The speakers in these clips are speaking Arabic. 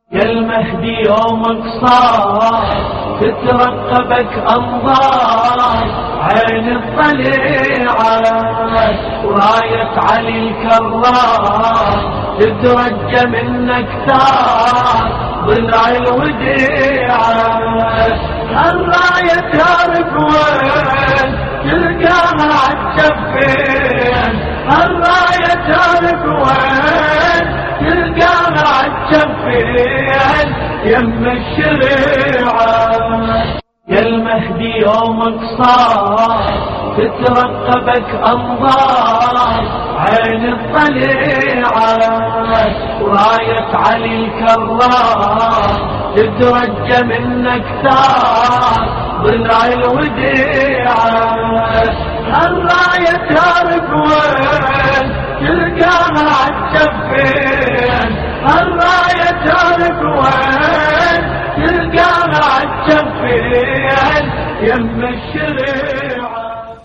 يا المهدي يومك صار تترقبك أنظار عين الطليعة وراية علي الكرار تترجى منك ثار ضلع الوديعة الراية تعرف وين تلقاها عالجفين الراية تعرف وين تلقاها عالجفين يم الشريعة يا المهدي يومك صار تترقبك أنظار عين الطليعة وراية علي الكرار تترجى منك ثار ضلع الوديعة الراية تعرف وين تلقاها عالجفين الراية تعرف وين تلقاها عالجفين يم الشريعة.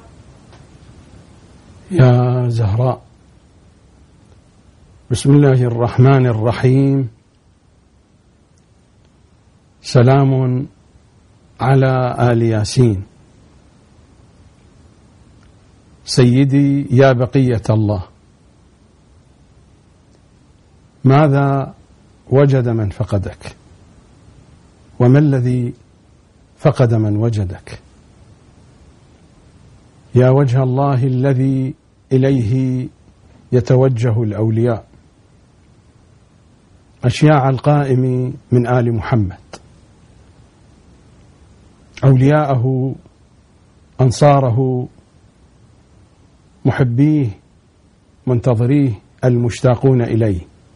يا زهراء، بسم الله الرحمن الرحيم. سلام على آل ياسين. سيدي يا بقية الله، ماذا وجد من فقدك؟ وما الذي فقد من وجدك؟ يا وجه الله الذي إليه يتوجه الأولياء، أشياع القائم من آل محمد، أولياءه، أنصاره، محبيه، منتظريه، المشتاقون إليه،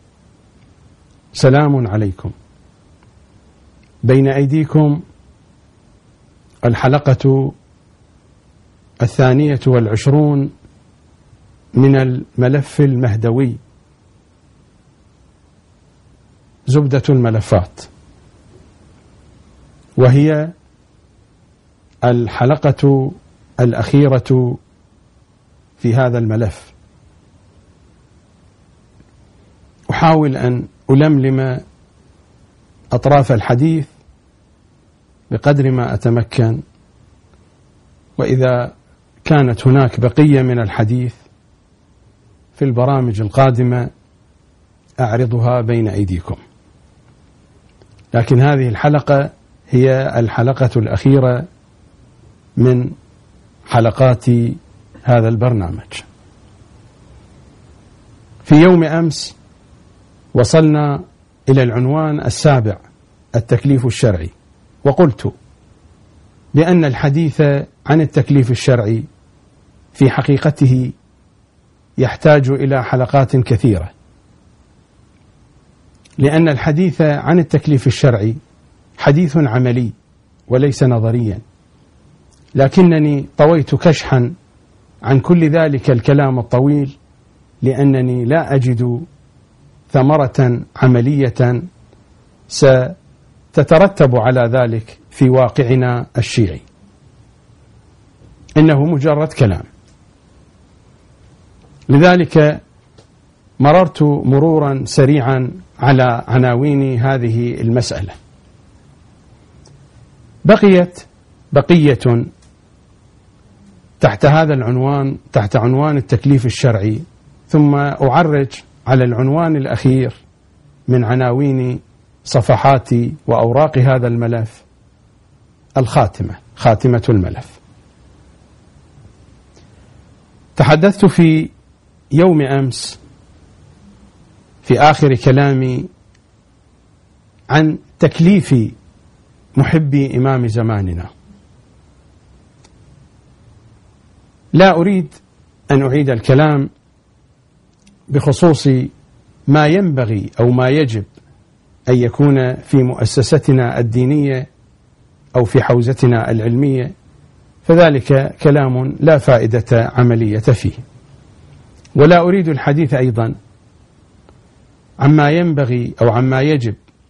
سلام عليكم. بين أيديكم الحلقة 22 من الملف المهدوي، زبدة الملفات، وهي الحلقة الأخيرة في هذا الملف. أحاول أن ألملم أطراف الحديث بقدر ما أتمكن، وإذا كانت هناك بقية من الحديث في البرامج القادمة أعرضها بين أيديكم، لكن هذه الحلقة هي الحلقة الأخيرة من حلقات هذا البرنامج. في يوم أمس وصلنا إلى العنوان السابع، التكليف الشرعي، وقلت بأن الحديث عن التكليف الشرعي في حقيقته يحتاج إلى حلقات كثيرة، لأن الحديث عن التكليف الشرعي حديث عملي وليس نظريا، لكنني طويت كشحا عن كل ذلك الكلام الطويل لأنني لا أجد ثمرة عملية ستترتب على ذلك في واقعنا الشيعي، إنه مجرد كلام. لذلك مررت مرورا سريعا على عناوين هذه المسألة. بقيت بقية تحت هذا العنوان، تحت عنوان التكليف الشرعي، ثم أعرج على العنوان الأخير من عناوين صفحات وأوراق هذا الملف، الخاتمة، خاتمة الملف. تحدثت في يوم أمس في آخر كلامي عن تكليف محبي إمام زماننا. لا أريد أن أعيد الكلام بخصوص ما ينبغي أو ما يجب أن يكون في مؤسستنا الدينية أو في حوزتنا العلمية، فذلك كلام لا فائدة عملية فيه. ولا أريد الحديث أيضا عما ينبغي أو عما يجب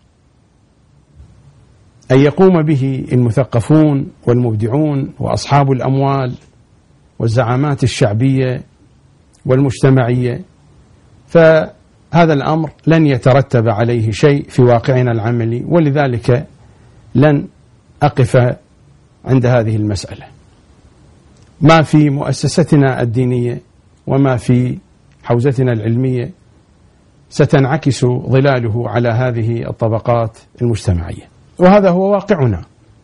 أن يقوم به المثقفون والمبدعون وأصحاب الأموال والزعامات الشعبية والمجتمعية، فهذا هذا الأمر لن يترتب عليه شيء في واقعنا العملي، ولذلك لن أقف عند هذه المسألة. ما في مؤسستنا الدينية وما في حوزتنا العلمية ستنعكس ظلاله على هذه الطبقات المجتمعية، وهذا هو واقعنا.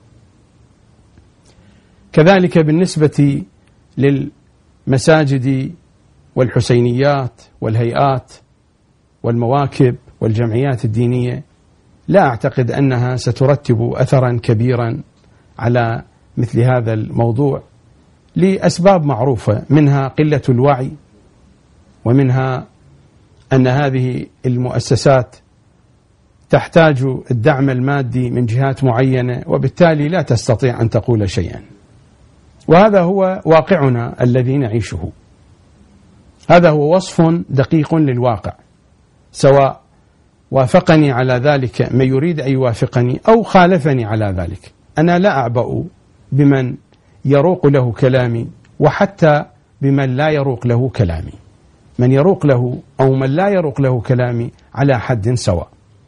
كذلك بالنسبة للمساجد والحسينيات والهيئات والمواكب والجمعيات الدينية، لا أعتقد أنها سترتب أثرا كبيرا على مثل هذا الموضوع لأسباب معروفة، منها قلة الوعي، ومنها أن هذه المؤسسات تحتاج الدعم المادي من جهات معينة، وبالتالي لا تستطيع أن تقول شيئا. وهذا هو واقعنا الذي نعيشه، هذا هو وصف دقيق للواقع، سواء وافقني على ذلك من يريد أن يوافقني أو خالفني على ذلك. أنا لا أعبأ بمن يروق له كلامي، وحتى بمن لا يروق له كلامي. من يروق له أو من لا يروق له كلامي على حد سواء.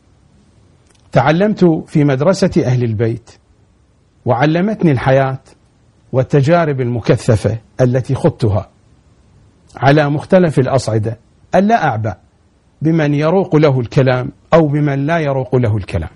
تعلمت في مدرسة أهل البيت، وعلمتني الحياة والتجارب المكثفة التي خضتها على مختلف الأصعدة ألا أعبأ بمن يروق له الكلام أو بمن لا يروق له الكلام.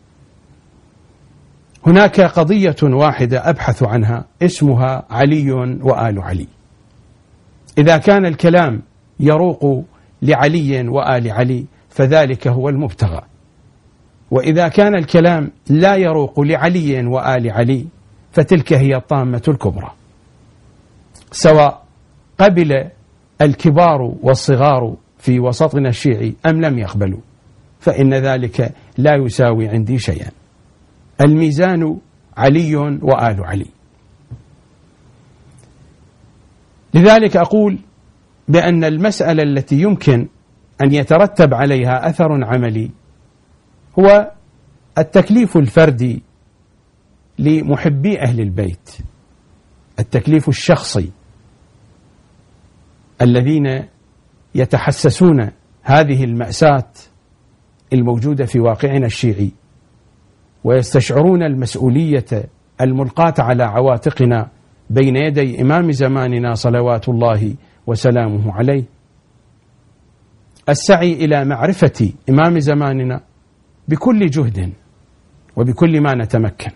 هناك قضية واحدة أبحث عنها اسمها علي وآل علي. إذا كان الكلام يروق لعلي وآل علي فذلك هو المبتغى، وإذا كان الكلام لا يروق لعلي وآل علي فتلك هي الطامة الكبرى، سواء قبل الكبار والصغار في وسطنا الشيعي أم لم يقبلوا، فإن ذلك لا يساوي عندي شيئا. الميزان علي وآل علي. لذلك أقول بأن المسألة التي يمكن أن يترتب عليها أثر عملي هو التكليف الفردي لمحبي أهل البيت، التكليف الشخصي، الذين يتحسسون هذه المأساة الموجودة في واقعنا الشيعي، ويستشعرون المسؤولية الملقاة على عواتقنا بين يدي إمام زماننا صلوات الله وسلامه عليه. السعي إلى معرفة إمام زماننا بكل جهد وبكل ما نتمكن.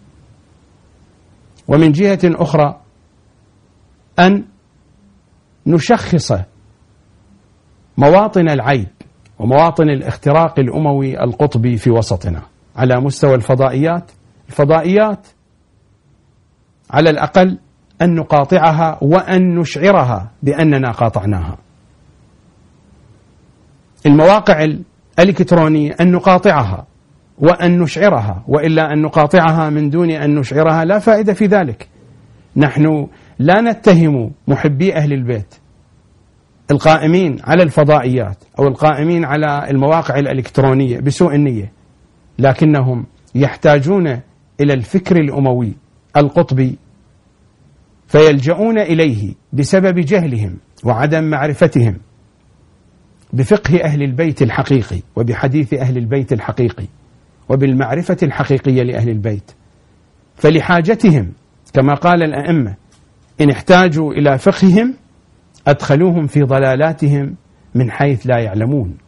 ومن جهة أخرى أن نشخص مواطن العيب ومواطن الاختراق الأموي القطبي في وسطنا على مستوى الفضائيات على الأقل أن نقاطعها وأن نشعرها بأننا قاطعناها. المواقع الإلكترونية أن نقاطعها وأن نشعرها، وإلا أن نقاطعها من دون أن نشعرها لا فائدة في ذلك. نحن لا نتهم محبي أهل البيت القائمين على الفضائيات أو القائمين على المواقع الإلكترونية بسوء النية، لكنهم يحتاجون إلى الفكر الأموي القطبي فيلجؤون إليه بسبب جهلهم وعدم معرفتهم بفقه أهل البيت الحقيقي وبحديث أهل البيت الحقيقي وبالمعرفة الحقيقية لأهل البيت. فلحاجتهم كما قال الأئمة إن احتاجوا إلى فقههم أدخلوهم في ضلالاتهم من حيث لا يعلمون.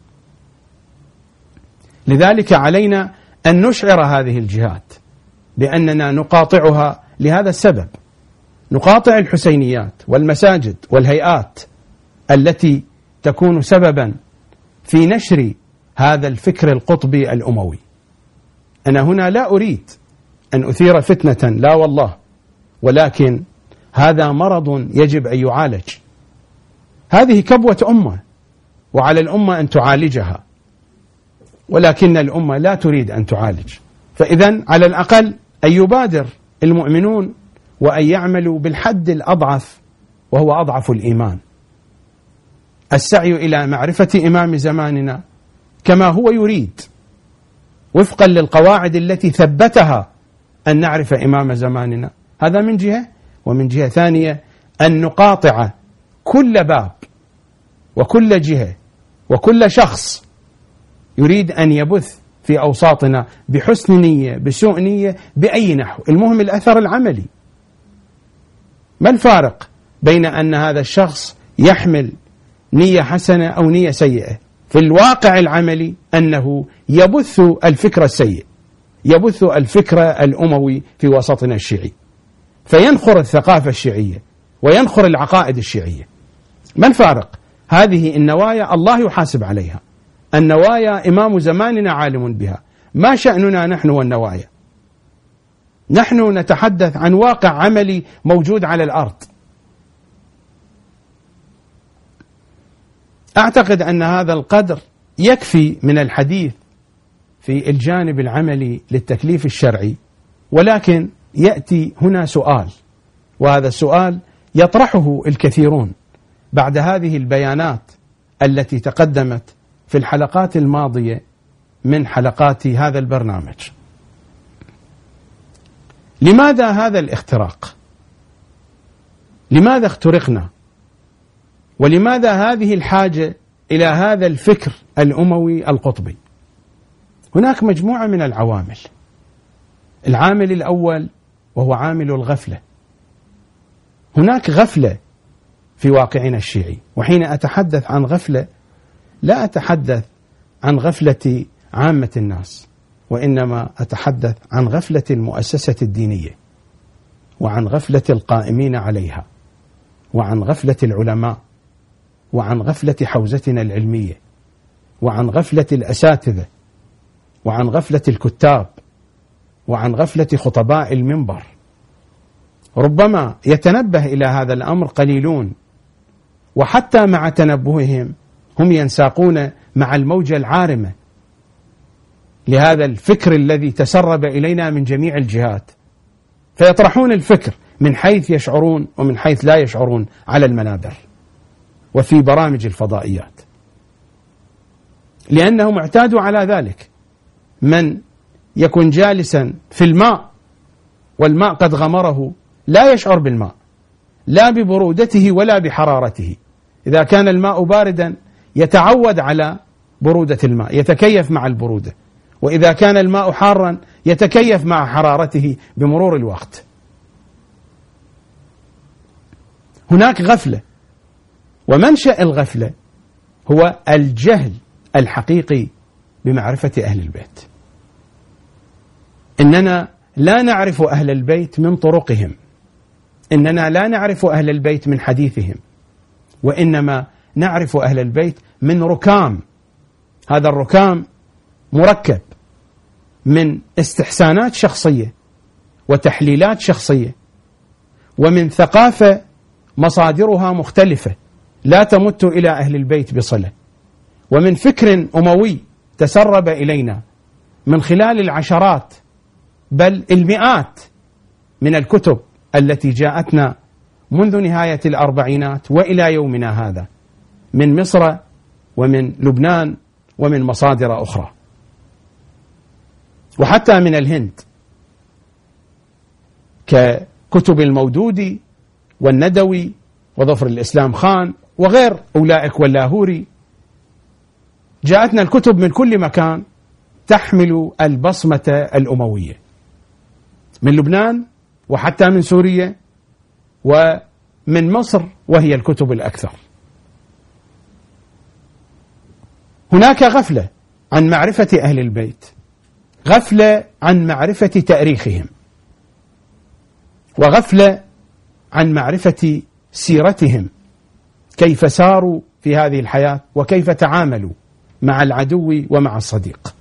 لذلك علينا أن نشعر هذه الجهات بأننا نقاطعها لهذا السبب. نقاطع الحسينيات والمساجد والهيئات التي تكون سببا في نشر هذا الفكر القطبي الأموي. أنا هنا لا أريد أن أثير فتنة، لا والله، ولكن هذا مرض يجب أن يعالج. هذه كبوة أمة وعلى الأمة أن تعالجها، ولكن الأمة لا تريد أن تعالج. فإذن على الأقل أن يبادر المؤمنون وأن يعملوا بالحد الأضعف وهو أضعف الإيمان، السعي إلى معرفة إمام زماننا كما هو يريد وفقا للقواعد التي ثبتها أن نعرف إمام زماننا. هذا من جهة. ومن جهة ثانية أن نقاطع كل باب وكل جهة وكل شخص يريد أن يبث في أوساطنا بحسن نية بسوء نية بأي نحو، المهم الأثر العملي. ما الفارق بين أن هذا الشخص يحمل نية حسنة أو نية سيئة؟ في الواقع العملي أنه يبث الفكر السيء، يبث الفكر الأموي في وسطنا الشيعي، فينخر الثقافة الشيعية وينخر العقائد الشيعية. ما الفارق؟ هذه النوايا الله يحاسب عليها، النوايا إمام زماننا عالم بها، ما شأننا نحن والنوايا؟ نحن نتحدث عن واقع عملي موجود على الأرض. أعتقد أن هذا القدر يكفي من الحديث في الجانب العملي للتكليف الشرعي، ولكن يأتي هنا سؤال، وهذا السؤال يطرحه الكثيرون بعد هذه البيانات التي تقدمت في الحلقات الماضية من حلقات هذا البرنامج. لماذا هذا الاختراق؟ لماذا اخترقنا؟ ولماذا هذه الحاجة إلى هذا الفكر الأموي القطبي؟ هناك مجموعة من العوامل. العامل الأول وهو عامل الغفلة. هناك غفلة في واقعنا الشيعي، وحين أتحدث عن غفلة لا أتحدث عن غفلة عامة الناس، وإنما أتحدث عن غفلة المؤسسة الدينية، وعن غفلة القائمين عليها، وعن غفلة العلماء، وعن غفلة حوزتنا العلمية، وعن غفلة الأساتذة، وعن غفلة الكتاب، وعن غفلة خطباء المنبر. ربما يتنبه إلى هذا الأمر قليلون، وحتى مع تنبههم هم ينساقون مع الموجة العارمة لهذا الفكر الذي تسرب إلينا من جميع الجهات، فيطرحون الفكر من حيث يشعرون ومن حيث لا يشعرون على المنابر وفي برامج الفضائيات، لأنهم اعتادوا على ذلك. من يكون جالسا في الماء والماء قد غمره لا يشعر بالماء، لا ببرودته ولا بحرارته. إذا كان الماء باردا يتعود على برودة الماء، يتكيف مع البرودة، وإذا كان الماء حارا يتكيف مع حرارته بمرور الوقت. هناك غفلة، ومنشأ الغفلة هو الجهل الحقيقي بمعرفة أهل البيت. إننا لا نعرف أهل البيت من طرقهم، إننا لا نعرف أهل البيت من حديثهم، وإنما نعرف أهل البيت من ركام. هذا الركام مركب من استحسانات شخصية وتحليلات شخصية، ومن ثقافة مصادرها مختلفة لا تمت إلى أهل البيت بصلة، ومن فكر أموي تسرب إلينا من خلال العشرات بل المئات من الكتب التي جاءتنا منذ نهاية الأربعينات وإلى يومنا هذا من مصر ومن لبنان ومن مصادر أخرى، وحتى من الهند ككتب المودودي والندوي وظفر الإسلام خان وغير أولئك واللاهوري. جاءتنا الكتب من كل مكان تحمل البصمة الأموية، من لبنان وحتى من سوريا ومن مصر، وهي الكتب الأكثر. هناك غفلة عن معرفة أهل البيت، غفلة عن معرفة تاريخهم، وغفلة عن معرفة سيرتهم، كيف ساروا في هذه الحياة وكيف تعاملوا مع العدو ومع الصديق.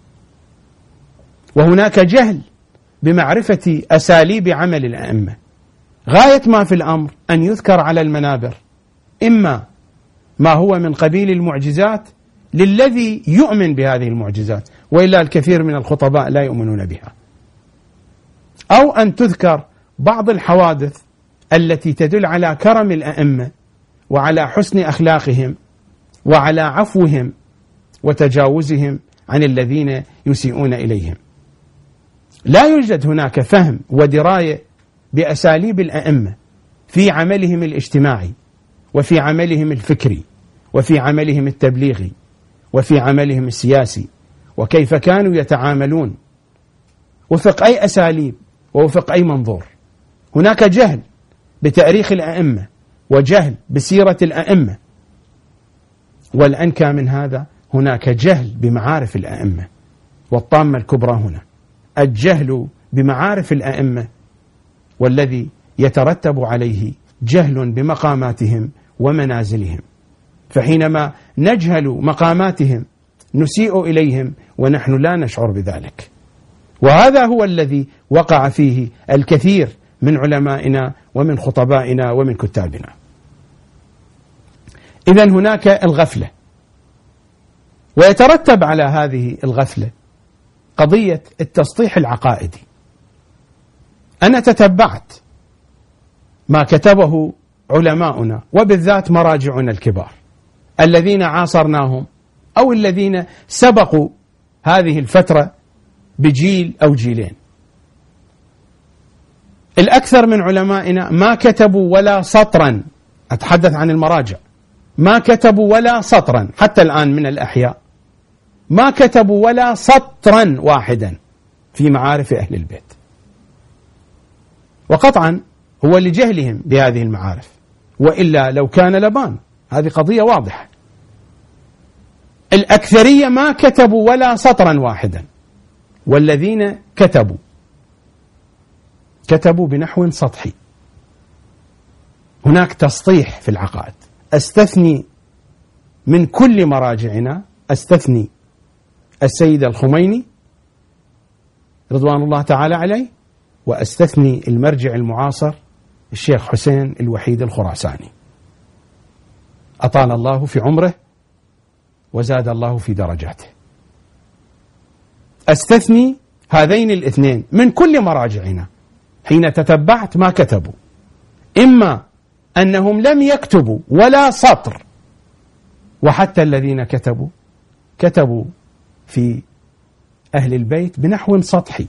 وهناك جهل بمعرفة أساليب عمل الأئمة. غاية ما في الأمر أن يذكر على المنابر إما ما هو من قبيل المعجزات للذي يؤمن بهذه المعجزات، وإلا الكثير من الخطباء لا يؤمنون بها، أو أن تذكر بعض الحوادث التي تدل على كرم الأئمة وعلى حسن أخلاقهم وعلى عفوهم وتجاوزهم عن الذين يسيئون إليهم. لا يوجد هناك فهم ودراية بأساليب الأئمة في عملهم الاجتماعي وفي عملهم الفكري وفي عملهم التبليغي وفي عملهم السياسي، وكيف كانوا يتعاملون وفق أي أساليب ووفق أي منظور. هناك جهل بتاريخ الأئمة وجهل بسيرة الأئمة، والأنكى من هذا هناك جهل بمعارف الأئمة. والطامة الكبرى هنا الجهل بمعارف الأئمة، والذي يترتب عليه جهل بمقاماتهم ومنازلهم. فحينما نجهل مقاماتهم نسيء إليهم ونحن لا نشعر بذلك، وهذا هو الذي وقع فيه الكثير من علمائنا ومن خطبائنا ومن كتابنا. إذن هناك الغفلة، ويترتب على هذه الغفلة قضية التسطيح العقائدي. أنا تتبعت ما كتبه علماؤنا وبالذات مراجعنا الكبار الذين عاصرناهم أو الذين سبقوا هذه الفترة بجيل أو جيلين. الأكثر من علمائنا ما كتبوا ولا سطرا، أتحدث عن المراجع، ما كتبوا ولا سطرا حتى الآن من الأحياء، ما كتبوا ولا سطرا واحدا في معارف أهل البيت، وقطعا هو لجهلهم بهذه المعارف، وإلا لو كان لبان، هذه قضية واضحة. الأكثرية ما كتبوا ولا سطرا واحدا، والذين كتبوا بنحو سطحي. هناك تسطيح في العقائد. أستثني من كل مراجعنا، أستثني السيد الخميني رضوان الله تعالى عليه، وأستثني المرجع المعاصر الشيخ حسين الوحيد الخراساني، أطال الله في عمره وزاد الله في درجاته. أستثني هذين الاثنين من كل مراجعنا حين تتبعت ما كتبوا، إما أنهم لم يكتبوا ولا سطر، وحتى الذين كتبوا في أهل البيت بنحو سطحي.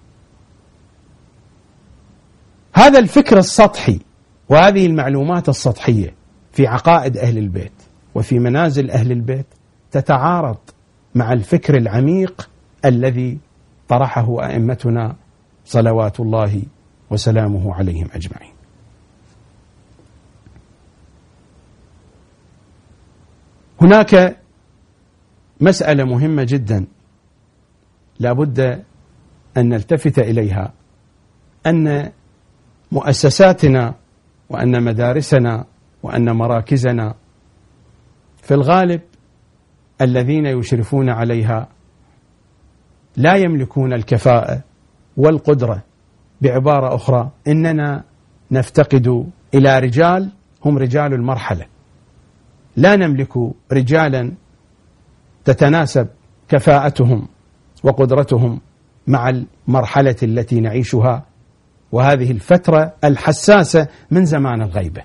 هذا الفكر السطحي وهذه المعلومات السطحية في عقائد أهل البيت وفي منازل أهل البيت تتعارض مع الفكر العميق الذي طرحه أئمتنا صلوات الله وسلامه عليهم أجمعين. هناك مسألة مهمة جدا لا بد أن نلتفت إليها، أن مؤسساتنا وأن مدارسنا وأن مراكزنا في الغالب الذين يشرفون عليها لا يملكون الكفاءة والقدرة. بعبارة أخرى، إننا نفتقد إلى رجال هم رجال المرحلة، لا نملك رجالا تتناسب كفاءتهم وقدرتهم مع المرحلة التي نعيشها، وهذه الفترة الحساسة من زمان الغيبة،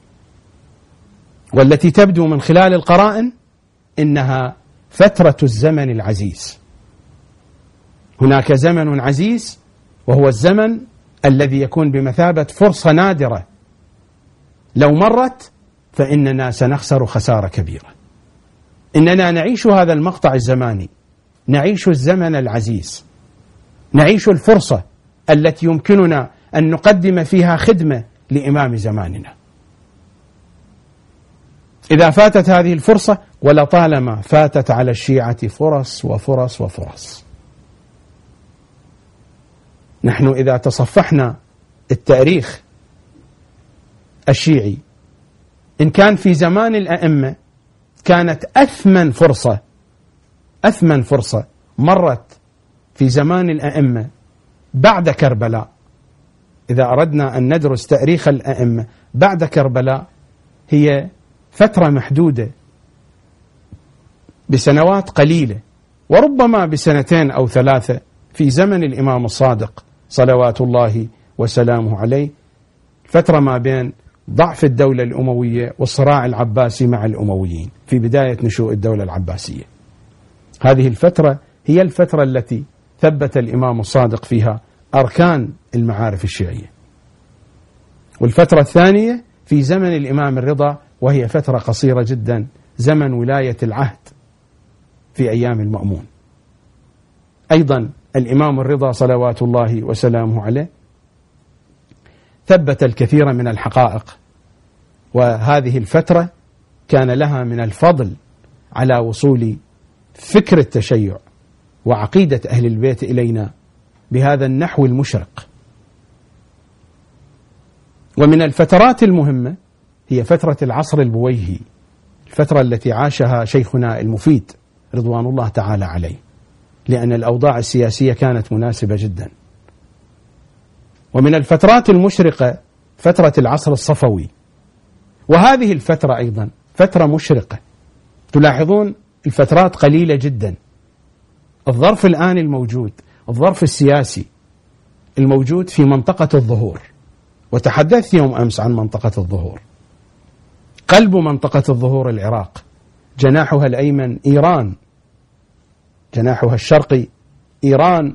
والتي تبدو من خلال القرائن إنها فترة الزمن العزيز. هناك زمن عزيز وهو الزمن الذي يكون بمثابة فرصة نادرة، لو مرت فإننا سنخسر خسارة كبيرة. إننا نعيش هذا المقطع الزماني، نعيش الزمن العزيز، نعيش الفرصة التي يمكننا أن نقدم فيها خدمة لإمام زماننا. إذا فاتت هذه الفرصة، ولطالما فاتت على الشيعة فرص وفرص وفرص. نحن إذا تصفحنا التاريخ الشيعي، إن كان في زمان الأئمة كانت أثمن فرصة مرت في زمان الأئمة بعد كربلاء. إذا أردنا أن ندرس تاريخ الأئمة بعد كربلاء، هي فترة محدودة بسنوات قليلة، وربما بسنتين أو ثلاثة في زمن الإمام الصادق صلوات الله وسلامه عليه، فترة ما بين ضعف الدولة الأموية والصراع العباسي مع الأمويين في بداية نشوء الدولة العباسية. هذه الفترة هي الفترة التي ثبت الإمام الصادق فيها أركان المعارف الشيعية. والفترة الثانية في زمن الإمام الرضا، وهي فترة قصيرة جدا، زمن ولاية العهد، في أيام المأمون. أيضا الإمام الرضا صلوات الله وسلامه عليه ثبت الكثير من الحقائق، وهذه الفترة كان لها من الفضل على وصول فكر التشيع وعقيدة أهل البيت إلينا بهذا النحو المشرق. ومن الفترات المهمة هي فترة العصر البويهي، الفترة التي عاشها شيخنا المفيد رضوان الله تعالى عليه، لأن الأوضاع السياسية كانت مناسبة جدا. ومن الفترات المشرقة فترة العصر الصفوي، وهذه الفترة أيضا فترة مشرقة. تلاحظون الفترات قليلة جدا. الظرف الآن الموجود، الظرف السياسي الموجود في منطقة الظهور، وتحدثت يوم أمس عن منطقة الظهور. قلب منطقة الظهور العراق، جناحها الأيمن إيران، جناحها الشرقي إيران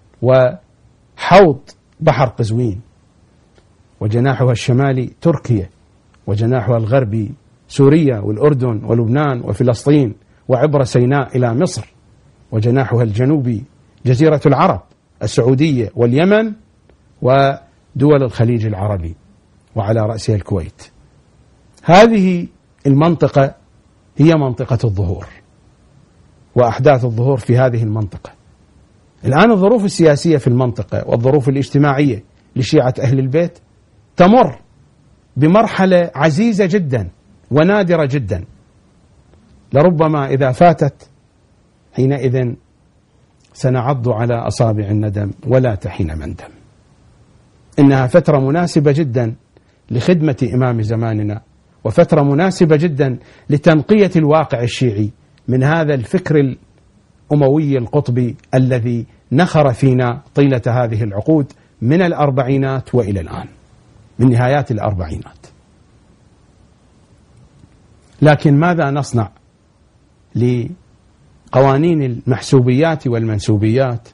وحوض بحر قزوين، وجناحها الشمالي تركيا، وجناحها الغربي سوريا والأردن ولبنان وفلسطين وعبر سيناء إلى مصر، وجناحها الجنوبي جزيرة العرب السعودية واليمن ودول الخليج العربي، وعلى رأسها الكويت. هذه المنطقة هي منطقة الظهور، وأحداث الظهور في هذه المنطقة. الآن الظروف السياسية في المنطقة والظروف الاجتماعية لشيعة أهل البيت تمر بمرحلة عزيزة جدا ونادرة جدا، لربما إذا فاتت حينئذ سنعض على أصابع الندم ولا تحين مندم. إنها فترة مناسبة جدا لخدمة إمام زماننا، وفترة مناسبة جدا لتنقية الواقع الشيعي من هذا الفكر الأموي القطبي الذي نخر فينا طيلة هذه العقود من الأربعينات وإلى الآن، من نهايات الأربعينات. لكن ماذا نصنع لقوانين المحسوبيات والمنسوبيات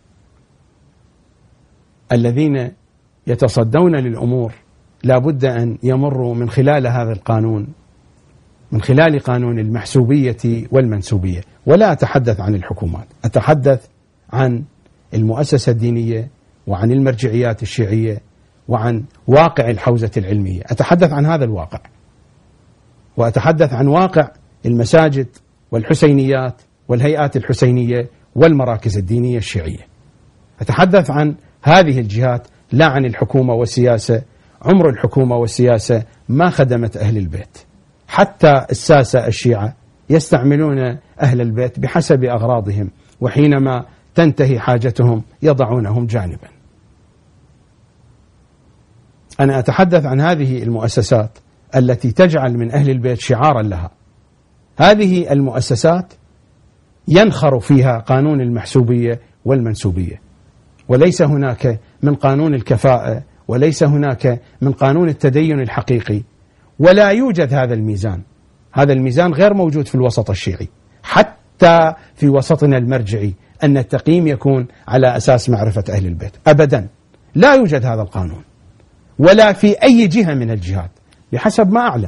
الذين يتصدون للأمور؟ لا بد أن يمروا من خلال هذا القانون، من خلال قانون المحسوبية والمنسوبية. ولا أتحدث عن الحكومات، أتحدث عن المؤسسة الدينية وعن المرجعيات الشيعية وعن واقع الحوزة العلمية. أتحدث عن هذا الواقع، وأتحدث عن واقع المساجد والحسينيات والهيئات الحسينية والمراكز الدينية الشيعية. أتحدث عن هذه الجهات لا عن الحكومة والسياسة. عمر الحكومة والسياسة ما خدمت أهل البيت، حتى الساسة الشيعة يستعملون أهل البيت بحسب أغراضهم، وحينما تنتهي حاجتهم يضعونهم جانبا. أنا أتحدث عن هذه المؤسسات التي تجعل من أهل البيت شعارا لها. هذه المؤسسات ينخر فيها قانون المحسوبية والمنسوبية، وليس هناك من قانون الكفاءة، وليس هناك من قانون التدين الحقيقي، ولا يوجد هذا الميزان. هذا الميزان غير موجود في الوسط الشيعي، حتى في وسطنا المرجعي أن التقييم يكون على أساس معرفة أهل البيت. أبدا لا يوجد هذا القانون، ولا في أي جهة من الجهات بحسب ما أعلم.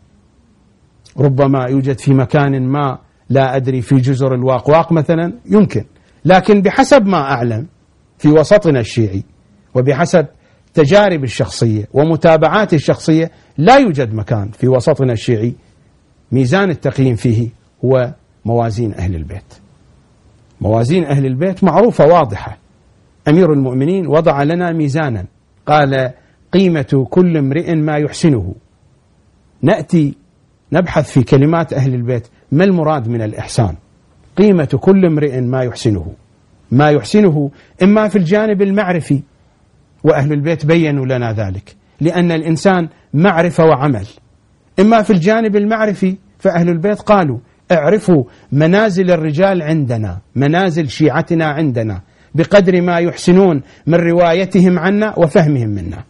ربما يوجد في مكان ما، لا أدري، في جزر الواقواق مثلا يمكن، لكن بحسب ما أعلم في وسطنا الشيعي وبحسب تجارب الشخصية ومتابعات الشخصية لا يوجد مكان في وسطنا الشيعي ميزان التقييم فيه هو موازين أهل البيت. موازين أهل البيت معروفة واضحة. أمير المؤمنين وضع لنا ميزانا، قال: قيمة كل امرئ ما يحسنه. نأتي نبحث في كلمات أهل البيت ما المراد من الإحسان. قيمة كل امرئ ما يحسنه، ما يحسنه إما في الجانب المعرفي، وأهل البيت بيّنوا لنا ذلك، لأن الإنسان معرفة وعمل. إما في الجانب المعرفي فأهل البيت قالوا: اعرفوا منازل الرجال عندنا، منازل شيعتنا عندنا، بقدر ما يحسنون من روايتهم عنا وفهمهم منا.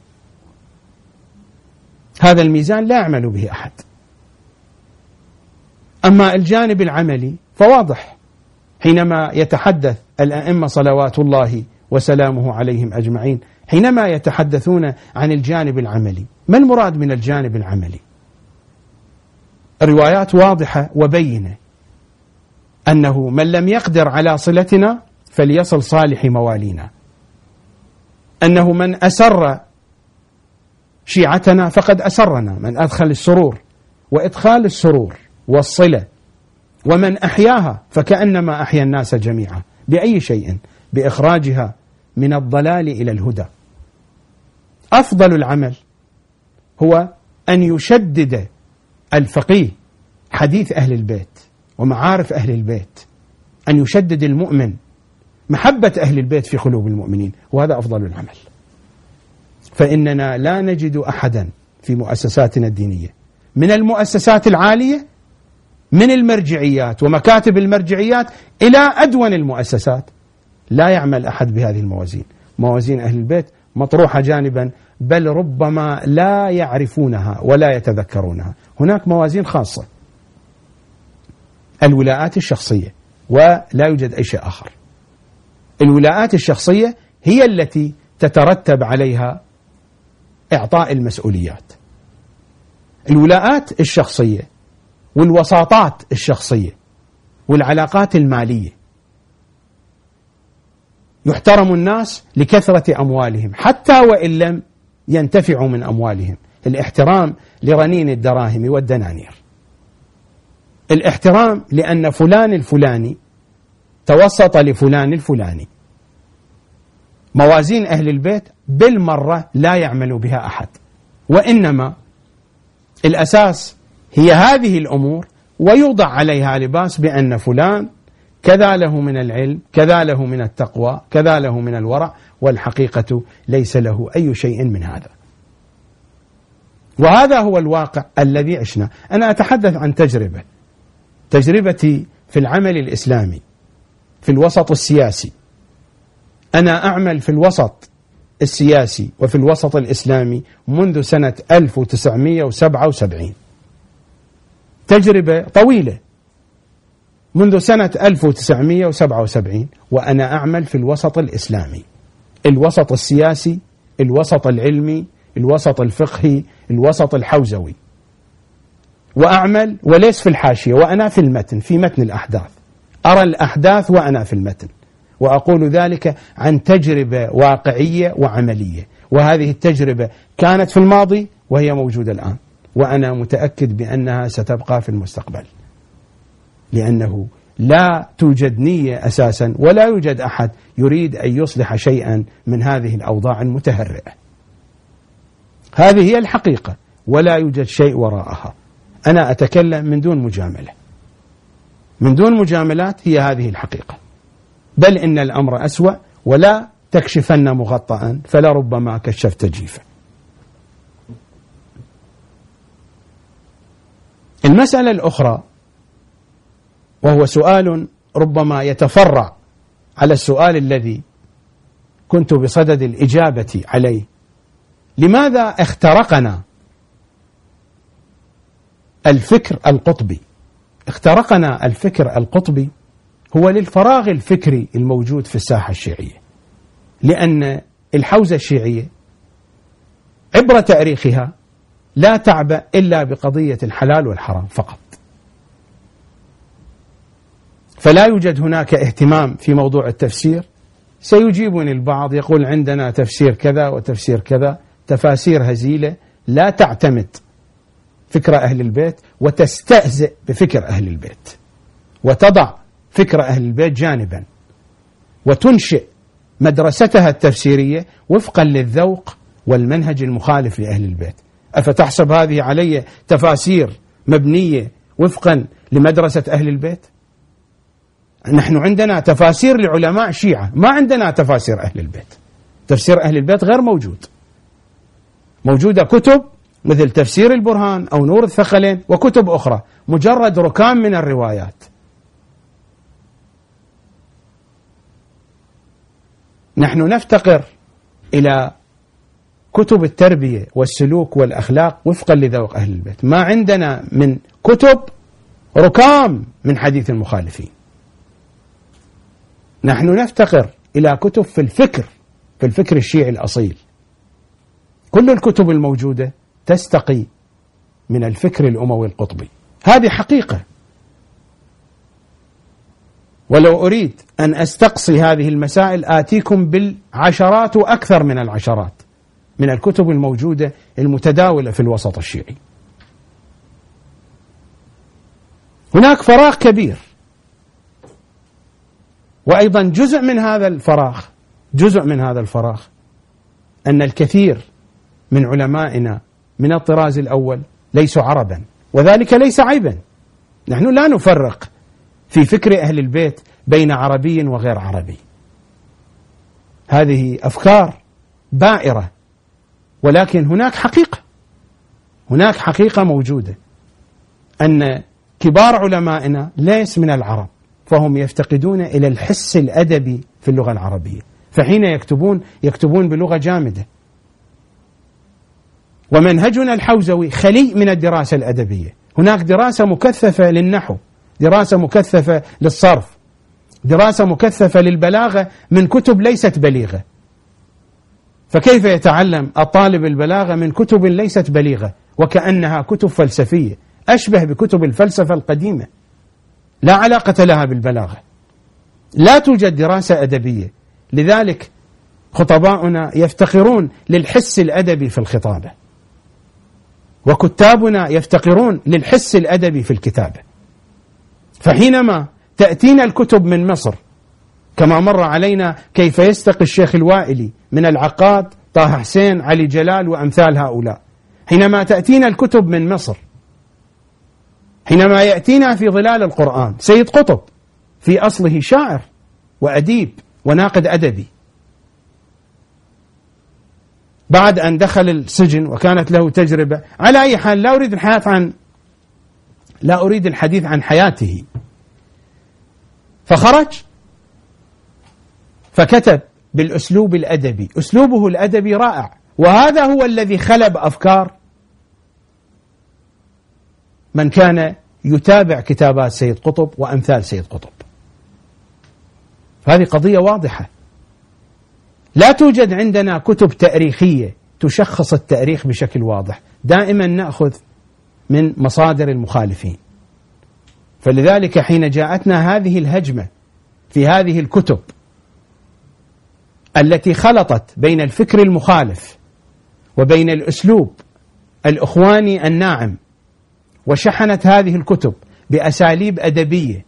هذا الميزان لا يعمل به أحد. أما الجانب العملي فواضح، حينما يتحدث الأئمة صلوات الله وسلامه عليهم أجمعين، حينما يتحدثون عن الجانب العملي، ما المراد من الجانب العملي؟ الروايات واضحة وبينة أنه من لم يقدر على صلتنا فليصل صالح موالينا، أنه من أسر شيعتنا فقد أسرنا، من أدخل السرور وإدخال السرور والصلة، ومن أحياها فكأنما أحيا الناس جميعا. بأي شيء؟ بإخراجها من الضلال إلى الهدى. أفضل العمل هو أن يشدد الفقيه حديث أهل البيت ومعارف أهل البيت، أن يشدد المؤمن محبة أهل البيت في قلوب المؤمنين، وهذا أفضل العمل. فإننا لا نجد أحدا في مؤسساتنا الدينية من المؤسسات العالية، من المرجعيات ومكاتب المرجعيات إلى أدون المؤسسات، لا يعمل أحد بهذه الموازين. موازين أهل البيت مطروحة جانبا، بل ربما لا يعرفونها ولا يتذكرونها. هناك موازين خاصة، الولاءات الشخصية، ولا يوجد أي شيء آخر. الولاءات الشخصية هي التي تترتب عليها إعطاء المسؤوليات. الولاءات الشخصية والوساطات الشخصية والعلاقات المالية، يحترم الناس لكثرة أموالهم حتى وإن لم ينتفعوا من أموالهم. الاحترام لرنين الدراهم والدنانير، الاحترام لأن فلان الفلاني توسط لفلان الفلاني. موازين أهل البيت بالمرة لا يعمل بها أحد، وإنما الأساس هي هذه الأمور، ويوضع عليها لباس بأن فلان كذا له من العلم، كذا له من التقوى، كذا له من الورع، والحقيقة ليس له أي شيء من هذا. وهذا هو الواقع الذي عشنا. أنا أتحدث عن تجربتي في العمل الإسلامي في الوسط السياسي. أنا أعمل في الوسط السياسي وفي الوسط الإسلامي منذ سنة 1977، تجربة طويلة منذ سنة 1977، وأنا أعمل في الوسط الإسلامي، الوسط السياسي، الوسط العلمي، الوسط الفقهي، الوسط الحوزوي، وأعمل وليس في الحاشية، وأنا في المتن، في متن الأحداث، أرى الأحداث وأنا في المتن، وأقول ذلك عن تجربة واقعية وعملية. وهذه التجربة كانت في الماضي وهي موجودة الآن، وأنا متأكد بأنها ستبقى في المستقبل، لأنه لا توجد نية أساسا، ولا يوجد أحد يريد أن يصلح شيئا من هذه الأوضاع المتهرئة. هذه هي الحقيقة، ولا يوجد شيء وراءها. أنا أتكلم من دون مجاملة، من دون مجاملات، هي هذه الحقيقة. بل إن الأمر أسوأ، ولا تكشفن مغطأ فلربما كشفت جيفا. المسألة الأخرى، وهو سؤال ربما يتفرع على السؤال الذي كنت بصدد الإجابة عليه: لماذا اخترقنا الفكر القطبي؟ اخترقنا الفكر القطبي هو للفراغ الفكري الموجود في الساحة الشيعية، لأن الحوزة الشيعية عبر تاريخها لا تعبأ إلا بقضية الحلال والحرام فقط، فلا يوجد هناك اهتمام في موضوع التفسير. سيجيبني البعض يقول عندنا تفسير كذا وتفسير كذا، تفاسير هزيلة لا تعتمد فكر أهل البيت وتستهزئ بفكر أهل البيت، وتضع فكر أهل البيت جانبا، وتنشئ مدرستها التفسيرية وفقا للذوق والمنهج المخالف لأهل البيت. أفتحسب هذه علي تفاسير مبنية وفقا لمدرسة أهل البيت؟ نحن عندنا تفاسير لعلماء شيعة، ما عندنا تفاسير أهل البيت. تفسير أهل البيت غير موجود. موجودة كتب مثل تفسير البرهان أو نور الثقلين وكتب أخرى مجرد ركام من الروايات. نحن نفتقر إلى كتب التربية والسلوك والأخلاق وفقا لذوق أهل البيت. ما عندنا من كتب ركام من حديث المخالفين. نحن نفتقر إلى كتب في الفكر الشيعي الأصيل. كل الكتب الموجودة تستقي من الفكر الأموي القطبي. هذه حقيقة. ولو أريد أن أستقصي هذه المسائل آتيكم بالعشرات وأكثر من العشرات من الكتب الموجودة المتداولة في الوسط الشيعي. هناك فراغ كبير، وأيضا جزء من هذا الفراغ أن الكثير من علمائنا من الطراز الأول ليسوا عربا، وذلك ليس عيبا. نحن لا نفرق في فكر أهل البيت بين عربي وغير عربي، هذه أفكار بائرة، ولكن هناك حقيقة موجودة، أن كبار علمائنا ليس من العرب، فهم يفتقدون إلى الحس الأدبي في اللغة العربية، فحين يكتبون بلغة جامدة. ومنهجنا الحوزوي خليء من الدراسة الأدبية، هناك دراسة مكثفة للنحو، دراسة مكثفة للصرف، دراسة مكثفة للبلاغة من كتب ليست بليغة. فكيف يتعلم الطالب البلاغة من كتب ليست بليغة وكأنها كتب فلسفية أشبه بكتب الفلسفة القديمة لا علاقة لها بالبلاغة؟ لا توجد دراسة أدبية. لذلك خطباؤنا يفتقرون للحس الأدبي في الخطابة، وكتابنا يفتقرون للحس الأدبي في الكتابة. فحينما تأتينا الكتب من مصر، كما مر علينا كيف يستقي الشيخ الوائلي من العقاد طه حسين علي جلال وأمثال هؤلاء، حينما تأتينا الكتب من مصر، حينما يأتينا في ظلال القرآن سيد قطب في أصله شاعر وأديب وناقد أدبي، بعد أن دخل السجن وكانت له تجربة. على أي حال لا أريد الحديث عن حياته. فخرج فكتب بالأسلوب الأدبي، أسلوبه الأدبي رائع، وهذا هو الذي خلب أفكار من كان يتابع كتابات سيد قطب وأمثال سيد قطب. هذه قضية واضحة. لا توجد عندنا كتب تاريخية تشخص التاريخ بشكل واضح، دائما نأخذ من مصادر المخالفين. فلذلك حين جاءتنا هذه الهجمة في هذه الكتب التي خلطت بين الفكر المخالف وبين الأسلوب الإخواني الناعم، وشحنت هذه الكتب بأساليب أدبية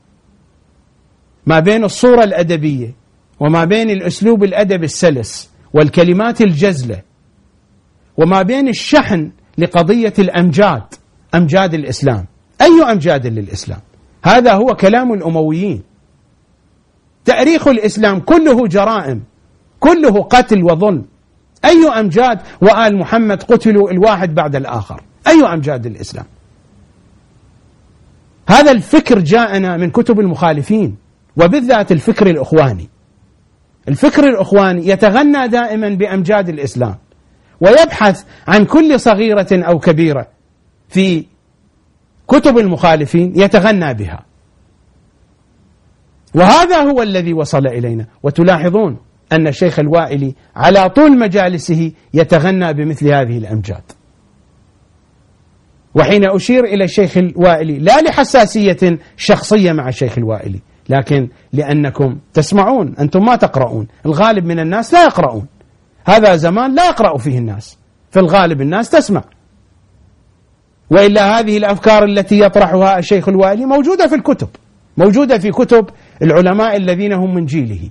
ما بين الصورة الأدبية وما بين الأسلوب الأدبي السلس والكلمات الجزلة، وما بين الشحن لقضية الأمجاد، أمجاد الإسلام. أي أمجاد للإسلام؟ هذا هو كلام الأمويين. تاريخ الإسلام كله جرائم، كله قتل وظلم. أي أمجاد؟ وآل محمد قتلوا الواحد بعد الآخر. أي أمجاد للإسلام؟ هذا الفكر جاءنا من كتب المخالفين، وبالذات الفكر الإخواني. الفكر الإخواني يتغنى دائما بأمجاد الإسلام، ويبحث عن كل صغيرة أو كبيرة في كتب المخالفين يتغنى بها، وهذا هو الذي وصل إلينا. وتلاحظون أن الشيخ الوائلي على طول مجالسه يتغنى بمثل هذه الأمجاد. وحين أشير إلى الشيخ الوائلي لا لحساسية شخصية مع الشيخ الوائلي، لكن لأنكم تسمعون، أنتم ما تقرؤون، الغالب من الناس لا يقرؤون، هذا زمان لا يقرأ فيه الناس، في الغالب الناس تسمع. وإلا هذه الأفكار التي يطرحها الشيخ الوائلي موجودة في الكتب، موجودة في كتب العلماء الذين هم من جيله.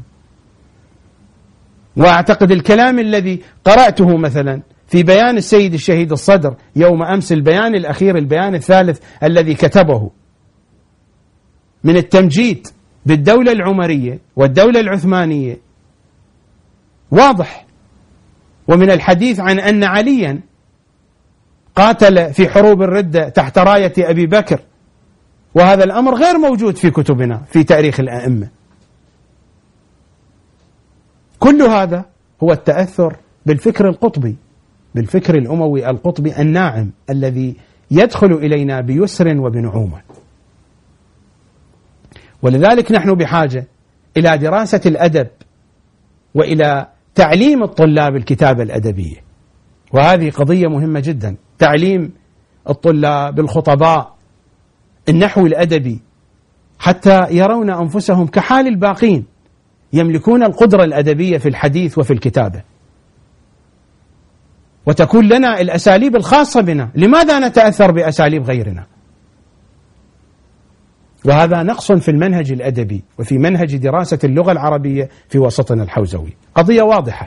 وأعتقد الكلام الذي قرأته مثلا في بيان السيد الشهيد الصدر يوم أمس، البيان الأخير، البيان الثالث الذي كتبه من التمجيد بالدولة العمرية والدولة العثمانية، واضح. ومن الحديث عن أن عليا قاتل في حروب الردة تحت راية أبي بكر، وهذا الأمر غير موجود في كتبنا في تاريخ الأئمة. كل هذا هو التأثر بالفكر القطبي، بالفكر الأموي القطبي الناعم الذي يدخل إلينا بيسر وبنعومة. ولذلك نحن بحاجة إلى دراسة الأدب وإلى تعليم الطلاب الكتابة الأدبية، وهذه قضية مهمة جدا. تعليم الطلاب الخطباء النحو الأدبي، حتى يرون أنفسهم كحال الباقين، يملكون القدرة الأدبية في الحديث وفي الكتابة، وتكون لنا الأساليب الخاصة بنا. لماذا نتأثر بأساليب غيرنا؟ وهذا نقص في المنهج الأدبي وفي منهج دراسة اللغة العربية في وسطنا الحوزوي. قضية واضحة.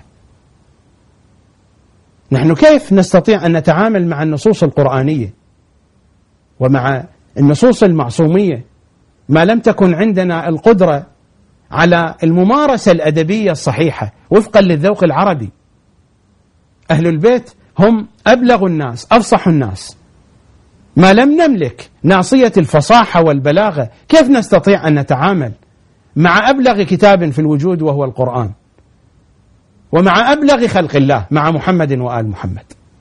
نحن كيف نستطيع أن نتعامل مع النصوص القرآنية ومع النصوص المعصومية ما لم تكن عندنا القدرة على الممارسة الأدبية الصحيحة وفقا للذوق العربي؟ أهل البيت هم أبلغ الناس، أفصح الناس. ما لم نملك ناصية الفصاحة والبلاغة، كيف نستطيع أن نتعامل مع أبلغ كتاب في الوجود وهو القرآن، ومع أبلغ خلق الله مع محمد وآل محمد؟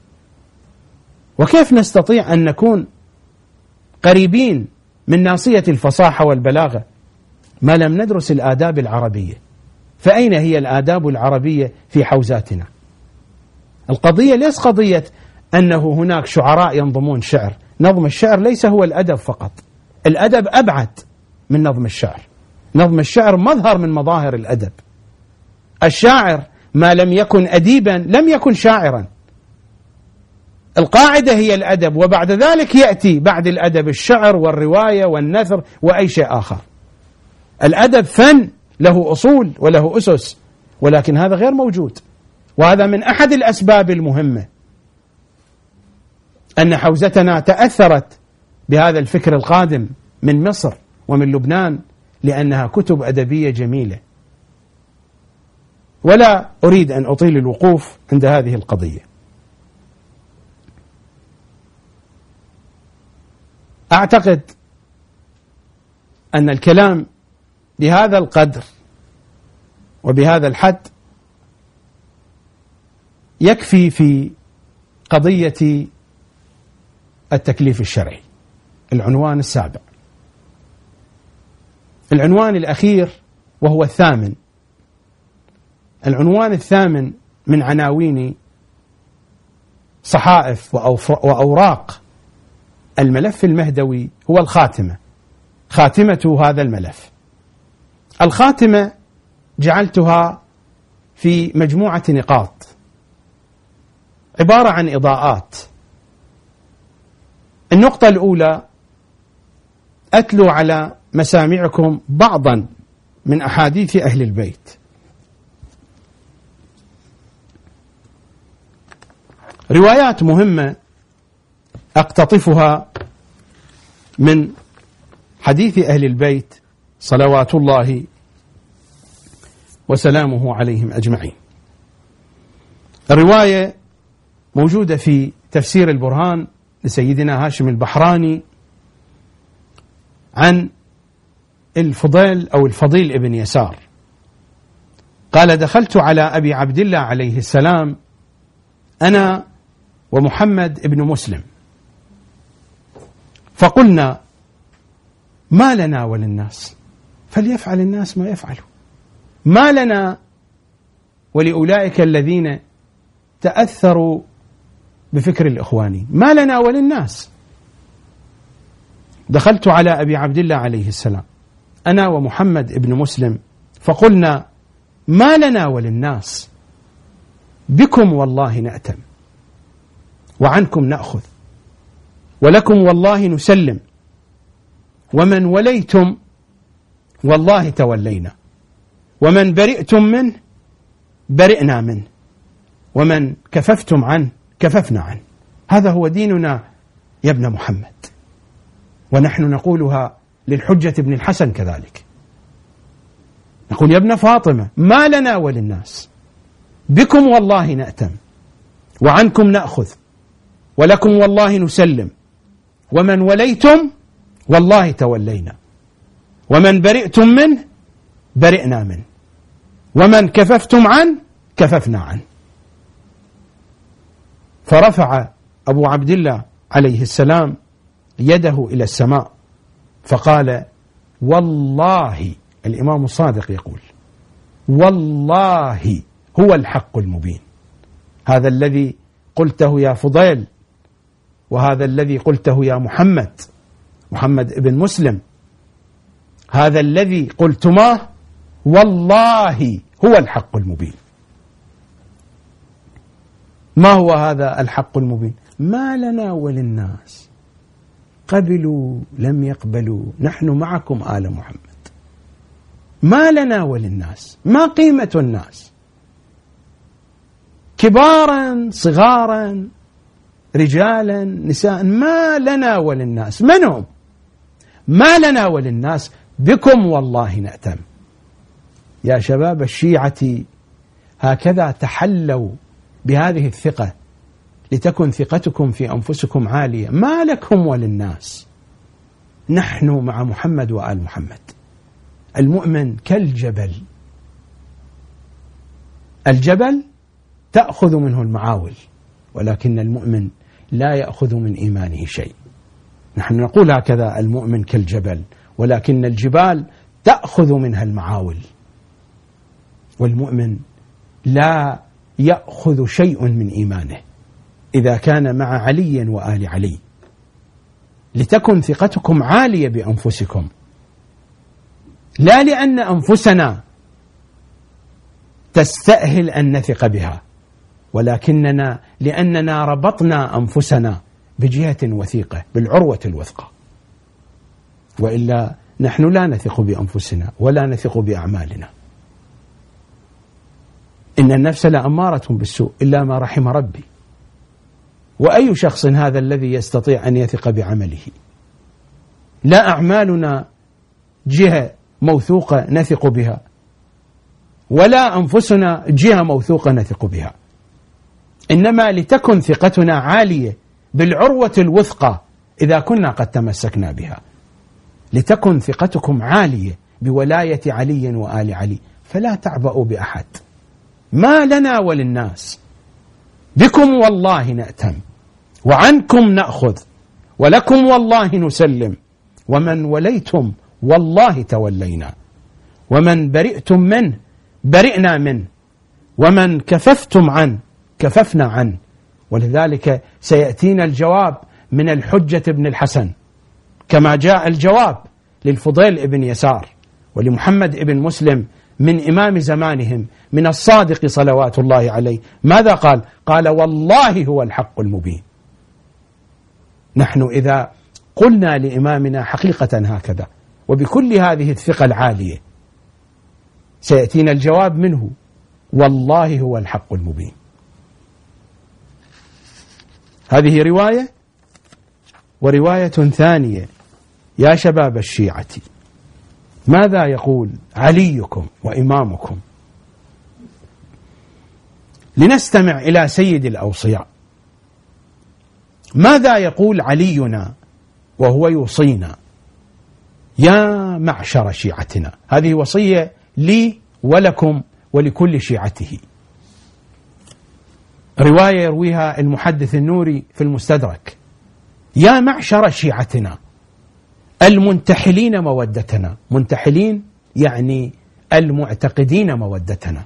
وكيف نستطيع أن نكون قريبين من ناصية الفصاحة والبلاغة ما لم ندرس الآداب العربية؟ فأين هي الآداب العربية في حوزاتنا؟ القضية ليس قضية أنه هناك شعراء ينظمون شعر. نظم الشعر ليس هو الأدب فقط، الأدب أبعد من نظم الشعر. نظم الشعر مظهر من مظاهر الأدب. الشاعر ما لم يكن أديبا لم يكن شاعرا. القاعدة هي الأدب، وبعد ذلك يأتي بعد الأدب الشعر والرواية والنثر وأي شيء آخر. الأدب فن له أصول وله أسس، ولكن هذا غير موجود. وهذا من أحد الأسباب المهمة أن حوزتنا تأثرت بهذا الفكر القادم من مصر ومن لبنان، لأنها كتب أدبية جميلة. ولا أريد أن أطيل الوقوف عند هذه القضية. أعتقد أن الكلام بهذا القدر وبهذا الحد يكفي في قضية التكليف الشرعي. العنوان السابع. العنوان الأخير وهو الثامن. العنوان الثامن من عناوين صحائف وأوراق الملف المهدوي هو الخاتمة. خاتمة هذا الملف. الخاتمة جعلتها في مجموعة نقاط عبارة عن إضاءات. النقطة الأولى: أتلو على مسامعكم بعضا من أحاديث أهل البيت. روايات مهمة أقتطفها من حديث أهل البيت صلوات الله وسلامه عليهم أجمعين. الرواية موجودة في تفسير البرهان لسيدنا هاشم البحراني عن الفضيل أو الفضيل ابن يسار قال: دخلت على أبي عبد الله عليه السلام أنا ومحمد ابن مسلم، فقلنا: ما لنا وللناس، فليفعل الناس ما يفعلوا. ما لنا ولأولئك الذين تأثروا بفكر الإخواني، ما لنا وللناس. دخلت على أبي عبد الله عليه السلام أنا ومحمد ابن مسلم فقلنا: ما لنا وللناس، بكم والله نأتم، وعنكم نأخذ، ولكم والله نسلم، ومن وليتم والله تولينا، ومن برئتم منه برئنا منه، ومن كففتم عنه كففنا عنه. هذا هو ديننا يا ابن محمد، ونحن نقولها للحجة ابن الحسن كذلك. نقول: يا ابن فاطمة، ما لنا وللناس، بكم والله نأتم، وعنكم نأخذ، ولكم والله نسلم، ومن وليتم والله تولينا، ومن برئتم منه برئنا منه، ومن كففتم عنه كففنا عنه. فرفع أبو عبد الله عليه السلام يده إلى السماء فقال: والله، الإمام الصادق يقول: والله هو الحق المبين. هذا الذي قلته يا فضيل، وهذا الذي قلته يا محمد ابن مسلم، هذا الذي قلتماه والله هو الحق المبين. ما هو هذا الحق المبين؟ ما لنا وللناس، قبلوا لم يقبلوا نحن معكم آل محمد. ما لنا وللناس، ما قيمة الناس، كبارا صغارا رجالا نساء، ما لنا وللناس. من هم؟ ما لنا وللناس، بكم والله نأتم. يا شباب الشيعة هكذا تحلوا بهذه الثقة، لتكن ثقتكم في أنفسكم عالية. ما لكم وللناس، نحن مع محمد وآل محمد. المؤمن كالجبل، الجبل تأخذ منه المعاول، ولكن المؤمن لا يأخذ من إيمانه شيء. نحن نقول هكذا: المؤمن كالجبل، ولكن الجبال تأخذ منها المعاول، والمؤمن لا يأخذ شيء من إيمانه إذا كان مع علي وآل علي. لتكن ثقتكم عالية بأنفسكم، لا لأن أنفسنا تستأهل أن نثق بها، ولكننا لأننا ربطنا أنفسنا بجهة وثيقة، بالعروة الوثقى. وإلا نحن لا نثق بأنفسنا ولا نثق بأعمالنا. إن النفس لأمارة بالسوء إلا ما رحم ربي. وأي شخص هذا الذي يستطيع أن يثق بعمله؟ لا أعمالنا جهة موثوقة نثق بها، ولا أنفسنا جهة موثوقة نثق بها. إنما لتكن ثقتنا عالية بالعروة الوثقى إذا كنا قد تمسكنا بها. لتكن ثقتكم عالية بولاية علي وآل علي، فلا تعبأوا بأحد. ما لنا وللناس، بكم والله نأتم، وعنكم نأخذ، ولكم والله نسلم، ومن وليتم والله تولينا، ومن برئتم منه برئنا منه، ومن كففتم عنه كففنا عنه. ولذلك سيأتينا الجواب من الحجة بن الحسن، كما جاء الجواب للفضيل بن يسار ولمحمد بن مسلم من إمام زمانهم، من الصادق صلوات الله عليه. ماذا قال؟ قال: والله هو الحق المبين. نحن إذا قلنا لإمامنا حقيقة هكذا وبكل هذه الثقة العالية، سيأتينا الجواب منه: والله هو الحق المبين. هذه رواية. ورواية ثانية: يا شباب الشيعة، ماذا يقول عليكم وإمامكم؟ لنستمع إلى سيد الأوصياء، ماذا يقول علينا وهو يوصينا؟ يا معشر شيعتنا، هذه وصية لي ولكم ولكل شيعته. رواية يرويها المحدث النوري في المستدرك: يا معشر شيعتنا المنتحلين مودتنا. منتحلين يعني المعتقدين مودتنا.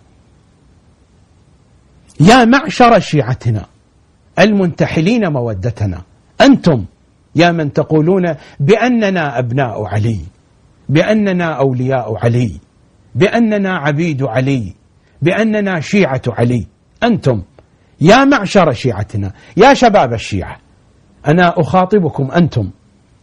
يا معشر شيعتنا المنتحلين مودتنا، أنتم يا من تقولون بأننا أبناء علي، بأننا أولياء علي، بأننا عبيد علي، بأننا شيعة علي. أنتم يا معشر شيعتنا، يا شباب الشيعة، أنا أخاطبكم أنتم،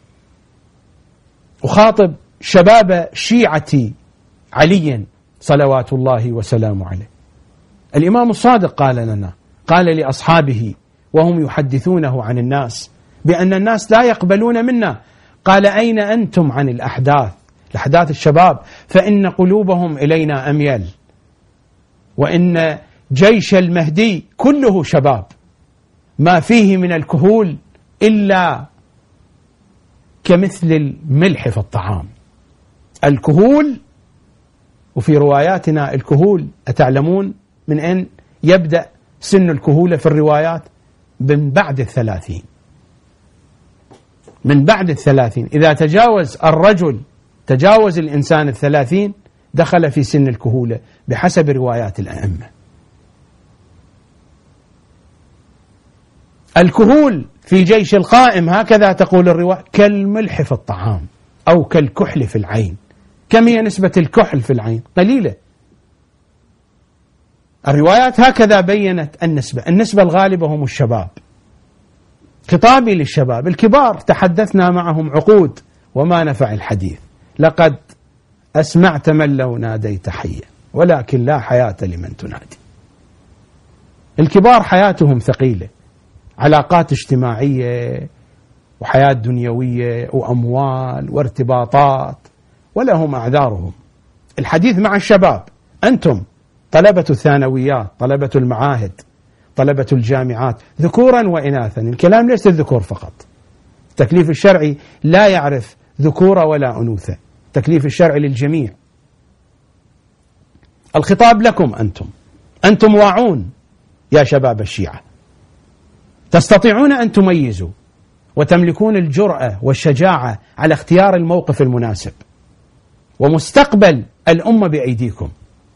أخاطب شباب شيعة علي صلوات الله وسلامه عليه. الإمام الصادق قال لنا، قال لأصحابه وهم يحدثونه عن الناس بأن الناس لا يقبلون منا، قال: أين أنتم عن الأحداث الشباب؟ فإن قلوبهم إلينا أميل، وإن جيش المهدي كله شباب، ما فيه من الكهول إلا كمثل الملح في الطعام. الكهول، وفي رواياتنا الكهول، أتعلمون من أين يبدأ سن الكهولة في الروايات؟ من بعد 30. من بعد 30 إذا تجاوز الإنسان 30 دخل في سن الكهولة بحسب روايات الأئمة. الكهول في جيش القائم هكذا تقول الرواية: كالملح في الطعام أو كالكحل في العين. كم هي نسبة الكحل في العين؟ قليلة. الروايات هكذا بيّنت النسبة الغالبة هم الشباب. خطابي للشباب الكبار تحدثنا معهم عقود وما نفع الحديث. لقد أسمعت من لو ناديت حيا ولكن لا حياة لمن تنادي. الكبار حياتهم ثقيلة، علاقات اجتماعية وحياة دنيوية وأموال وارتباطات، ولهم أعذارهم. الحديث مع الشباب، أنتم طلبة الثانويات، طلبة المعاهد، طلبة الجامعات، ذكورا وإناثا. الكلام ليس الذكور فقط، التكليف الشرعي لا يعرف ذكور ولا أنوثة، التكليف الشرعي للجميع. الخطاب لكم أنتم واعون يا شباب الشيعة، تستطيعون أن تميزوا وتملكون الجرأة والشجاعة على اختيار الموقف المناسب، ومستقبل الأمة بأيديكم.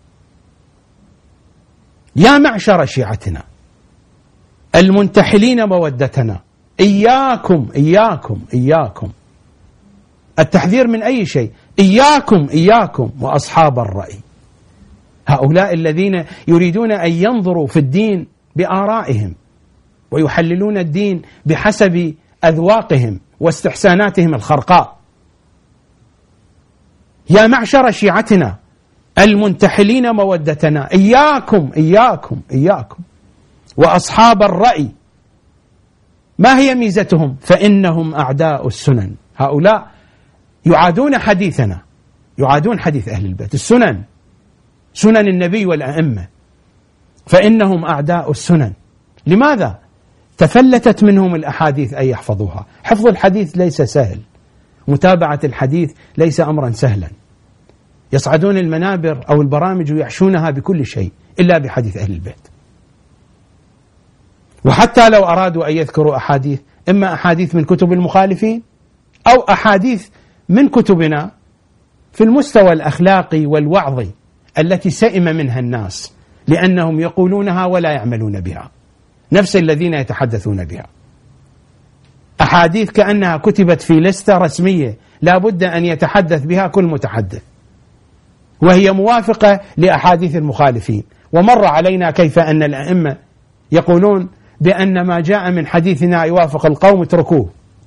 يا معشر شيعتنا المنتحلين مودتنا، إياكم إياكم إياكم، التحذير من أي شيء، إياكم وأصحاب الرأي، هؤلاء الذين يريدون أن ينظروا في الدين بآرائهم ويحللون الدين بحسب أذواقهم واستحساناتهم الخرقاء. يا معشر شيعتنا المنتحلين مودتنا، إياكم إياكم إياكم وأصحاب الرأي. ما هي ميزتهم؟ فإنهم أعداء السنن. هؤلاء يعادون حديثنا، يعادون حديث أهل البيت، السنن، سنن النبي والأئمة، فإنهم أعداء السنن. لماذا؟ تفلتت منهم الأحاديث أن يحفظوها. حفظ الحديث ليس سهل، متابعة الحديث ليس أمرا سهلا. يصعدون المنابر أو البرامج ويحشونها بكل شيء إلا بحديث أهل البيت. وحتى لو أرادوا أن يذكروا أحاديث، إما أحاديث من كتب المخالفين أو أحاديث من كتبنا في المستوى الأخلاقي والوعظي التي سئم منها الناس لأنهم يقولونها ولا يعملون بها، نفس الذين يتحدثون بها. أحاديث كأنها كتبت في لستة رسمية لا بد أن يتحدث بها كل متحدث، وهي موافقة لأحاديث المخالفين. ومر علينا كيف أن الأئمة يقولون بأن ما جاء من حديثنا يوافق القوم اتركوه.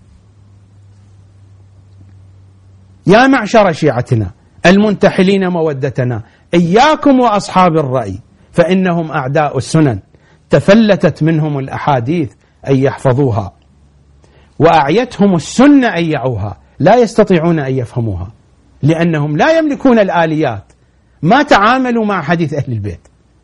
يا معشر شيعتنا المنتحلين مودتنا، إياكم وأصحاب الرأي، فإنهم أعداء السنن، تفلتت منهم الأحاديث أن يحفظوها، وأعيتهم السنة أن يعوها، لا يستطيعون أن يفهموها لأنهم لا يملكون الآليات، ما تعاملوا مع حديث أهل البيت.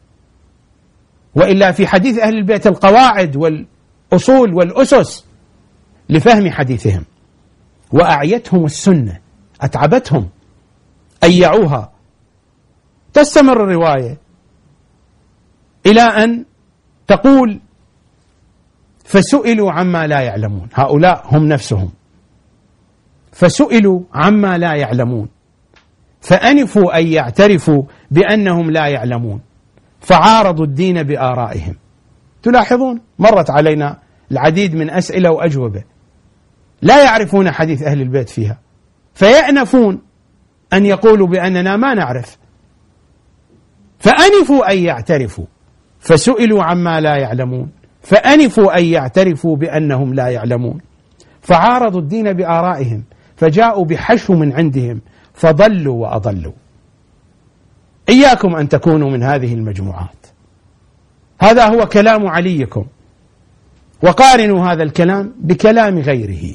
وإلا في حديث أهل البيت القواعد والأصول والأسس لفهم حديثهم. وأعيتهم السنة، أتعبتهم أن يعوها. تستمر الرواية إلى أن تقول فسئلوا عما لا يعلمون. هؤلاء هم نفسهم، فسئلوا عما لا يعلمون فأنفوا أن يعترفوا بأنهم لا يعلمون، فعارضوا الدين بآرائهم. تلاحظون مرت علينا العديد من أسئلة وأجوبة لا يعرفون حديث أهل البيت فيها، فيأنفون أن يقولوا بأننا ما نعرف، فأنفوا أن يعترفوا. فسئلوا عما لا يعلمون فأنفوا أن يعترفوا بأنهم لا يعلمون، فعارضوا الدين بآرائهم، فجاءوا بحشو من عندهم فضلوا وأضلوا. إياكم أن تكونوا من هذه المجموعات. هذا هو كلام عليكم، وقارنوا هذا الكلام بكلام غيره.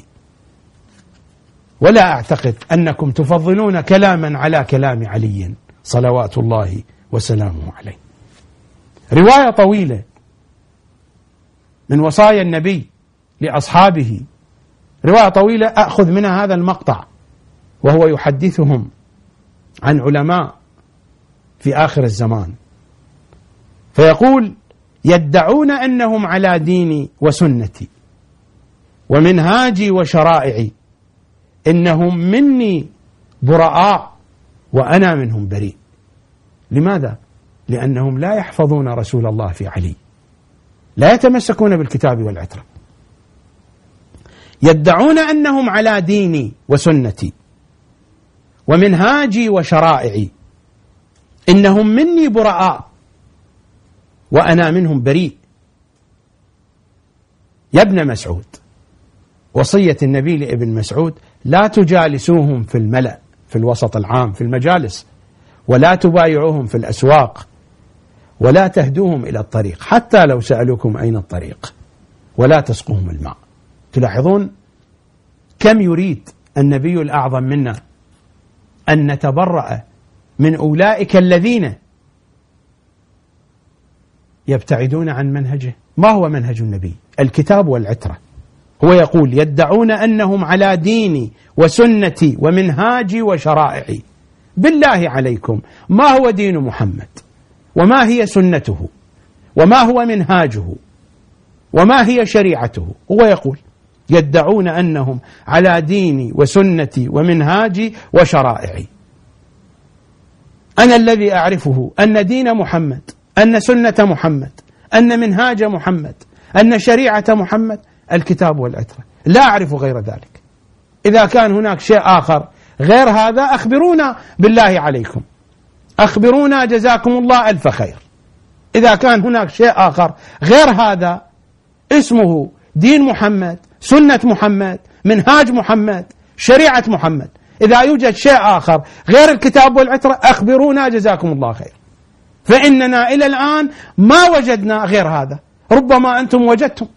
ولا أعتقد أنكم تفضلون كلاما على كلام علي صلوات الله وسلامه عليه. رواية طويلة من وصايا النبي لأصحابه، رواية طويلة أخذ منها هذا المقطع وهو يحدثهم عن علماء في آخر الزمان، فيقول: يدعون أنهم على ديني وسنتي ومنهاجي وشرائعي، إنهم مني براء وأنا منهم بريء. لماذا؟ لأنهم لا يحفظون رسول الله في علي، لا يتمسكون بالكتاب والعترة. يدعون أنهم على ديني وسنتي ومنهاجي وشرائعي، إنهم مني براء وأنا منهم بريء. يا ابن مسعود، وصية النبي لابن مسعود: لا تجالسوهم في الملأ، في الوسط العام، في المجالس، ولا تبايعوهم في الأسواق، ولا تهدوهم إلى الطريق حتى لو سألوكم أين الطريق، ولا تسقوهم الماء. تلاحظون كم يريد النبي الأعظم منا أن نتبرأ من أولئك الذين يبتعدون عن منهجه. ما هو منهج النبي؟ الكتاب والعترة. هو يقول: يدعون أنهم على ديني وسنتي ومنهاجي وشرائعي. بالله عليكم، ما هو دين محمد؟ وما هي سنته؟ وما هو منهاجه؟ وما هي شريعته؟ هو يقول: يدعون أنهم على ديني وسنتي ومنهاجي وشرائعي. أنا الذي أعرفه أن دين محمد، أن سنة محمد، أن منهاج محمد، أن شريعة محمد الكتاب والعترة، لا أعرف غير ذلك. إذا كان هناك شيء آخر غير هذا أخبرونا بالله عليكم، أخبرونا جزاكم الله ألف خير. إذا كان هناك شيء آخر غير هذا اسمه دين محمد، سنة محمد، منهاج محمد، شريعة محمد، إذا يوجد شيء آخر غير الكتاب والعترة أخبرونا جزاكم الله خير، فإننا إلى الآن ما وجدنا غير هذا، ربما أنتم وجدتم.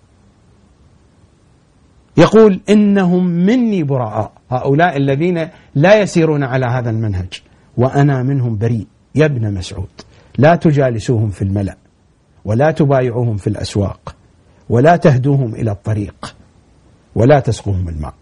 يقول: إنهم مني براء، هؤلاء الذين لا يسيرون على هذا المنهج، وأنا منهم بريء. يا ابن مسعود، لا تجالسوهم في الملأ، ولا تبايعوهم في الأسواق، ولا تهدوهم إلى الطريق، ولا تسقوهم الماء.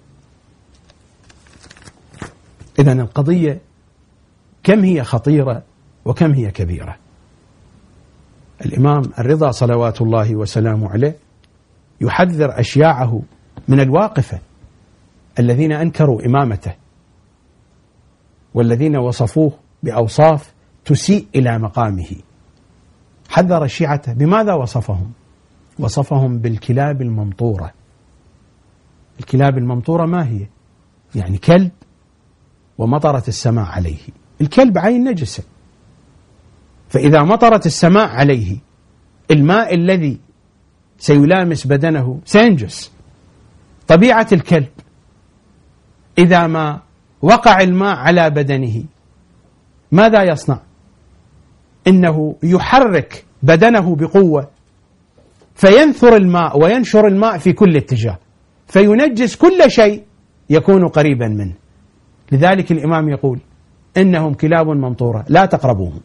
إذن القضية كم هي خطيرة وكم هي كبيرة. الإمام الرضا صلوات الله وسلامه عليه يحذر أشياعه من الواقفة الذين أنكروا إمامته والذين وصفوه بأوصاف تسيء إلى مقامه. حذر الشيعة. بماذا وصفهم؟ وصفهم بالكلاب الممطورة. الكلاب الممطورة ما هي؟ يعني كلب ومطرت السماء عليه. الكلب عين نجسة، فإذا مطرت السماء عليه الماء الذي سيلامس بدنه سينجس. طبيعة الكلب إذا ما وقع الماء على بدنه ماذا يصنع؟ إنه يحرك بدنه بقوة فينثر الماء وينشر الماء في كل اتجاه، فينجس كل شيء يكون قريبا منه. لذلك الإمام يقول: إنهم كلاب ممطورة لا تقربوهم،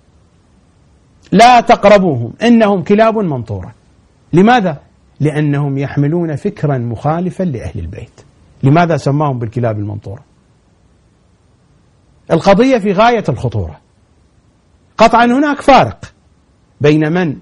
لا تقربوهم، إنهم كلاب ممطورة. لماذا؟ لأنهم يحملون فكرا مخالفا لأهل البيت. لماذا سماهم بالكلاب الممطورة؟ القضية في غاية الخطورة. قطعا هناك فارق بين من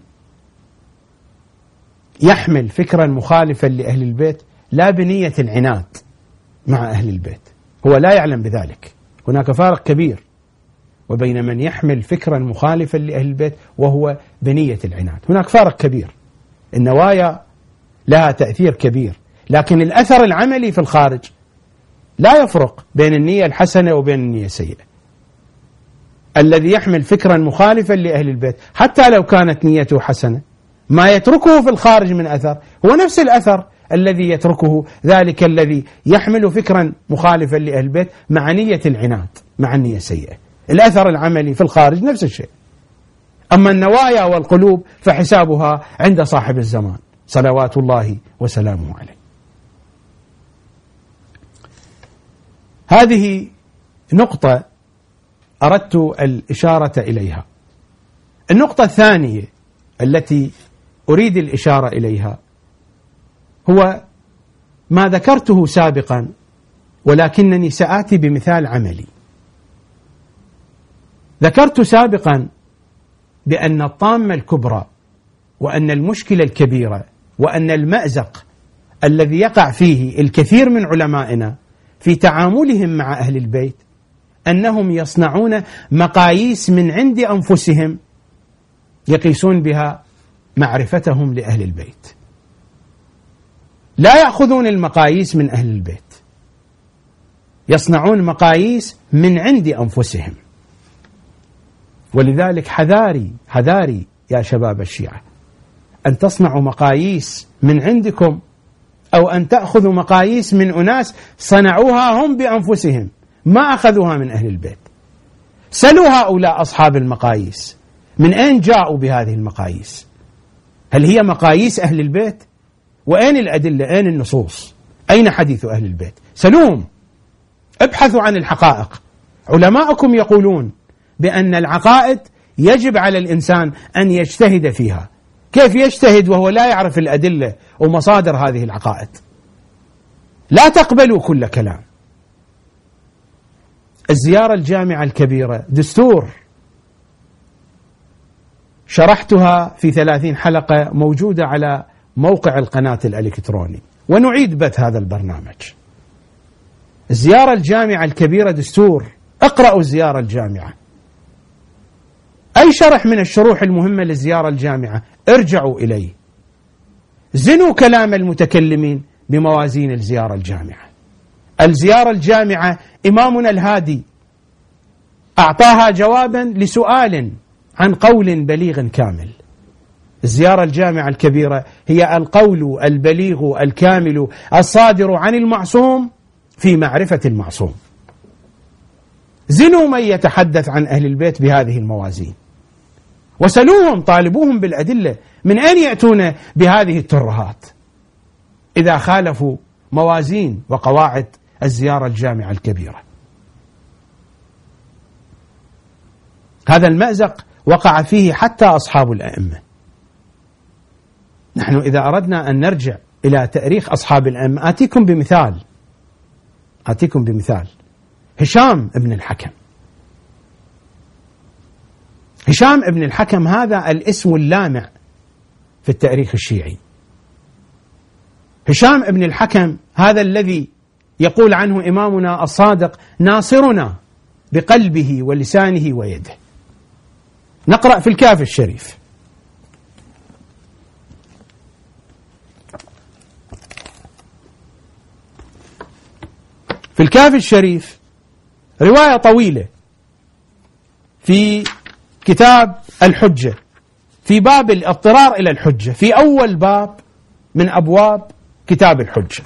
يحمل فكرا مخالفا لأهل البيت لا بنية العناد مع أهل البيت، هو لا يعلم بذلك، هناك فارق كبير، وبين من يحمل فكرا مخالفا لأهل البيت وهو بنية العناد. هناك فارق كبير. النوايا لها تأثير كبير، لكن الأثر العملي في الخارج لا يفرق بين النية الحسنة وبين النية السيئة. الذي يحمل فكرا مخالفا لأهل البيت حتى لو كانت نيته حسنة، ما يتركه في الخارج من أثر هو نفس الأثر الذي يتركه ذلك الذي يحمل فكرا مخالفا لأهل البيت مع نية العناد، مع النية السيئة. الأثر العملي في الخارج نفس الشيء. أما النوايا والقلوب فحسابها عند صاحب الزمان صلوات الله وسلامه عليه. هذه نقطة أردت الإشارة إليها. النقطة الثانية التي أريد الإشارة إليها هو ما ذكرته سابقا، ولكنني سآتي بمثال عملي. ذكرت سابقا بأن الطامة الكبرى وأن المشكلة الكبيرة وأن المأزق الذي يقع فيه الكثير من علمائنا في تعاملهم مع أهل البيت أنهم يصنعون مقاييس من عند أنفسهم يقيسون بها معرفتهم لأهل البيت، لا يأخذون المقاييس من أهل البيت. يصنعون مقاييس من عند أنفسهم. ولذلك حذاري يا شباب الشيعة أن تصنعوا مقاييس من عندكم، أو أن تأخذوا مقاييس من أناس صنعوها هم بأنفسهم، ما أخذوها من أهل البيت. سلوا هؤلاء أصحاب المقاييس من أين جاءوا بهذه المقاييس؟ هل هي مقاييس أهل البيت؟ وأين الأدلة؟ أين النصوص؟ أين حديث أهل البيت؟ سلوهم، ابحثوا عن الحقائق. علماءكم يقولون بأن العقائد يجب على الإنسان أن يجتهد فيها. كيف يجتهد وهو لا يعرف الأدلة ومصادر هذه العقائد؟ لا تقبلوا كل كلام. الزيارة الجامعة الكبيرة دستور، شرحتها في 30 حلقة موجودة على موقع القناة الإلكتروني، ونعيد بث هذا البرنامج. الزيارة الجامعة الكبيرة دستور، اقرأوا الزيارة الجامعة. أي شرح من الشروح المهمة للزيارة الجامعة ارجعوا إليه، زنوا كلام المتكلمين بموازين الزيارة الجامعة. الزيارة الجامعة إمامنا الهادي أعطاها جوابا لسؤال عن قول بليغ كامل. الزيارة الجامعة الكبيرة هي القول البليغ الكامل الصادر عن المعصوم في معرفة المعصوم. زنوا من يتحدث عن أهل البيت بهذه الموازين، وسلوهم، طالبوهم بالأدلة. من أين يأتون بهذه الترهات إذا خالفوا موازين وقواعد الزيارة الجامعة الكبيرة؟ هذا المأزق وقع فيه حتى أصحاب الأئمة. نحن إذا أردنا أن نرجع إلى تاريخ أصحاب الأئمة، آتيكم بمثال هشام ابن الحكم. هشام ابن الحكم هذا الاسم اللامع في التاريخ الشيعي. هشام ابن الحكم هذا الذي يقول عنه إمامنا الصادق: ناصرنا بقلبه ولسانه ويده. نقرأ في الكافي الشريف. في الكافي الشريف رواية طويلة في كتاب الحجة، في باب الاضطرار إلى الحجة، في أول باب من أبواب كتاب الحجة.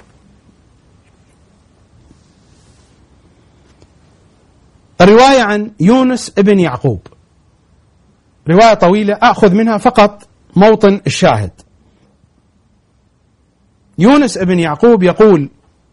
الرواية عن يونس ابن يعقوب، رواية طويلة أخذ منها فقط موطن الشاهد. يونس ابن يعقوب يقول: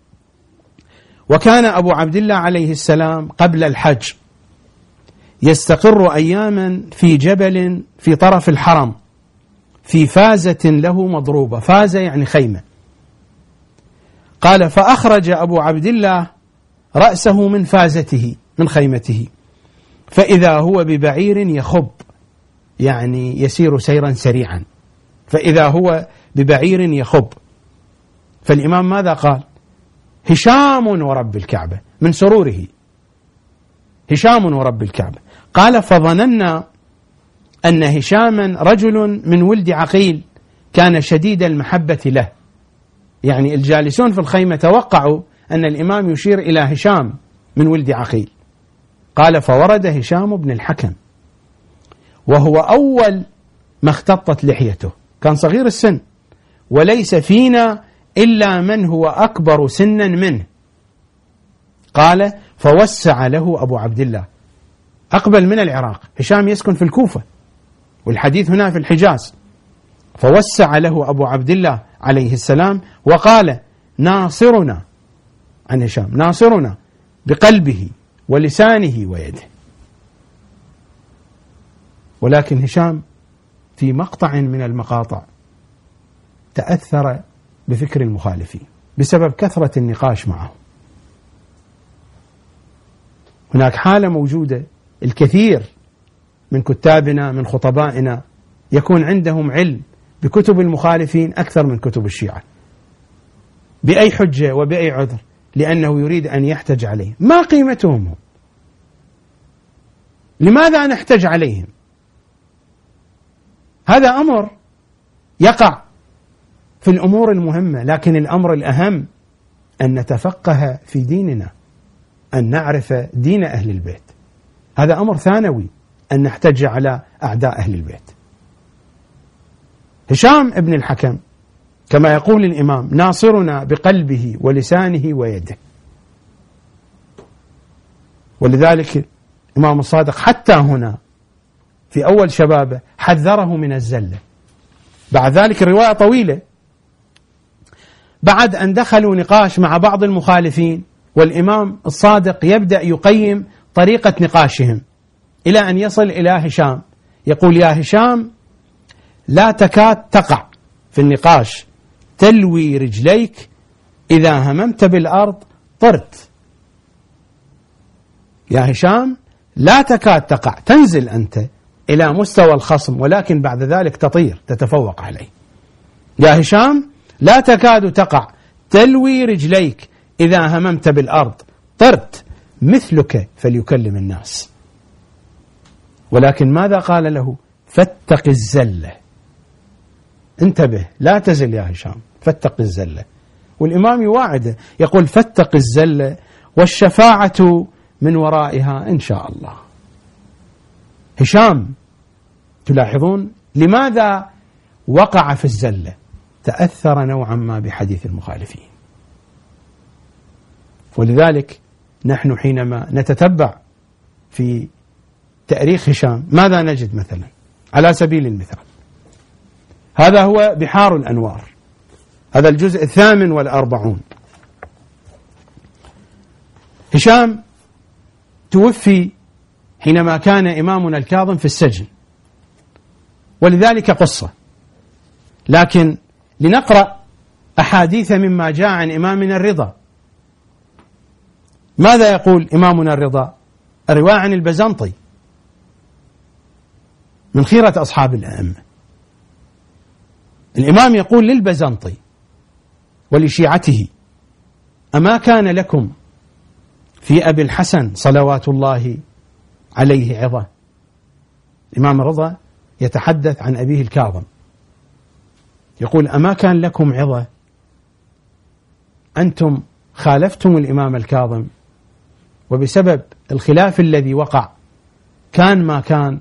وكان أبو عبد الله عليه السلام قبل الحج يستقر أياما في جبل في طرف الحرم في فازة له مضروبة. فازة يعني خيمة. قال: فأخرج أبو عبد الله رأسه من فازته، من خيمته، فإذا هو ببعير يخب، يعني يسير سيرا سريعا. فإذا هو ببعير يخب. فالإمام ماذا قال؟ هشام ورب الكعبة، من سروره. هشام ورب الكعبة. قال: فظننا أن هشاما رجل من ولد عقيل كان شديد المحبة له. يعني الجالسون في الخيمة توقعوا أن الإمام يشير إلى هشام من ولد عقيل. قال: فورد هشام بن الحكم وهو أول ما اختطت لحيته، كان صغير السن، وليس فينا إلا من هو أكبر سنا منه. قال: فوسع له أبو عبد الله. أقبل من العراق، هشام يسكن في الكوفة والحديث هنا في الحجاز. فوسع له أبو عبد الله عليه السلام وقال: ناصرنا، عن هشام، ناصرنا بقلبه ولسانه ويده. ولكن هشام في مقطع من المقاطع تأثر بفكر المخالفين بسبب كثرة النقاش معه. هناك حالة موجودة، الكثير من كتابنا من خطبائنا يكون عندهم علم بكتب المخالفين أكثر من كتب الشيعة، بأي حجة وبأي عذر، لأنه يريد أن يحتج عليه. ما قيمتهم هم؟ لماذا نحتج عليهم؟ هذا أمر يقع في الأمور المهمة، لكن الأمر الأهم أن نتفقه في ديننا. أن نعرف دين أهل البيت، هذا أمر ثانوي أن نحتج على أعداء أهل البيت. هشام ابن الحكم كما يقول الإمام ناصرنا بقلبه ولسانه ويده، ولذلك الإمام الصادق حتى هنا في أول شبابه حذره من الزلة. بعد ذلك رواية طويلة بعد أن دخلوا نقاش مع بعض المخالفين، والإمام الصادق يبدأ يقيم طريقة نقاشهم إلى أن يصل إلى هشام، يقول يا هشام لا تكاد تقع في النقاش، تلوي رجليك إذا هممت بالأرض طرت. يا هشام لا تكاد تقع، تنزل أنت إلى مستوى الخصم ولكن بعد ذلك تطير تتفوق عليه. يا هشام لا تكاد تقع، تلوي رجليك إذا هممت بالأرض طرت، مثلك فليكلم الناس. ولكن ماذا قال له؟ فاتق الزلة، انتبه لا تزل يا هشام، فاتق الزلة. والإمام يواعده يقول فاتق الزلة والشفاعة من ورائها إن شاء الله. هشام تلاحظون لماذا وقع في الزلة؟ تأثر نوعا ما بحديث المخالفين. ولذلك نحن حينما نتتبع في تاريخ هشام ماذا نجد مثلا؟ على سبيل المثال هذا هو بحار الأنوار، هذا الجزء 48. هشام توفي حينما كان إمامنا الكاظم في السجن، ولذلك قصة، لكن لنقرأ أحاديث مما جاء عن إمامنا الرضا. ماذا يقول إمامنا الرضا؟ الرواية عن البزنطي من خيرة أصحاب الأئمة. الإمام يقول للبزنطي ولشيعته أما كان لكم في أبي الحسن صلوات الله عليه عظة؟ الإمام الرضا يتحدث عن أبيه الكاظم، يقول أما كان لكم عظة؟ أنتم خالفتم الإمام الكاظم، وبسبب الخلاف الذي وقع كان ما كان،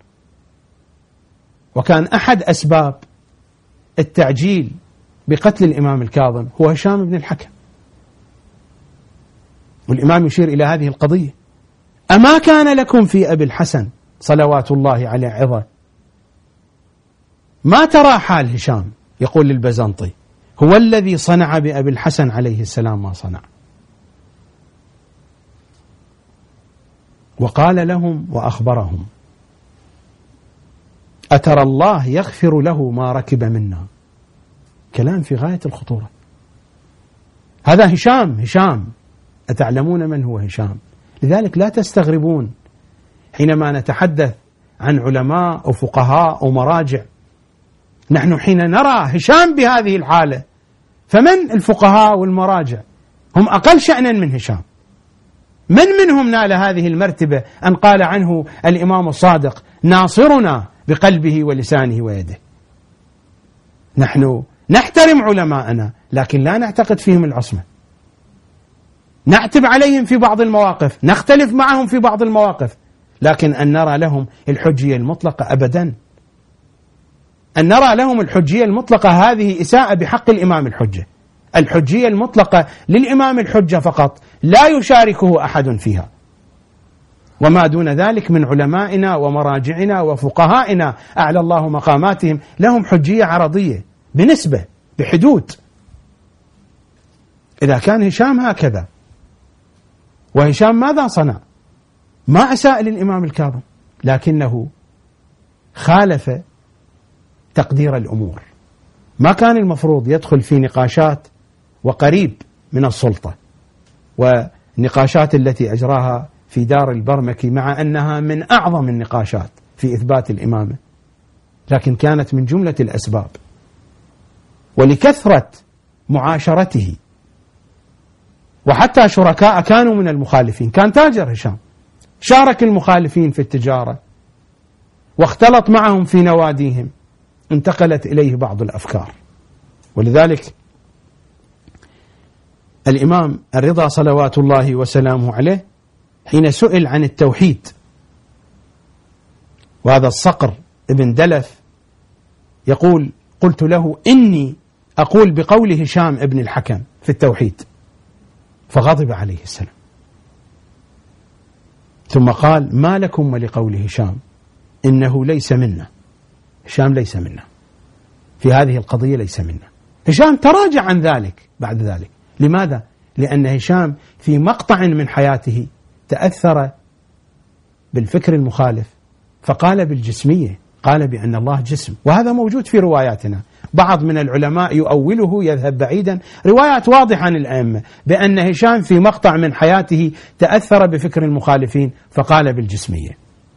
وكان أحد أسباب التعجيل بقتل الإمام الكاظم هو هشام بن الحكم. والإمام يشير إلى هذه القضية، أما كان لكم في أبي الحسن صلوات الله عليه عظة؟ ما ترى حال هشام؟ يقول للبزنطي هو الذي صنع بأبي الحسن عليه السلام ما صنع. وقال لهم وأخبرهم أترى الله يغفر له ما ركب منا؟ كلام في غاية الخطورة. هذا هشام أتعلمون من هو هشام؟ لذلك لا تستغربون حينما نتحدث عن علماء أو فقهاء أو مراجع، نحن حين نرى هشام بهذه الحالة فمن الفقهاء والمراجع هم أقل شأنا من هشام؟ من منهم نال هذه المرتبة أن قال عنه الإمام الصادق ناصرنا بقلبه ولسانه ويده؟ نحن نحترم علماءنا لكن لا نعتقد فيهم العصمة، نعتب عليهم في بعض المواقف، نختلف معهم في بعض المواقف، لكن أن نرى لهم الحجية المطلقة أبدا. أن نرى لهم الحجية المطلقة هذه إساءة بحق الإمام الحجة. الحجية المطلقة للإمام الحجة فقط، لا يشاركه أحد فيها، وما دون ذلك من علمائنا ومراجعنا وفقهائنا أعلى الله مقاماتهم لهم حجية عرضية بنسبة بحدود. إذا كان هشام هكذا، وهشام ماذا صنع؟ ما أساء للإمام الكاظم، لكنه خالف تقدير الأمور. ما كان المفروض يدخل في نقاشات وقريب من السلطة، والنقاشات التي أجراها في دار البرمكي مع أنها من أعظم النقاشات في إثبات الإمامة، لكن كانت من جملة الأسباب، ولكثرة معاشرته، وحتى شركاء كانوا من المخالفين. كان تاجر هشام، شارك المخالفين في التجارة واختلط معهم في نواديهم، انتقلت إليه بعض الأفكار. ولذلك الإمام الرضا صلوات الله وسلامه عليه حين سئل عن التوحيد، وهذا الصقر ابن دلف يقول: قلت له إني أقول بقول هشام ابن الحكم في التوحيد، فغضب عليه السلام، ثم قال: ما لكم ولقول هشام إنه ليس منا. هشام ليس منا في هذه القضية، ليس منا. هشام تراجع عن ذلك بعد ذلك. لماذا؟ لأن هشام في مقطع من حياته تأثر بالفكر المخالف فقال بالجسمية، قال بأن الله جسم، وهذا موجود في رواياتنا. بعض من العلماء يؤوله، يذهب بعيدا، روايات واضحة عن الأئمة بأن هشام في مقطع من حياته تأثر بفكر المخالفين فقال بالجسمية.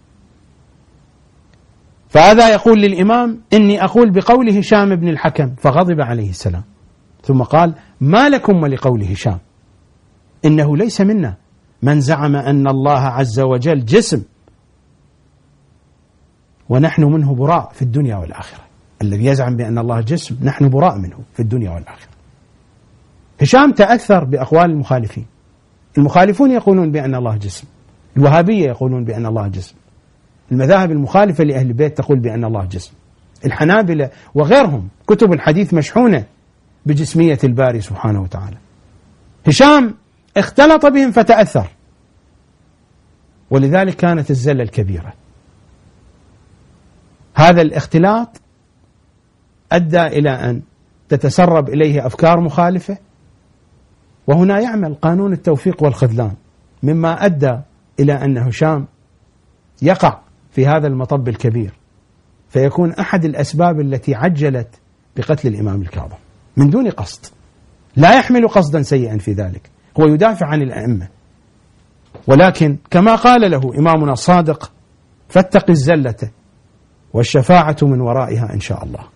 فهذا يقول للإمام: إني أقول بقول هشام بن الحكم، فغضب عليه السلام، ثم قال: ما لكم ولقول هشام إنه ليس منا من زعم أن الله عز وجل جسم ونحن منه براء في الدنيا والآخرة. الذي يزعم بأن الله جسم نحن براء منه في الدنيا والآخرة. هشام تأثر بأقوال المخالفين. المخالفون يقولون بأن الله جسم، الوهابية يقولون بأن الله جسم، المذاهب المخالفة لأهل البيت تقول بأن الله جسم، الحنابلة وغيرهم، كتب الحديث مشحونة بجسمية الباري سبحانه وتعالى. هشام اختلط بهم فتأثر، ولذلك كانت الزلة الكبيرة. هذا الاختلاط أدى إلى أن تتسرب إليه أفكار مخالفة، وهنا يعمل قانون التوفيق والخذلان، مما أدى إلى أن هشام يقع في هذا المطب الكبير، فيكون أحد الأسباب التي عجلت بقتل الإمام الكاظم من دون قصد، لا يحمل قصدا سيئا في ذلك، هو يدافع عن الأئمة، ولكن كما قال له إمامنا الصادق: فاتق الزلة والشفاعة من ورائها إن شاء الله.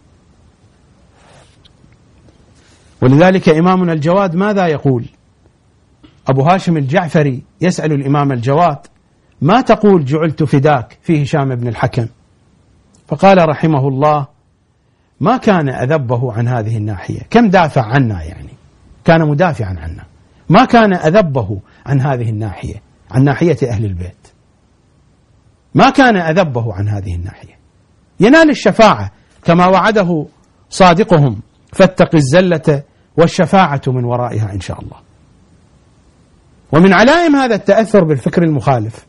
ولذلك إمامنا الجواد ماذا يقول؟ أبو هاشم الجعفري يسأل الإمام الجواد: ما تقول جعلت فداك في هشام بن الحكم؟ فقال رحمه الله: ما كان أذبه عن هذه الناحية. كم دافع عنا، يعني كان مدافعا عنا، ما كان أذبه عن هذه الناحية، عن ناحية أهل البيت، ما كان أذبه عن هذه الناحية، ينال الشفاعة كما وعده صادقهم: فاتق الزلة والشفاعة من ورائها إن شاء الله. ومن علائم هذا التأثر بالفكر المخالف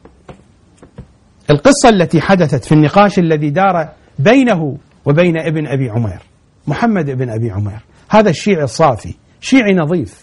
القصة التي حدثت في النقاش الذي دار بينه وبين ابن أبي عمير، محمد ابن أبي عمير، هذا الشيعي الصافي، شيعي نظيف.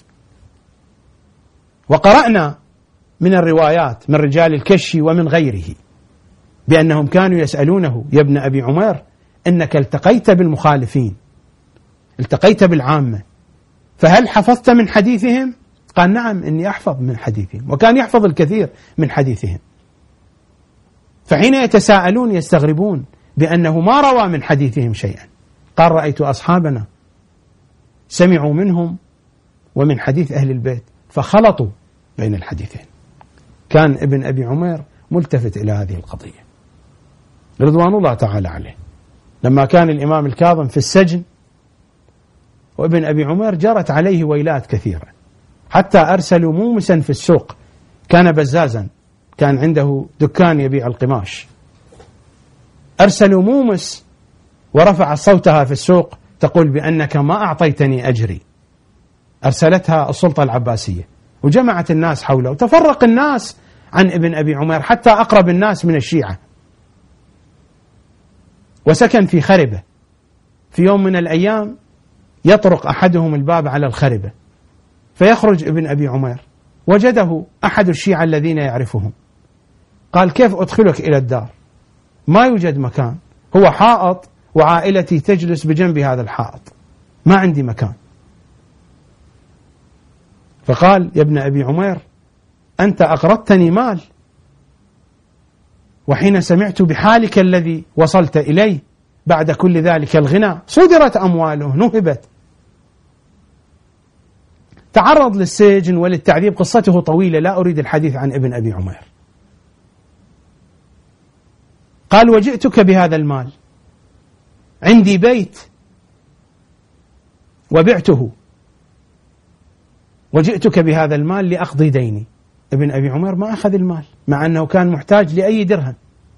وقرأنا من الروايات من رجال الكشي ومن غيره بأنهم كانوا يسألونه: يا ابن أبي عمير، إنك التقيت بالمخالفين، التقيت بالعامة، فهل حفظت من حديثهم؟ قال: نعم، إني أحفظ من حديثهم، وكان يحفظ الكثير من حديثهم. فحين يتساءلون يستغربون بأنه ما روى من حديثهم شيئا. قال: رأيت أصحابنا سمعوا منهم ومن حديث أهل البيت فخلطوا بين الحديثين. كان ابن أبي عمير ملتفت إلى هذه القضية رضوان الله تعالى عليه، لما كان الإمام الكاظم في السجن وابن أبي عمير جرت عليه ويلات كثيرة، حتى أرسلوا مومسا في السوق، كان بزازا، كان عنده دكان يبيع القماش، أرسلوا مومس ورفع صوتها في السوق تقول بأنك ما أعطيتني أجري. أرسلتها السلطة العباسية وجمعت الناس حوله، وتفرق الناس عن ابن أبي عمير حتى أقرب الناس من الشيعة. وسكن في خربة. في يوم من الأيام يطرق أحدهم الباب على الخربة، فيخرج ابن أبي عمير، وجده أحد الشيعة الذين يعرفهم. قال: كيف أدخلك إلى الدار؟ ما يوجد مكان، هو حائط وعائلتي تجلس بجنب هذا الحائط، ما عندي مكان. فقال: يا ابن أبي عمير، أنت أقرضتني مال، وحين سمعت بحالك الذي وصلت إليه بعد كل ذلك الغنى صدرت أمواله، نهبت، تعرض للسجن وللتعذيب، قصته طويلة لا أريد الحديث عن ابن أبي عمير. قال: وجئتك بهذا المال، عندي بيت وبعته وجئتك بهذا المال لأقضي ديني. ابن أبي عمير ما أخذ المال مع أنه كان محتاج لأي درهم،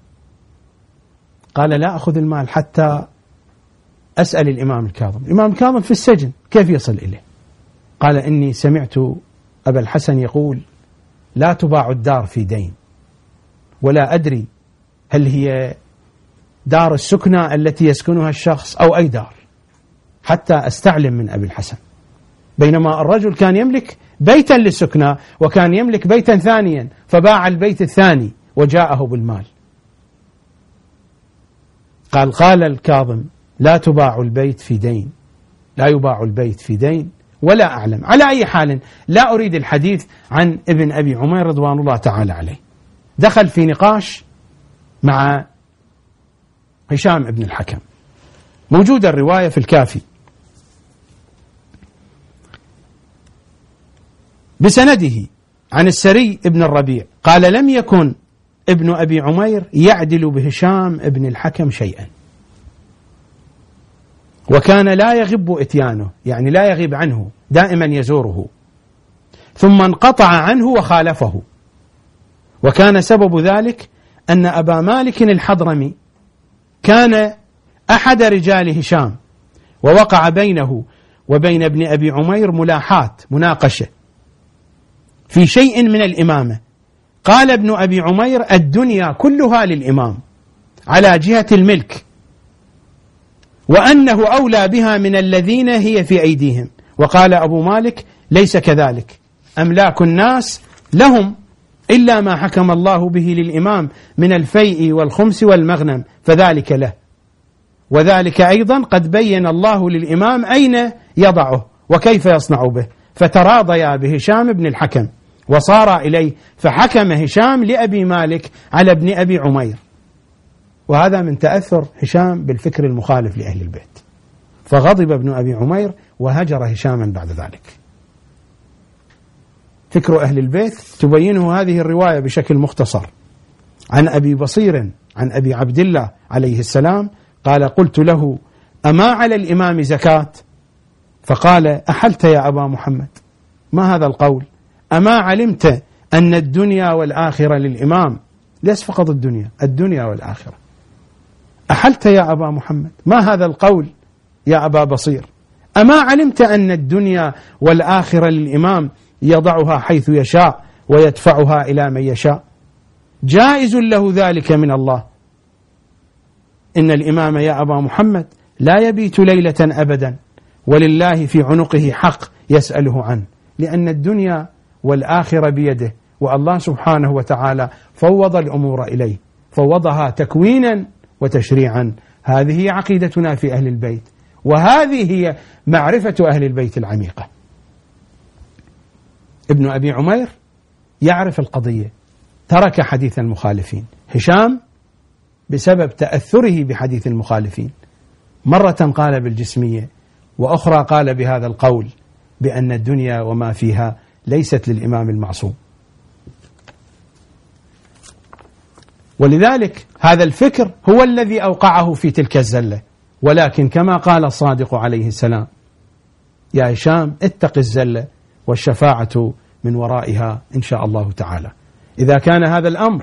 قال لا أخذ المال حتى أسأل الإمام الكاظم. الإمام الكاظم في السجن، كيف يصل إليه؟ قال إني سمعت أبا الحسن يقول لا تباع الدار في دين، ولا أدري هل هي دار السكنى التي يسكنها الشخص أو أي دار، حتى أستعلم من أبي الحسن. بينما الرجل كان يملك بيتا للسكنى وكان يملك بيتا ثانيا، فباع البيت الثاني وجاءه بالمال. قال الكاظم لا تباع البيت في دين، لا يباع البيت في دين ولا أعلم. على أي حال لا أريد الحديث عن ابن أبي عمير رضوان الله تعالى عليه. دخل في نقاش مع هشام ابن الحكم، موجودة الرواية في الكافي بسنده عن السري ابن الربيع قال لم يكن ابن أبي عمير يعدل بهشام ابن الحكم شيئا، وكان لا يغب إتيانه، يعني لا يغيب عنه، دائما يزوره، ثم انقطع عنه وخالفه. وكان سبب ذلك أن أبا مالك الحضرمي كان أحد رجال هشام، ووقع بينه وبين ابن أبي عمير ملاحات، مناقشة في شيء من الإمامة. قال ابن أبي عمير الدنيا كلها للإمام على جهة الملك، وأنه أولى بها من الذين هي في أيديهم. وقال أبو مالك ليس كذلك، أملاك الناس لهم إلا ما حكم الله به للإمام من الفيء والخمس والمغنم فذلك له، وذلك أيضا قد بين الله للإمام أين يضعه وكيف يصنع به. فتراضيا بهشام بن الحكم وصار إليه، فحكم هشام لأبي مالك على ابن أبي عمير. وهذا من تأثر هشام بالفكر المخالف لأهل البيت، فغضب ابن أبي عمير وهجر هشاما بعد ذلك. فكر أهل البيت تبينه هذه الرواية بشكل مختصر عن أبي بصير عن أبي عبد الله عليه السلام قال قلت له أما على الإمام زكاة؟ فقال أحلت يا أبا محمد. ما هذا القول؟ أما علمت أن الدنيا والآخرة للإمام؟ ليس فقط الدنيا والآخرة. أحلت يا أبا محمد. ما هذا القول يا أبا بصير؟ أما علمت أن الدنيا والآخرة للإمام يضعها حيث يشاء ويدفعها إلى من يشاء، جائز له ذلك من الله. إن الإمام يا أبا محمد لا يبيت ليلة أبدا، ولله في عنقه حق يسأله عنه، لأن الدنيا والآخرة بيده، والله سبحانه وتعالى فوض الأمور إليه، فوضها تكوينا وتشريعا. هذه هي عقيدتنا في أهل البيت، وهذه هي معرفة أهل البيت العميقة. ابن أبي عمير يعرف القضية، ترك حديث المخالفين. هشام بسبب تأثره بحديث المخالفين مرة قال بالجسمية، وأخرى قال بهذا القول بأن الدنيا وما فيها ليست للإمام المعصوم. ولذلك هذا الفكر هو الذي أوقعه في تلك الزلة. ولكن كما قال الصادق عليه السلام يا هشام اتق الزلة والشفاعة من ورائها إن شاء الله تعالى. إذا كان هذا الأمر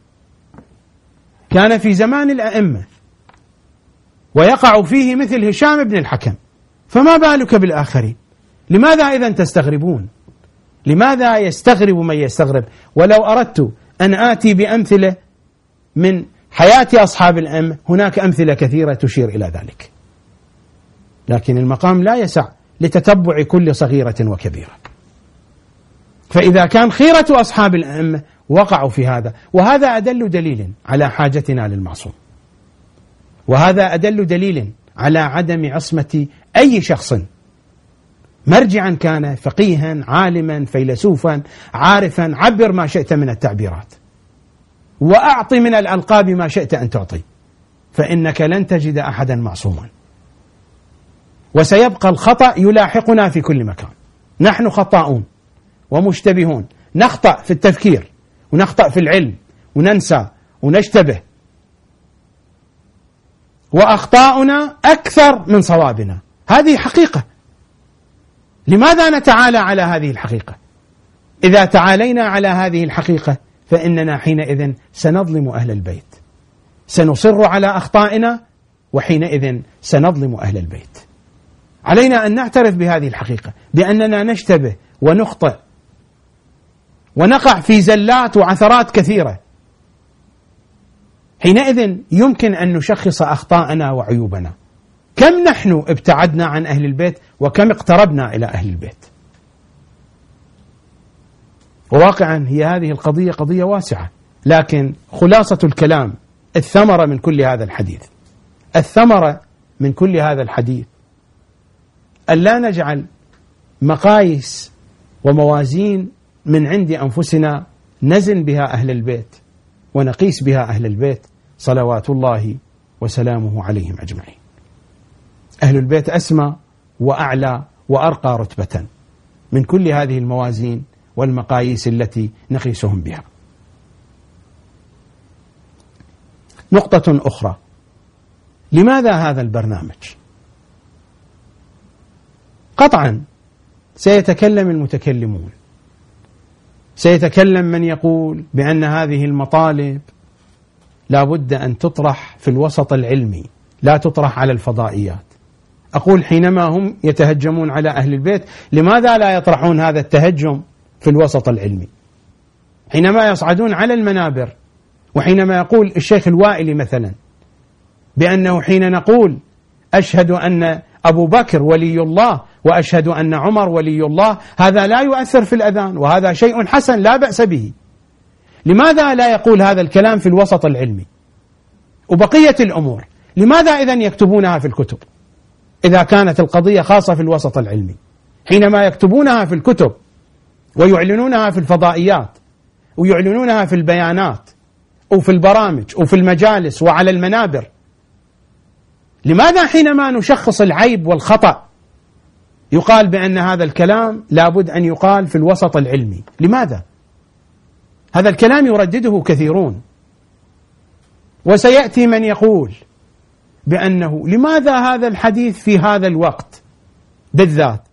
كان في زمان الأئمة ويقع فيه مثل هشام بن الحكم، فما بالك بالآخرين؟ لماذا إذن تستغربون؟ لماذا يستغرب من يستغرب؟ ولو أردت أن آتي بأمثلة من حياة أصحاب الأئمة هناك أمثلة كثيرة تشير إلى ذلك، لكن المقام لا يسع لتتبع كل صغيرة وكبيرة. فإذا كان خيرة أصحاب الأئمة وقعوا في هذا، وهذا أدل دليل على حاجتنا للمعصوم، وهذا أدل دليل على عدم عصمة أي شخص، مرجعا كان، فقيها، عالما، فيلسوفا، عارفا، عبر ما شئت من التعبيرات، وأعطي من الألقاب ما شئت أن تعطي، فإنك لن تجد أحدا معصوما. وسيبقى الخطأ يلاحقنا في كل مكان. نحن خطاؤون ومشتبهون، نخطأ في التفكير ونخطأ في العلم وننسى ونشتبه، وأخطاؤنا أكثر من صوابنا. هذه حقيقة. لماذا نتعالى على هذه الحقيقة؟ إذا تعالينا على هذه الحقيقة فإننا حينئذ سنظلم أهل البيت، سنصر على أخطائنا، وحينئذ سنظلم أهل البيت. علينا أن نعترف بهذه الحقيقة، بأننا نشتبه ونخطئ ونقع في زلات وعثرات كثيرة. حينئذ يمكن أن نشخص أخطاءنا وعيوبنا. كم نحن ابتعدنا عن أهل البيت وكم اقتربنا إلى أهل البيت. وواقعا هي هذه القضية قضية واسعة، لكن خلاصة الكلام، الثمرة من كل هذا الحديث، الثمرة من كل هذا الحديث أن لا نجعل مقاييس وموازين من عند أنفسنا نزن بها أهل البيت ونقيس بها أهل البيت صلوات الله وسلامه عليهم أجمعين. أهل البيت أسمى وأعلى وأرقى رتبة من كل هذه الموازين والمقاييس التي نقيسهم بها. نقطة أخرى، لماذا هذا البرنامج؟ قطعا سيتكلم المتكلمون، سيتكلم من يقول بأن هذه المطالب لا بد أن تطرح في الوسط العلمي، لا تطرح على الفضائيات. أقول حينما هم يتهجمون على أهل البيت، لماذا لا يطرحون هذا التهجم في الوسط العلمي؟ حينما يصعدون على المنابر، وحينما يقول الشيخ الوائلي مثلا بأنه حين نقول أشهد أن أبو بكر ولي الله وأشهد أن عمر ولي الله، هذا لا يؤثر في الأذان وهذا شيء حسن لا بأس به. لماذا لا يقول هذا الكلام في الوسط العلمي؟ وبقية الأمور لماذا إذن يكتبونها في الكتب إذا كانت القضية خاصة في الوسط العلمي؟ حينما يكتبونها في الكتب ويعلنونها في الفضائيات ويعلنونها في البيانات وفي البرامج وفي المجالس وعلى المنابر، لماذا حينما نشخص العيب والخطأ يقال بأن هذا الكلام لابد أن يقال في الوسط العلمي؟ لماذا؟ هذا الكلام يردده كثيرون، وسيأتي من يقول بأنه لماذا هذا الحديث في هذا الوقت بالذات؟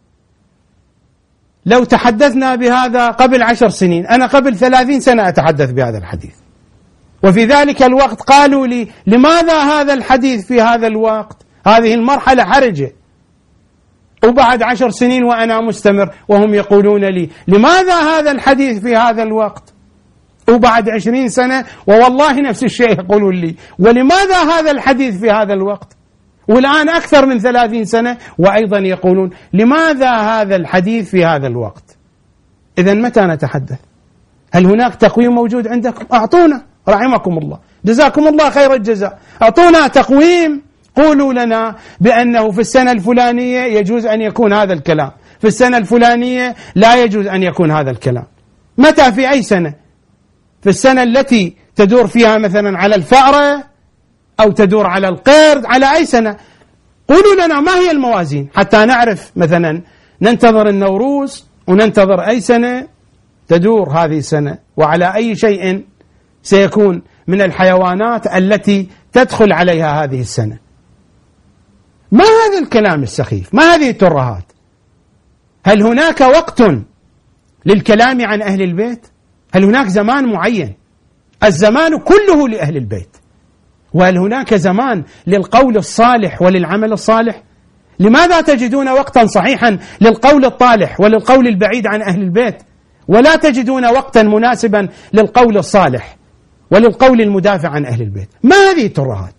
لو تحدثنا بهذا قبل 10 سنين، أنا قبل 30 سنة أتحدث بهذا الحديث، وفي ذلك الوقت قالوا لي لماذا هذا الحديث في هذا الوقت؟ هذه المرحلة حرجة. وبعد 10 سنين وأنا مستمر وهم يقولون لي لماذا هذا الحديث في هذا الوقت؟ وبعد 20 سنة ووالله نفس الشيء يقولون لي ولماذا هذا الحديث في هذا الوقت؟ والآن أكثر من 30 سنة وأيضا يقولون لماذا هذا الحديث في هذا الوقت؟ إذن متى نتحدث؟ هل هناك تقويم موجود عندكم؟ أعطونا رحمكم الله، جزاكم الله خير الجزاء، أعطونا تقويم، قولوا لنا بأنه في السنة الفلانية يجوز أن يكون هذا الكلام، في السنة الفلانية لا يجوز أن يكون هذا الكلام. متى؟ في أي سنة؟ في السنة التي تدور فيها مثلا على الفأرة أو تدور على القرد؟ على أي سنة؟ قولوا لنا ما هي الموازين حتى نعرف. مثلا ننتظر النوروز وننتظر أي سنة تدور هذه السنة، وعلى أي شيء سيكون من الحيوانات التي تدخل عليها هذه السنة. ما هذا الكلام السخيف؟ ما هذه الترهات؟ هل هناك وقت للكلام عن أهل البيت؟ هل هناك زمان معين؟ الزمان كله لأهل البيت. وهل هناك زمان للقول الصالح وللعمل الصالح؟ لماذا تجدون وقتا صحيحا للقول الطالح وللقول البعيد عن أهل البيت، ولا تجدون وقتا مناسبا للقول الصالح وللقول المدافع عن أهل البيت؟ ما هذه الترهات؟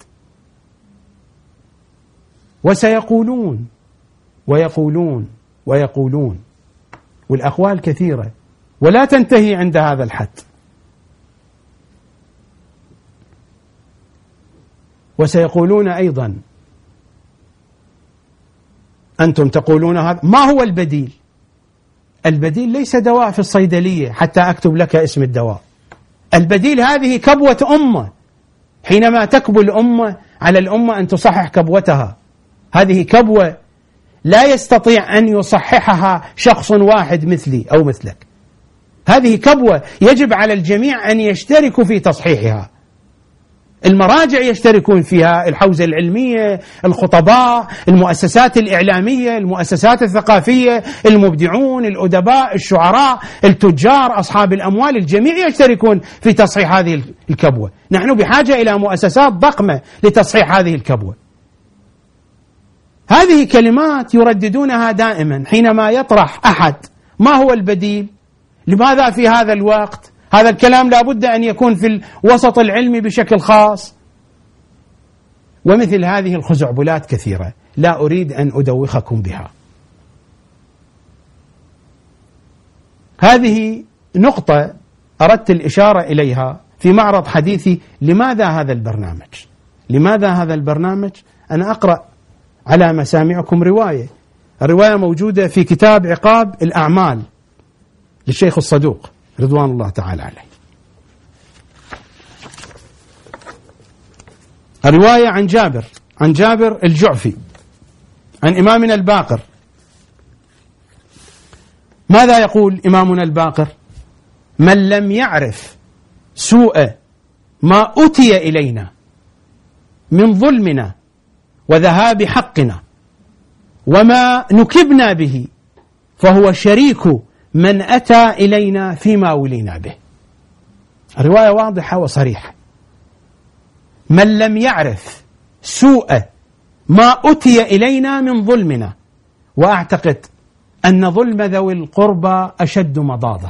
وسيقولون ويقولون ويقولون، والأقوال كثيرة ولا تنتهي عند هذا الحد. وسيقولون أيضا أنتم تقولون هذا، ما هو البديل؟ البديل ليس دواء في الصيدلية حتى أكتب لك اسم الدواء. البديل هذه كبوة أمة، حينما تكبو الأمة على الأمة أن تصحح كبوتها. هذه كبوة لا يستطيع أن يصححها شخص واحد مثلي أو مثلك، هذه كبوة يجب على الجميع أن يشتركوا في تصحيحها. المراجع يشتركون فيها، الحوزة العلمية، الخطباء، المؤسسات الإعلامية، المؤسسات الثقافية، المبدعون، الأدباء، الشعراء، التجار، أصحاب الأموال، الجميع يشتركون في تصحيح هذه الكبوة. نحن بحاجة إلى مؤسسات ضخمة لتصحيح هذه الكبوة. هذه كلمات يرددونها دائما حينما يطرح أحد ما هو البديل، لماذا في هذا الوقت، هذا الكلام لابد أن يكون في الوسط العلمي بشكل خاص، ومثل هذه الخزعبلات كثيرة لا أريد أن أدوخكم بها. هذه نقطة أردت الإشارة إليها في معرض حديثي. لماذا هذا البرنامج؟ لماذا هذا البرنامج؟ أنا أقرأ على مسامعكم رواية، الرواية موجودة في كتاب عقاب الأعمال للشيخ الصدوق رضوان الله تعالى عليه. الرواية عن جابر الجعفي عن إمامنا الباقر. ماذا يقول إمامنا الباقر؟ من لم يعرف سوء ما أتي إلينا من ظلمنا وذهاب حقنا وما نكبنا به فهو شريك من أتى إلينا فيما ولينا به. الرواية واضحة وصريحة. من لم يعرف سوء ما أتي إلينا من ظلمنا، وأعتقد أن ظلم ذوي القربى أشد مضاضة.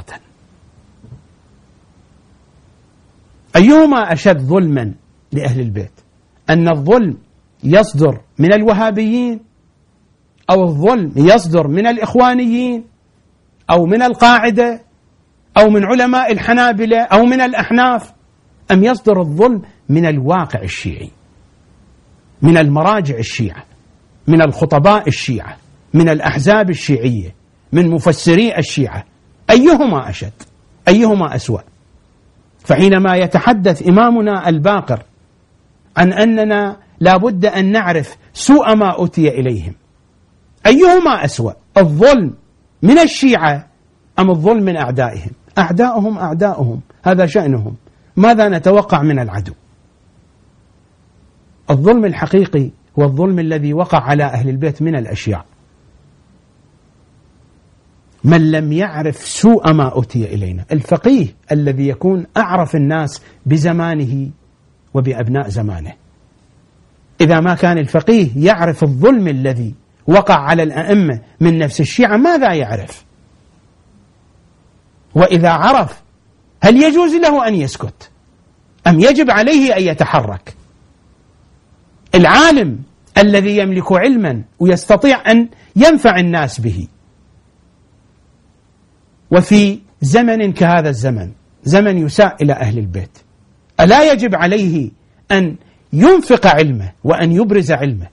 أيهما أشد ظلما لأهل البيت؟ أن الظلم يصدر من الوهابيين، أو الظلم يصدر من الإخوانيين، أو من القاعدة، أو من علماء الحنابلة، أو من الأحناف، أم يصدر الظلم من الواقع الشيعي، من المراجع الشيعة، من الخطباء الشيعة، من الأحزاب الشيعية، من مفسري الشيعة؟ أيهما أشد؟ أيهما أسوأ؟ فحينما يتحدث إمامنا الباقر عن أننا لا بد أن نعرف سوء ما أتي إليهم، أيهما أسوأ؟ الظلم من الشيعة أم الظلم من أعدائهم؟ أعداؤهم هذا شأنهم، ماذا نتوقع من العدو؟ الظلم الحقيقي هو الظلم الذي وقع على أهل البيت من الأشياء. من لم يعرف سوء ما أتي إلينا، الفقيه الذي يكون أعرف الناس بزمانه وبأبناء زمانه، إذا ما كان الفقيه يعرف الظلم الذي وقع على الأئمة من نفس الشيعة ماذا يعرف؟ وإذا عرف هل يجوز له أن يسكت أم يجب عليه أن يتحرك؟ العالم الذي يملك علما ويستطيع أن ينفع الناس به، وفي زمن كهذا الزمن، زمن يساء إلى أهل البيت، ألا يجب عليه أن ينفق علمه وأن يبرز علمه؟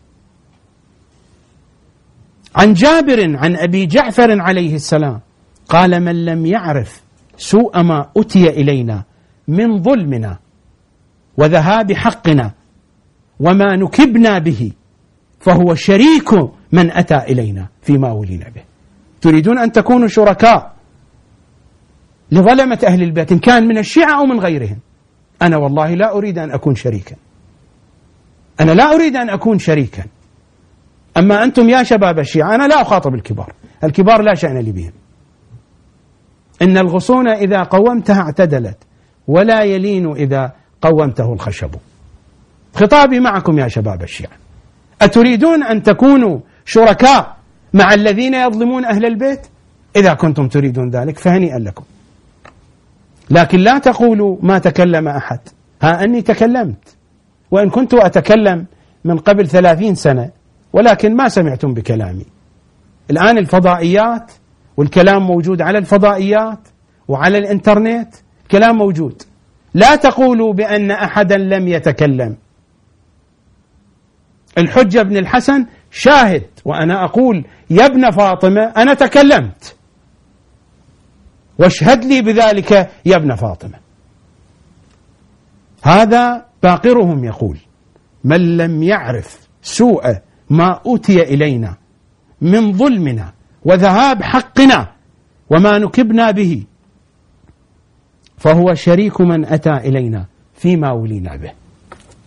عن جابر عن أبي جعفر عليه السلام قال: من لم يعرف سوء ما أتي إلينا من ظلمنا وذهاب حقنا وما نكبنا به فهو شريك من أتى إلينا فيما ولينا به. تريدون أن تكونوا شركاء لظلمة أهل البيت إن كان من الشيعة أو من غيرهم؟ أنا والله لا أريد أن أكون شريكا، أنا لا أريد أن أكون شريكا. أما أنتم يا شباب الشيعة، أنا لا أخاطب الكبار لا شأن لي بهم. إن الغصون إذا قومتها اعتدلت ولا يلين إذا قومته الخشب. خطابي معكم يا شباب الشيعة، أتريدون أن تكونوا شركاء مع الذين يظلمون أهل البيت؟ إذا كنتم تريدون ذلك فهنيئا لكم، لكن لا تقولوا ما تكلم أحد. ها أني تكلمت، وإن كنت أتكلم من قبل 30 سنة، ولكن ما سمعتم بكلامي. الآن الفضائيات والكلام موجود على الفضائيات وعلى الإنترنت، كلام موجود. لا تقولوا بأن أحدا لم يتكلم. الحجة ابن الحسن شاهد، وأنا أقول يا ابن فاطمة أنا تكلمت، واشهد لي بذلك يا ابن فاطمة. هذا باقرهم يقول: من لم يعرف سوء ما أتي إلينا من ظلمنا وذهاب حقنا وما نكبنا به فهو شريك من أتى إلينا فيما ولينا به.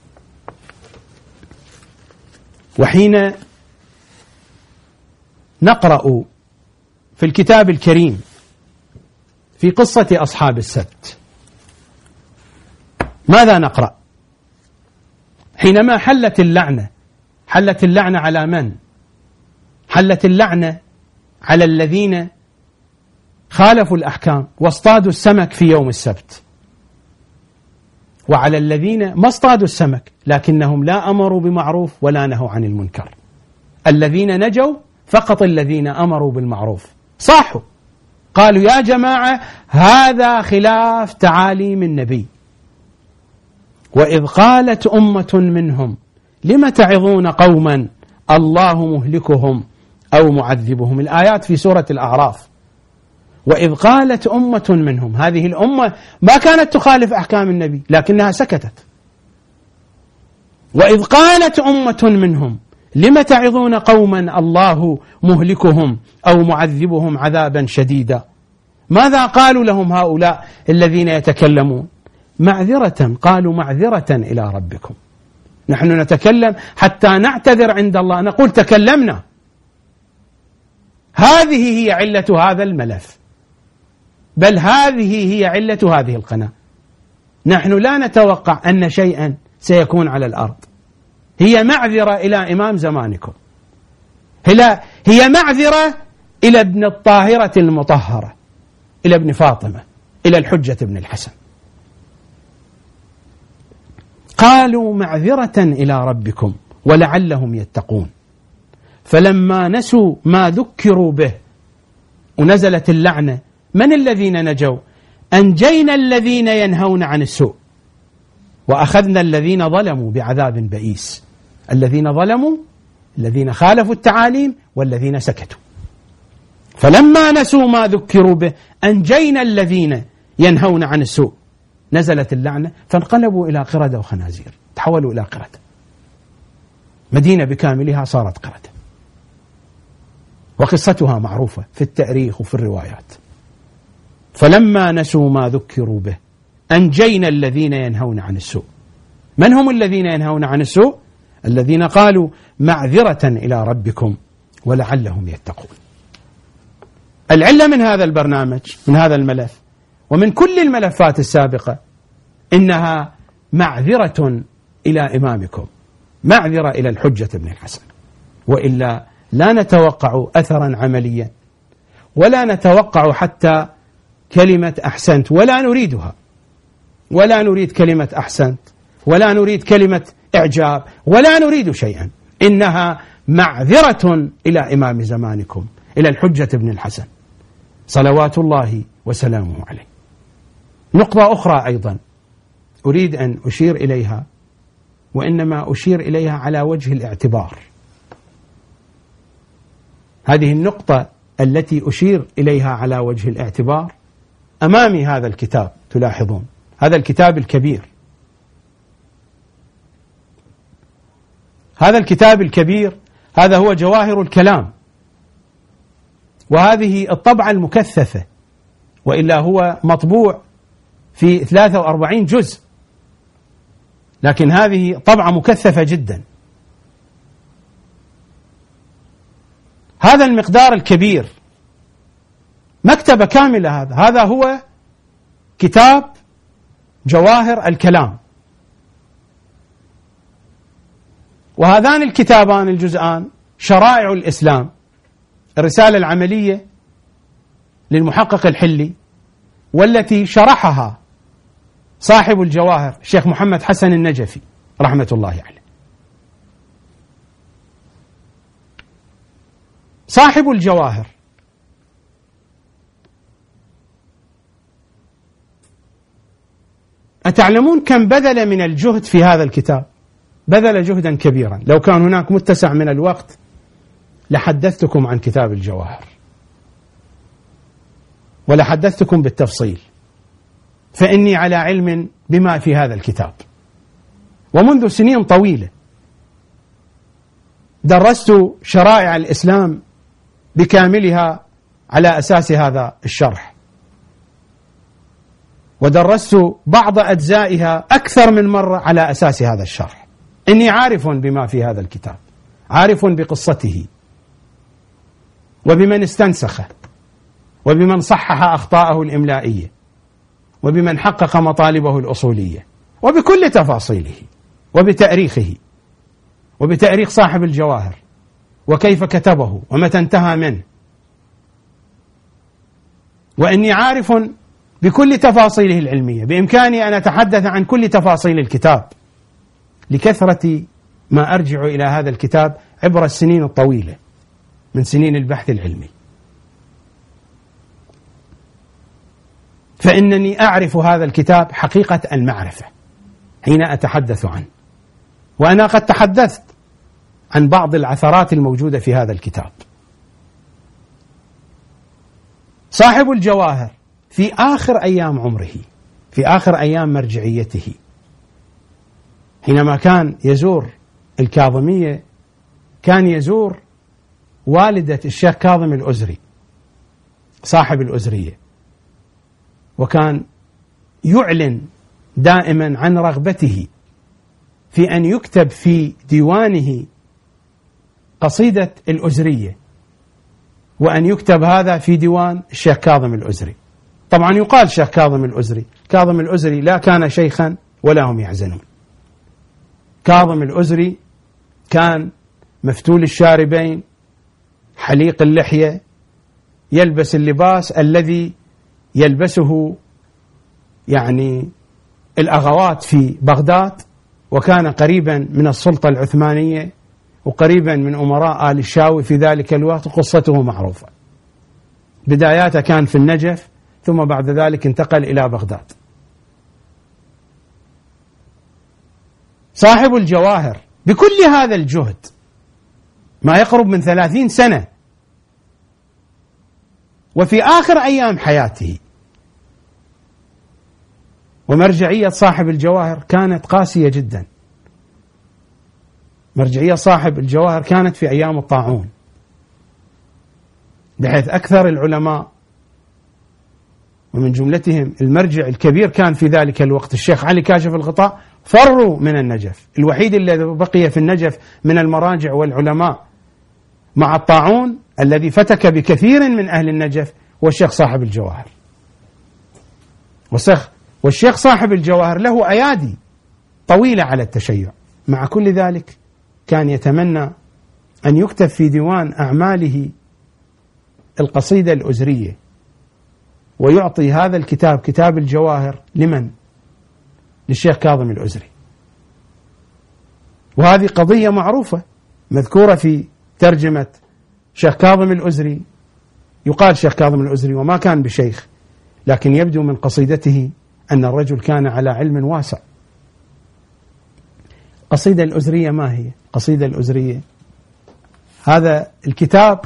وحين نقرأ في الكتاب الكريم في قصة أصحاب السبت ماذا نقرأ؟ حينما حلت اللعنة على من؟ حلت اللعنة على الذين خالفوا الأحكام واصطادوا السمك في يوم السبت، وعلى الذين ما اصطادوا السمك لكنهم لا أمروا بمعروف ولا نهوا عن المنكر. الذين نجوا فقط الذين أمروا بالمعروف، صاحوا قالوا يا جماعة هذا خلاف تعاليم النبي. وإذ قالت أمة منهم لم تعظون قوما الله مهلكهم أو معذبهم، الآيات في سورة الأعراف. وإذ قالت أمة منهم، هذه الأمة ما كانت تخالف أحكام النبي لكنها سكتت. وإذ قالت أمة منهم لم تعظون قوما الله مهلكهم أو معذبهم عذابا شديدا، ماذا قالوا لهم هؤلاء الذين يتكلمون؟ معذرة، قالوا معذرة إلى ربكم. نحن نتكلم حتى نعتذر عند الله، نقول تكلمنا. هذه هي علة هذا الملف، بل هذه هي علة هذه القناة. نحن لا نتوقع أن شيئا سيكون على الأرض. هي معذرة إلى إمام زمانكم، هي معذرة إلى ابن الطاهرة المطهرة، إلى ابن فاطمة، إلى الحجة ابن الحسن. قالوا معذرة إلى ربكم ولعلهم يتقون. فلما نسوا ما ذكروا به ونزلت اللعنة، من الذين نجوا؟ أنجينا الذين ينهون عن السوء وأخذنا الذين ظلموا بعذاب بئيس. الذين ظلموا الذين خالفوا التعاليم والذين سكتوا. فلما نسوا ما ذكروا به أنجينا الذين ينهون عن السوء، نزلت اللعنة فانقلبوا إلى قردة وخنازير، تحولوا إلى قردة. مدينة بكاملها صارت قردة، وقصتها معروفة في التاريخ وفي الروايات. فلما نسوا ما ذكروا به أنجينا الذين ينهون عن السوء. من هم الذين ينهون عن السوء؟ الذين قالوا معذرة إلى ربكم ولعلهم يتقون. العلة من هذا البرنامج، من هذا الملف ومن كل الملفات السابقة، إنها معذرة إلى إمامكم، معذرة إلى الحجة ابن الحسن، وإلا لا نتوقع أثرا عمليا، ولا نتوقع حتى كلمة أحسنت، ولا نريدها، ولا نريد كلمة أحسنت، ولا نريد كلمة إعجاب، ولا نريد شيئا. إنها معذرة إلى إمام زمانكم، إلى الحجة ابن الحسن صلوات الله وسلامه عليه. نقطة أخرى أيضا أريد أن أشير إليها، وإنما أشير إليها على وجه الاعتبار. هذه النقطة التي أشير إليها على وجه الاعتبار أمامي هذا الكتاب، تلاحظون هذا الكتاب الكبير. هذا الكتاب الكبير هذا هو جواهر الكلام، وهذه الطبعة المكثفة، وإلا هو مطبوع في 43 جزء، لكن هذه طبعة مكثفة جدا. هذا المقدار الكبير، مكتبة كاملة، هذا هو كتاب جواهر الكلام. وهذان الكتابان الجزءان شرائع الإسلام، الرسالة العملية للمحقق الحلي، والتي شرحها صاحب الجواهر الشيخ محمد حسن النجفي رحمة الله عليه. صاحب الجواهر أتعلمون كم بذل من الجهد في هذا الكتاب؟ بذل جهدا كبيرا. لو كان هناك متسع من الوقت لحدثتكم عن كتاب الجواهر ولحدثتكم بالتفصيل، فإني على علم بما في هذا الكتاب، ومنذ سنين طويلة درست شرائع الإسلام بكاملها على أساس هذا الشرح، ودرست بعض أجزائها أكثر من مرة على أساس هذا الشرح. إني عارف بما في هذا الكتاب، عارف بقصته وبمن استنسخه وبمن صحح أخطاءه الإملائية وبمن حقق مطالبه الأصولية وبكل تفاصيله وبتاريخه وبتاريخ صاحب الجواهر وكيف كتبه ومتى انتهى منه، وإني عارف بكل تفاصيله العلمية، بإمكاني أن أتحدث عن كل تفاصيل الكتاب لكثرة ما أرجع إلى هذا الكتاب عبر السنين الطويلة من سنين البحث العلمي، فإنني أعرف هذا الكتاب حقيقة المعرفة حين أتحدث عنه. وأنا قد تحدثت عن بعض العثرات الموجودة في هذا الكتاب. صاحب الجواهر في آخر أيام عمره، في آخر أيام مرجعيته، حينما كان يزور الكاظمية كان يزور والدة الشيخ كاظم الأزري صاحب الأزرية، وكان يعلن دائما عن رغبته في أن يكتب في ديوانه قصيدة الأزرية، وأن يكتب هذا في ديوان الشيخ كاظم الأزري. طبعا يقال الشيخ كاظم الأزري، كاظم الأزري لا كان شيخا ولا هم يحزنون. كاظم الأزري كان مفتول الشاربين، حليق اللحية، يلبس اللباس الذي يلبسه يعني الأغوات في بغداد، وكان قريبا من السلطة العثمانية وقريبا من أمراء آل الشاوي في ذلك الوقت. قصته معروفة، بداياته كان في النجف ثم بعد ذلك انتقل إلى بغداد. صاحب الجواهر بكل هذا الجهد ما يقرب من 30 سنة وفي آخر أيام حياته، ومرجعية صاحب الجواهر كانت قاسية جدا. مرجعية صاحب الجواهر كانت في أيام الطاعون، بحيث أكثر العلماء ومن جملتهم المرجع الكبير كان في ذلك الوقت الشيخ علي كاشف الغطاء فروا من النجف. الوحيد الذي بقي في النجف من المراجع والعلماء مع الطاعون الذي فتك بكثير من أهل النجف والشيخ صاحب الجواهر. والشيخ صاحب الجواهر له أيادي طويلة على التشيع، مع كل ذلك كان يتمنى أن يكتب في ديوان أعماله القصيدة الأزرية، ويعطي هذا الكتاب كتاب الجواهر لمن؟ للشيخ كاظم الأزري. وهذه قضية معروفة مذكورة في ترجمة شيخ كاظم الأزري. يقال شيخ كاظم الأزري وما كان بشيخ، لكن يبدو من قصيدته أن الرجل كان على علم واسع. قصيدة الأزرية ما هي؟ قصيدة الأزرية هذا الكتاب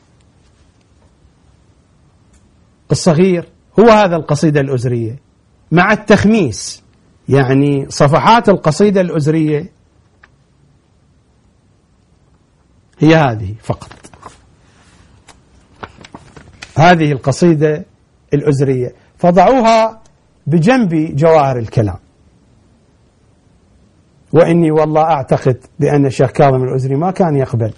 الصغير هو هذا القصيدة الأزرية مع التخميس، يعني صفحات القصيدة الأزرية هي هذه فقط. هذه القصيدة الأزرية، فضعوها بجنب جواهر الكلام. وإني والله أعتقد بأن الشيخ كاظم الأزري ما كان يقبل.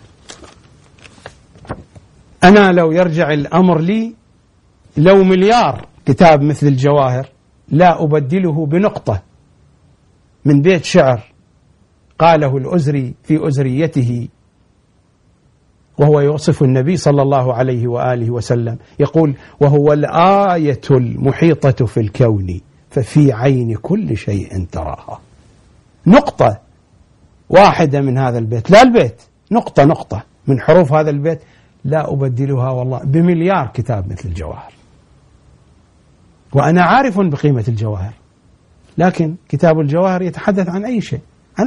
أنا لو يرجع الأمر لي، لو مليار كتاب مثل الجواهر لا أبدله بنقطة من بيت شعر قاله الأزري في أزريته وهو يوصف النبي صلى الله عليه وآله وسلم، يقول: وهو الآية المحيطة في الكون ففي عين كل شيء تراها. نقطة واحدة من هذا البيت، لا البيت، نقطة من حروف هذا البيت لا أبدلها والله بمليار كتاب مثل الجواهر. وأنا عارف بقيمة الجواهر، لكن كتاب الجواهر يتحدث عن أي شيء، عن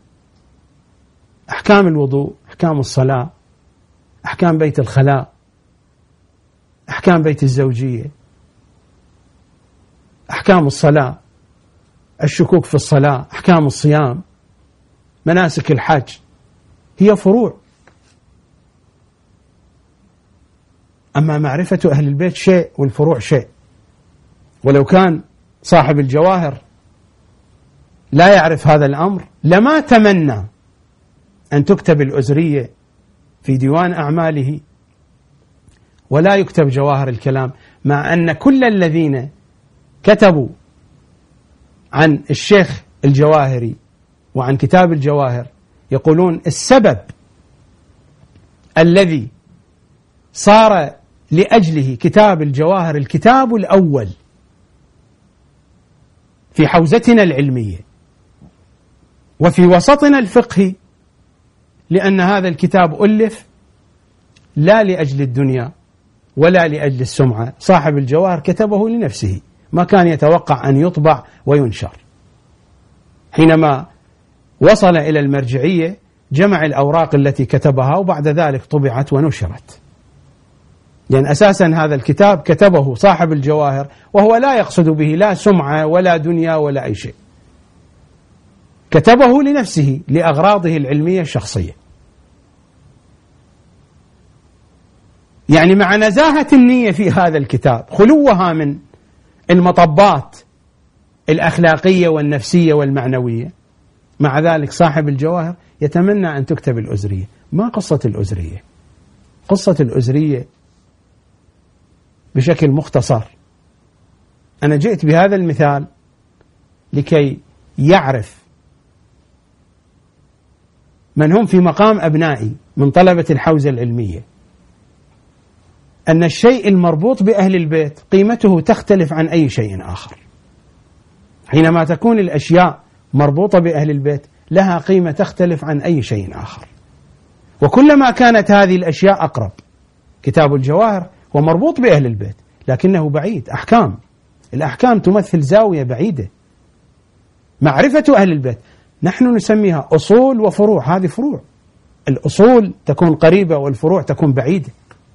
أحكام الوضوء، أحكام الصلاة، أحكام بيت الخلاء، أحكام بيت الزوجية، أحكام الصلاة، الشكوك في الصلاة، أحكام الصيام، مناسك الحج، هي فروع. أما معرفة أهل البيت شيء والفروع شيء. ولو كان صاحب الجواهر لا يعرف هذا الأمر لما تمنى أن تكتب الأزرية في ديوان أعماله ولا يكتب جواهر الكلام، مع أن كل الذين كتبوا عن الشيخ الجواهري وعن كتاب الجواهر يقولون السبب الذي صار لأجله كتاب الجواهر الكتاب الأول في حوزتنا العلمية وفي وسطنا الفقهي، لأن هذا الكتاب ألف لا لأجل الدنيا ولا لأجل السمعة. صاحب الجواهر كتبه لنفسه، ما كان يتوقع أن يطبع وينشر. حينما وصل إلى المرجعية جمع الأوراق التي كتبها وبعد ذلك طبعت ونشرت، لأن أساسا هذا الكتاب كتبه صاحب الجواهر وهو لا يقصد به لا سمعة ولا دنيا ولا أي شيء، كتبه لنفسه لأغراضه العلمية الشخصية. يعني مع نزاهة النية في هذا الكتاب، خلوها من المطبات الأخلاقية والنفسية والمعنوية، مع ذلك صاحب الجواهر يتمنى أن تكتب الأزرية. ما قصة الأزرية؟ قصة الأزرية بشكل مختصر، أنا جئت بهذا المثال لكي يعرف من هم في مقام أبنائي من طلبة الحوزة العلمية أن الشيء المربوط بأهل البيت قيمته تختلف عن أي شيء آخر. حينما تكون الأشياء مربوطة بأهل البيت لها قيمة تختلف عن أي شيء آخر، وكلما كانت هذه الأشياء أقرب. كتاب الجواهر هو مربوط بأهل البيت لكنه بعيد، الأحكام تمثل زاوية بعيدة. معرفة أهل البيت نحن نسميها أصول وفروع، هذه فروع، الأصول تكون قريبة والفروع تكون بعيدة.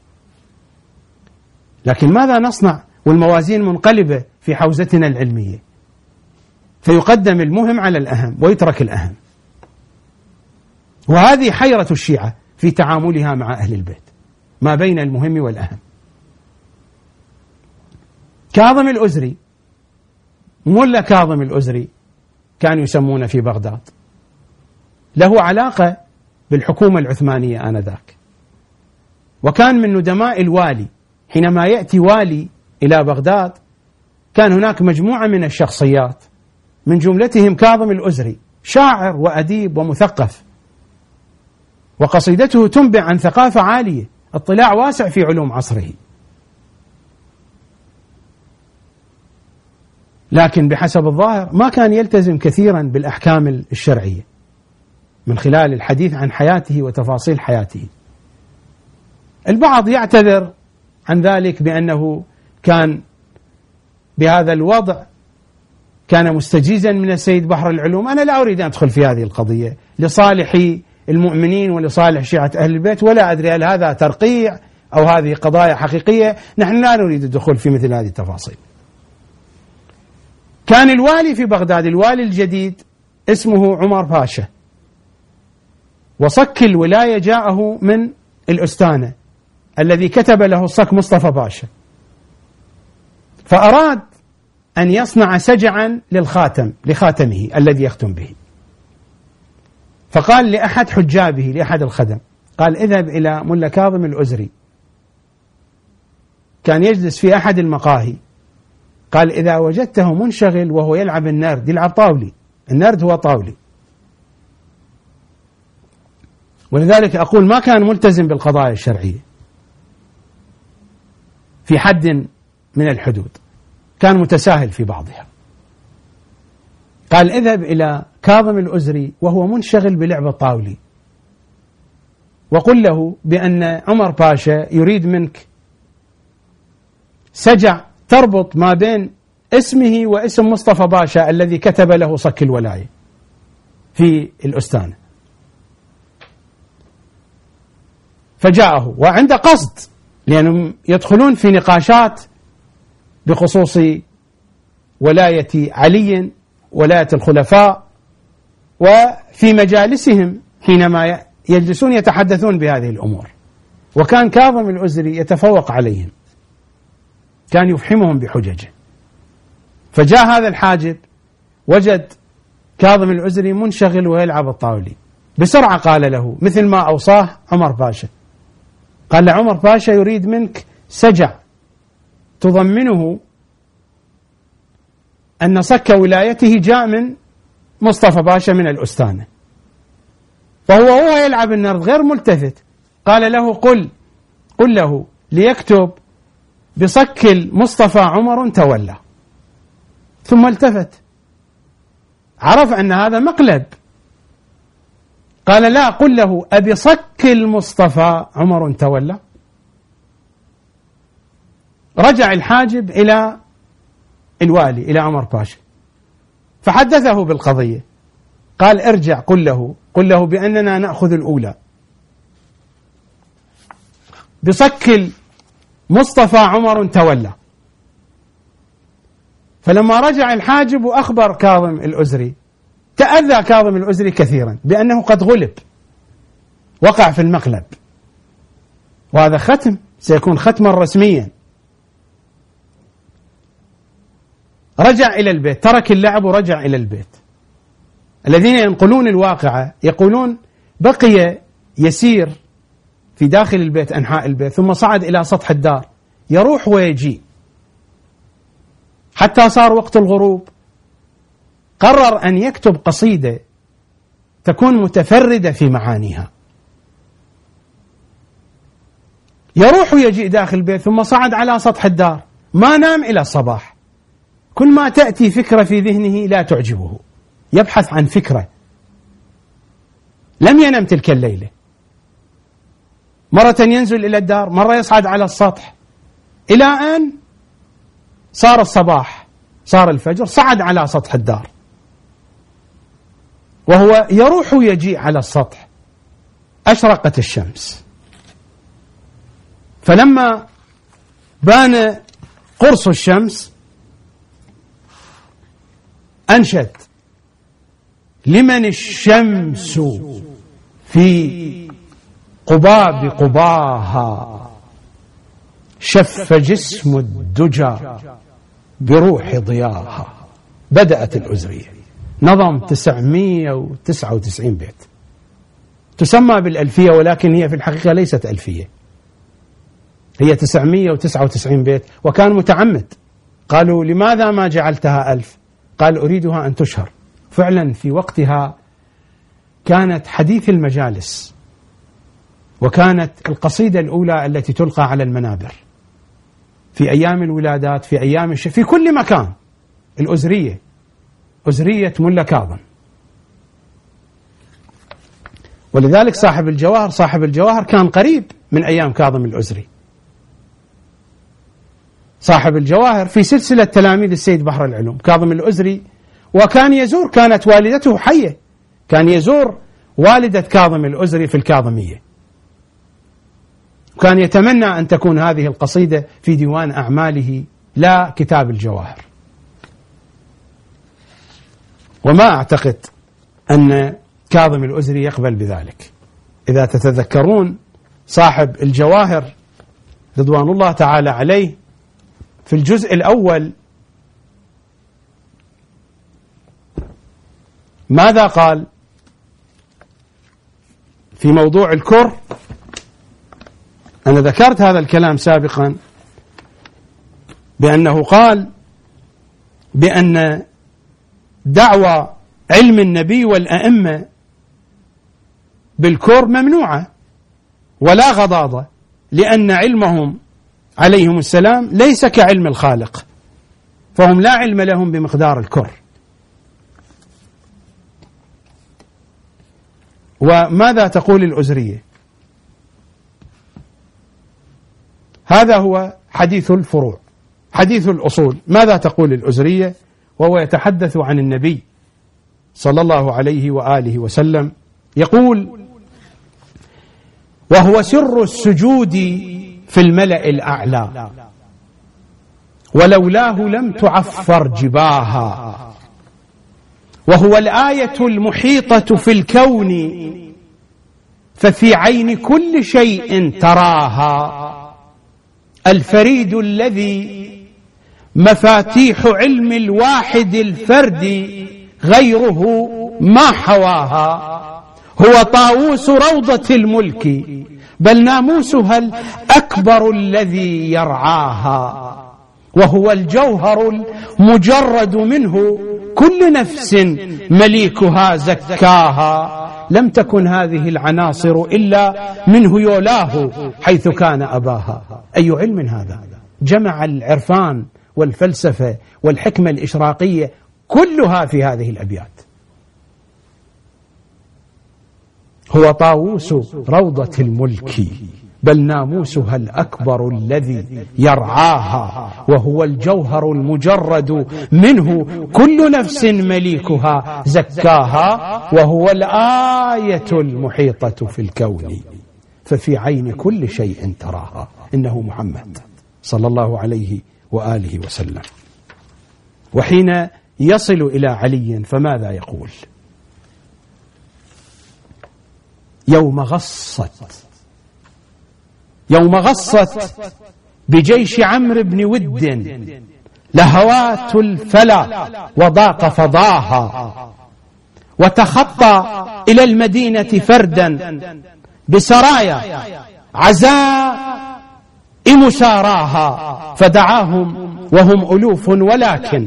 لكن ماذا نصنع والموازين منقلبة في حوزتنا العلمية؟ فيقدم المهم على الأهم ويترك الأهم، وهذه حيرة الشيعة في تعاملها مع أهل البيت، ما بين المهم والأهم. كاظم الأزري، ملا كاظم الأزري كانوا يسمونه في بغداد، له علاقة بالحكومة العثمانية آنذاك، وكان من ندماء الوالي. حينما يأتي والي إلى بغداد كان هناك مجموعة من الشخصيات من جملتهم كاظم الأزري، شاعر وأديب ومثقف، وقصيدته تنبع عن ثقافة عالية، اطلاع واسع في علوم عصره. لكن بحسب الظاهر ما كان يلتزم كثيرا بالأحكام الشرعية من خلال الحديث عن حياته وتفاصيل حياته. البعض يعتذر عن ذلك بأنه كان بهذا الوضع كان مستجيزا من السيد بحر العلوم. أنا لا أريد أن أدخل في هذه القضية لصالح المؤمنين ولصالح شيعة أهل البيت، ولا أدري هل هذا ترقيع أو هذه قضايا حقيقية، نحن لا نريد الدخول في مثل هذه التفاصيل. كان الوالي في بغداد، الوالي الجديد اسمه عمر باشا، وصك الولاية جاءه من الأستانة الذي كتب له الصك مصطفى باشا، فأراد أن يصنع سجعا لخاتمه الذي يختم به، فقال لأحد حجابه لأحد الخدم، قال اذهب إلى ملا كاظم الأزري، كان يجلس في أحد المقاهي، قال إذا وجدته منشغل وهو يلعب النرد، يلعب طاولي، النرد هو طاولي، ولذلك أقول ما كان ملتزم بالقضايا الشرعية في حد من الحدود، كان متساهل في بعضها. قال اذهب إلى كاظم الأزري وهو منشغل بلعب الطاولي، وقل له بأن عمر باشا يريد منك سجع تربط ما بين اسمه واسم مصطفى باشا الذي كتب له صك الولاية في الأستانة. فجاءه وعنده قصد، لأنهم يدخلون في نقاشات بخصوص ولاية علي، ولاية الخلفاء، وفي مجالسهم حينما يجلسون يتحدثون بهذه الأمور. وكان كاظم الأزري يتفوق عليهم، كان يفحمهم بحججه. فجاء هذا الحاجب وجد كاظم الأزري منشغل ويلعب الطاولي، بسرعة قال له مثل ما أوصاه عمر باشا، قال لعمر باشا يريد منك سجع تضمنه أن صك ولايته جاء من مصطفى باشا من الأستانة، فهو يلعب النرد غير ملتفت. قال له قل له ليكتب بصك المصطفى عمر تولى. ثم التفت عرف أن هذا مقلب، قال لا قل له أبي صك المصطفى عمر تولى. رجع الحاجب إلى الوالي إلى عمر باشا فحدثه بالقضية، قال ارجع قل له بأننا نأخذ الأولى بصك المصطفى عمر تولى. فلما رجع الحاجب وأخبر كاظم الأزري، تأذى كاظم الأزري كثيرا بأنه قد غلب، وقع في المقلب، وهذا ختم سيكون ختما رسميا. رجع إلى البيت، ترك اللعب ورجع إلى البيت. الذين ينقلون الواقعة يقولون بقي يسير في داخل البيت أنحاء البيت، ثم صعد إلى سطح الدار يروح ويجي حتى صار وقت الغروب. قرر أن يكتب قصيدة تكون متفردة في معانيها، يروح ويجيء داخل البيت، ثم صعد على سطح الدار ما نام إلى الصباح. كل ما تأتي فكرة في ذهنه لا تعجبه يبحث عن فكرة. لم ينم تلك الليلة، مرة ينزل إلى الدار، مرة يصعد على السطح، إلى أن صار الصباح، صار الفجر، صعد على سطح الدار، وهو يروح ويجيء على السطح أشرقت الشمس. فلما بان قرص الشمس أنشد لمن الشمس في قباب قباها شف جسم الدجى بروح ضياها. بدأت الأزرية، نظم 999 بيت، تسمى بالألفية ولكن هي في الحقيقة ليست ألفية، هي 999 بيت، وكان متعمد. قالوا لماذا ما جعلتها 1000؟ قال أريدها أن تشهر. فعلا في وقتها كانت حديث المجالس، وكانت القصيدة الأولى التي تلقى على المنابر في أيام الولادات، في أيام في كل مكان. الأزرية، أزرية ملا كاظم. ولذلك صاحب الجواهر كان قريب من أيام كاظم الأزري. صاحب الجواهر في سلسلة تلاميذ السيد بحر العلوم كاظم الأزري، وكان يزور، كانت والدته حية، كان يزور والدة كاظم الأزري في الكاظمية، وكان يتمنى أن تكون هذه القصيدة في ديوان أعماله لا كتاب الجواهر. وما أعتقد أن كاظم الأزري يقبل بذلك. إذا تتذكرون صاحب الجواهر رضوان الله تعالى عليه في الجزء الأول ماذا قال في موضوع الكر؟ أنا ذكرت هذا الكلام سابقا، بأنه قال بأن دعوى علم النبي والأئمة بالكر ممنوعة ولا غضاضة، لأن علمهم عليهم السلام ليس كعلم الخالق، فهم لا علم لهم بمقدار الكر. وماذا تقول الأزرية؟ هذا هو حديث الفروع، حديث الأصول. ماذا تقول الأزرية وهو يتحدث عن النبي صلى الله عليه وآله وسلم؟ يقول: وهو سر السجود في الملأ الأعلى، ولولاه لم تعفر جباها، وهو الآية المحيطة في الكون، ففي عين كل شيء تراها، الفريد الذي مفاتيح علم الواحد الفرد غيره ما حواها، هو طاووس روضة الملك بل ناموسها الأكبر الذي يرعاها، وهو الجوهر المجرد منه كل نفس مليكها زكاها. لم تكن هذه العناصر إلا من هيولاه حيث كان أباها. أي علم هذا؟ جمع العرفان والفلسفة والحكمة الإشراقية كلها في هذه الأبيات. هو طاووس روضة الملك بل ناموسها الأكبر الذي يرعاها، وهو الجوهر المجرد منه كل نفس مليكها زكاها، وهو الآية المحيطة في الكون ففي عين كل شيء تراها. إنه محمد صلى الله عليه وآله وسلم. وحين يصل إلى علي فماذا يقول؟ يوم غصت بجيش عمرو بن ود لهوات الفلا وضاق فضاها، وتخطى إلى المدينة فردا بسرايا عزائم ساراها، فدعاهم وهم ألوف ولكن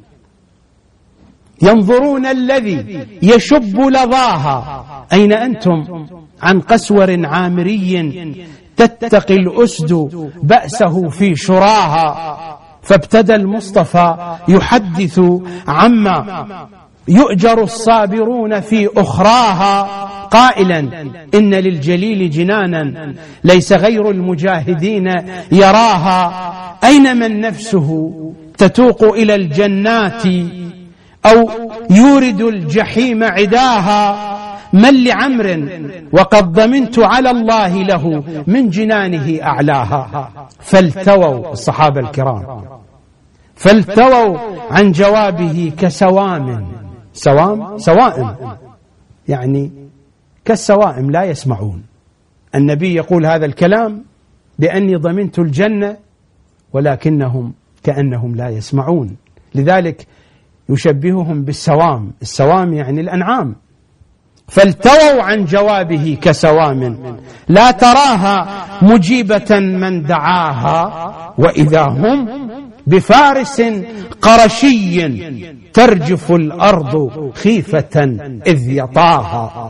ينظرون الذي يشب لظاها. أين أنتم عن قسور عامري تتقي الأسد بأسه في شراها؟ فابتدى المصطفى يحدث عما يؤجر الصابرون في أخراها قائلا إن للجليل جنانا ليس غير المجاهدين يراها. أين من نفسه تتوق إلى الجنات أو يورد الجحيم عداها؟ من لعمر وقد ضمنت على الله له من جنانه أعلاها. فالتووا الصحابة الكرام فالتووا عن جوابه كسوام سوائم يعني كالسوائم لا يسمعون. النبي يقول هذا الكلام بأني ضمنت الجنة ولكنهم كأنهم لا يسمعون، لذلك يشبههم بالسوام. السوام يعني الأنعام. فالتووا عن جوابه كسوام لا تراها مجيبة من دعاها، وإذا هم بفارس قرشي ترجف الأرض خيفة إذ يطاها.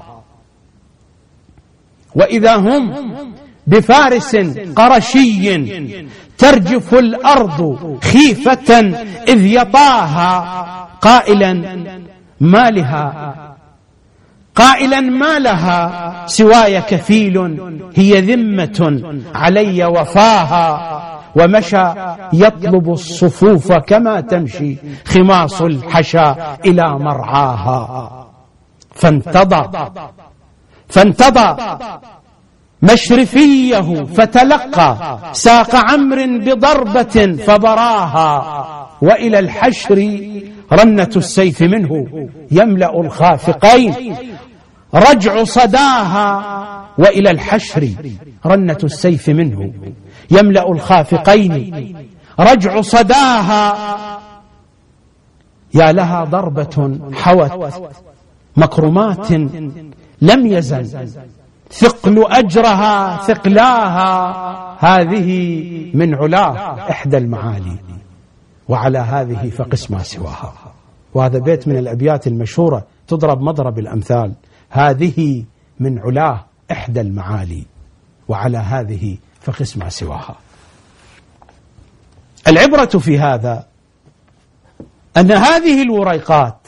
وإذا هم بفارس قرشي ترجف الأرض خيفة إذ يطاها، قائلا ما لها سواي كفيل هي ذمة علي وفاها. ومشى يطلب الصفوف كما تمشي خماص الحشا إلى مرعاها. فانتضى مشرفيه فتلقى ساق عمرو بضربة فبراها، وإلى الحشر رنة السيف منه يملأ الخافقين رجع صداها. وإلى الحشر رنة السيف منه يملأ الخافقين رجع صداها. يا لها ضربة حوت مكرمات لم يزل ثقل أجرها ثقلاها، هذه من علاه إحدى المعالي وعلى هذه فقس ما سواها. وهذا بيت من الأبيات المشهورة تضرب مضرب الأمثال. هذه من علاه إحدى المعالي وعلى هذه فقس ما سواها. العبرة في هذا أن هذه الوريقات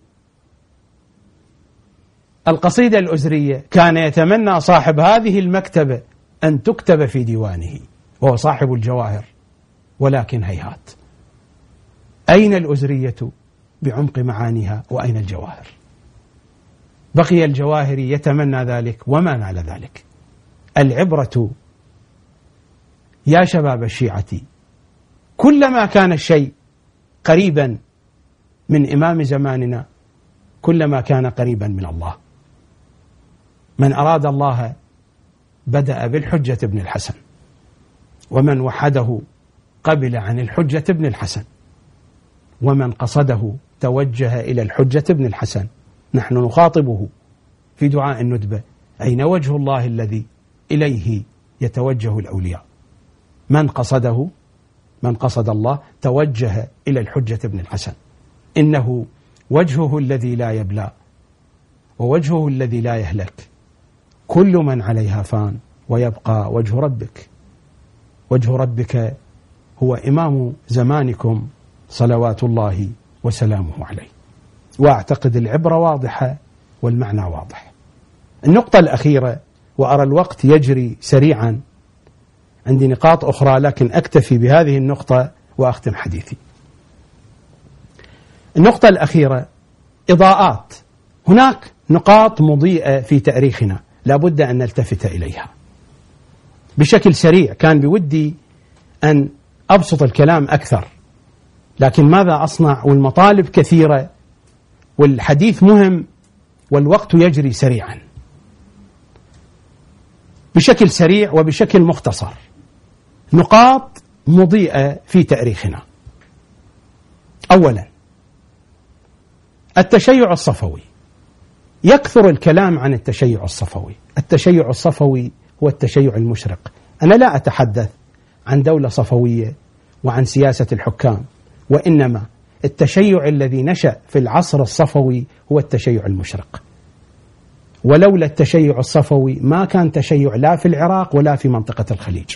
القصيدة الأزرية كان يتمنى صاحب هذه المكتبة أن تكتب في ديوانه وهو صاحب الجواهر، ولكن هيهات. أين الأزرية بعمق معانيها وأين الجواهر؟ بقي الجواهري يتمنى ذلك وما نال ذلك. العبرة يا شباب الشيعة كلما كان الشيء قريبا من إمام زماننا كلما كان قريبا من الله. من أراد الله بدأ بالحجة ابن الحسن، ومن وحده قبل عن الحجة ابن الحسن، ومن قصده توجه إلى الحجة ابن الحسن. نحن نخاطبه في دعاء الندبة: أين وجه الله الذي إليه يتوجه الأولياء؟ من قصد الله توجه إلى الحجة بن الحسن: إنه وجهه الذي لا يبلى ووجهه الذي لا يهلك، كل من عليها فان ويبقى وجه ربك. وجه ربك هو إمام زمانكم صلوات الله وسلامه عليه. وأعتقد العبرة واضحة والمعنى واضح. النقطة الأخيرة، وأرى الوقت يجري سريعا، عندي نقاط أخرى لكن أكتفي بهذه النقطة وأختم حديثي. النقطة الأخيرة: إضاءات. هناك نقاط مضيئة في تاريخنا لا بد أن نلتفت إليها بشكل سريع. كان بودي أن أبسط الكلام أكثر، لكن ماذا أصنع والمطالب كثيرة والحديث مهم والوقت يجري سريعا. بشكل سريع وبشكل مختصر، نقاط مضيئة في تاريخنا. أولا، التشيع الصفوي. يكثر الكلام عن التشيع الصفوي. التشيع الصفوي هو التشيع المشرق. أنا لا أتحدث عن دولة صفوية وعن سياسة الحكام، وإنما التشيع الذي نشأ في العصر الصفوي هو التشيع المشرق. ولولا التشيع الصفوي ما كان تشيع لا في العراق ولا في منطقة الخليج.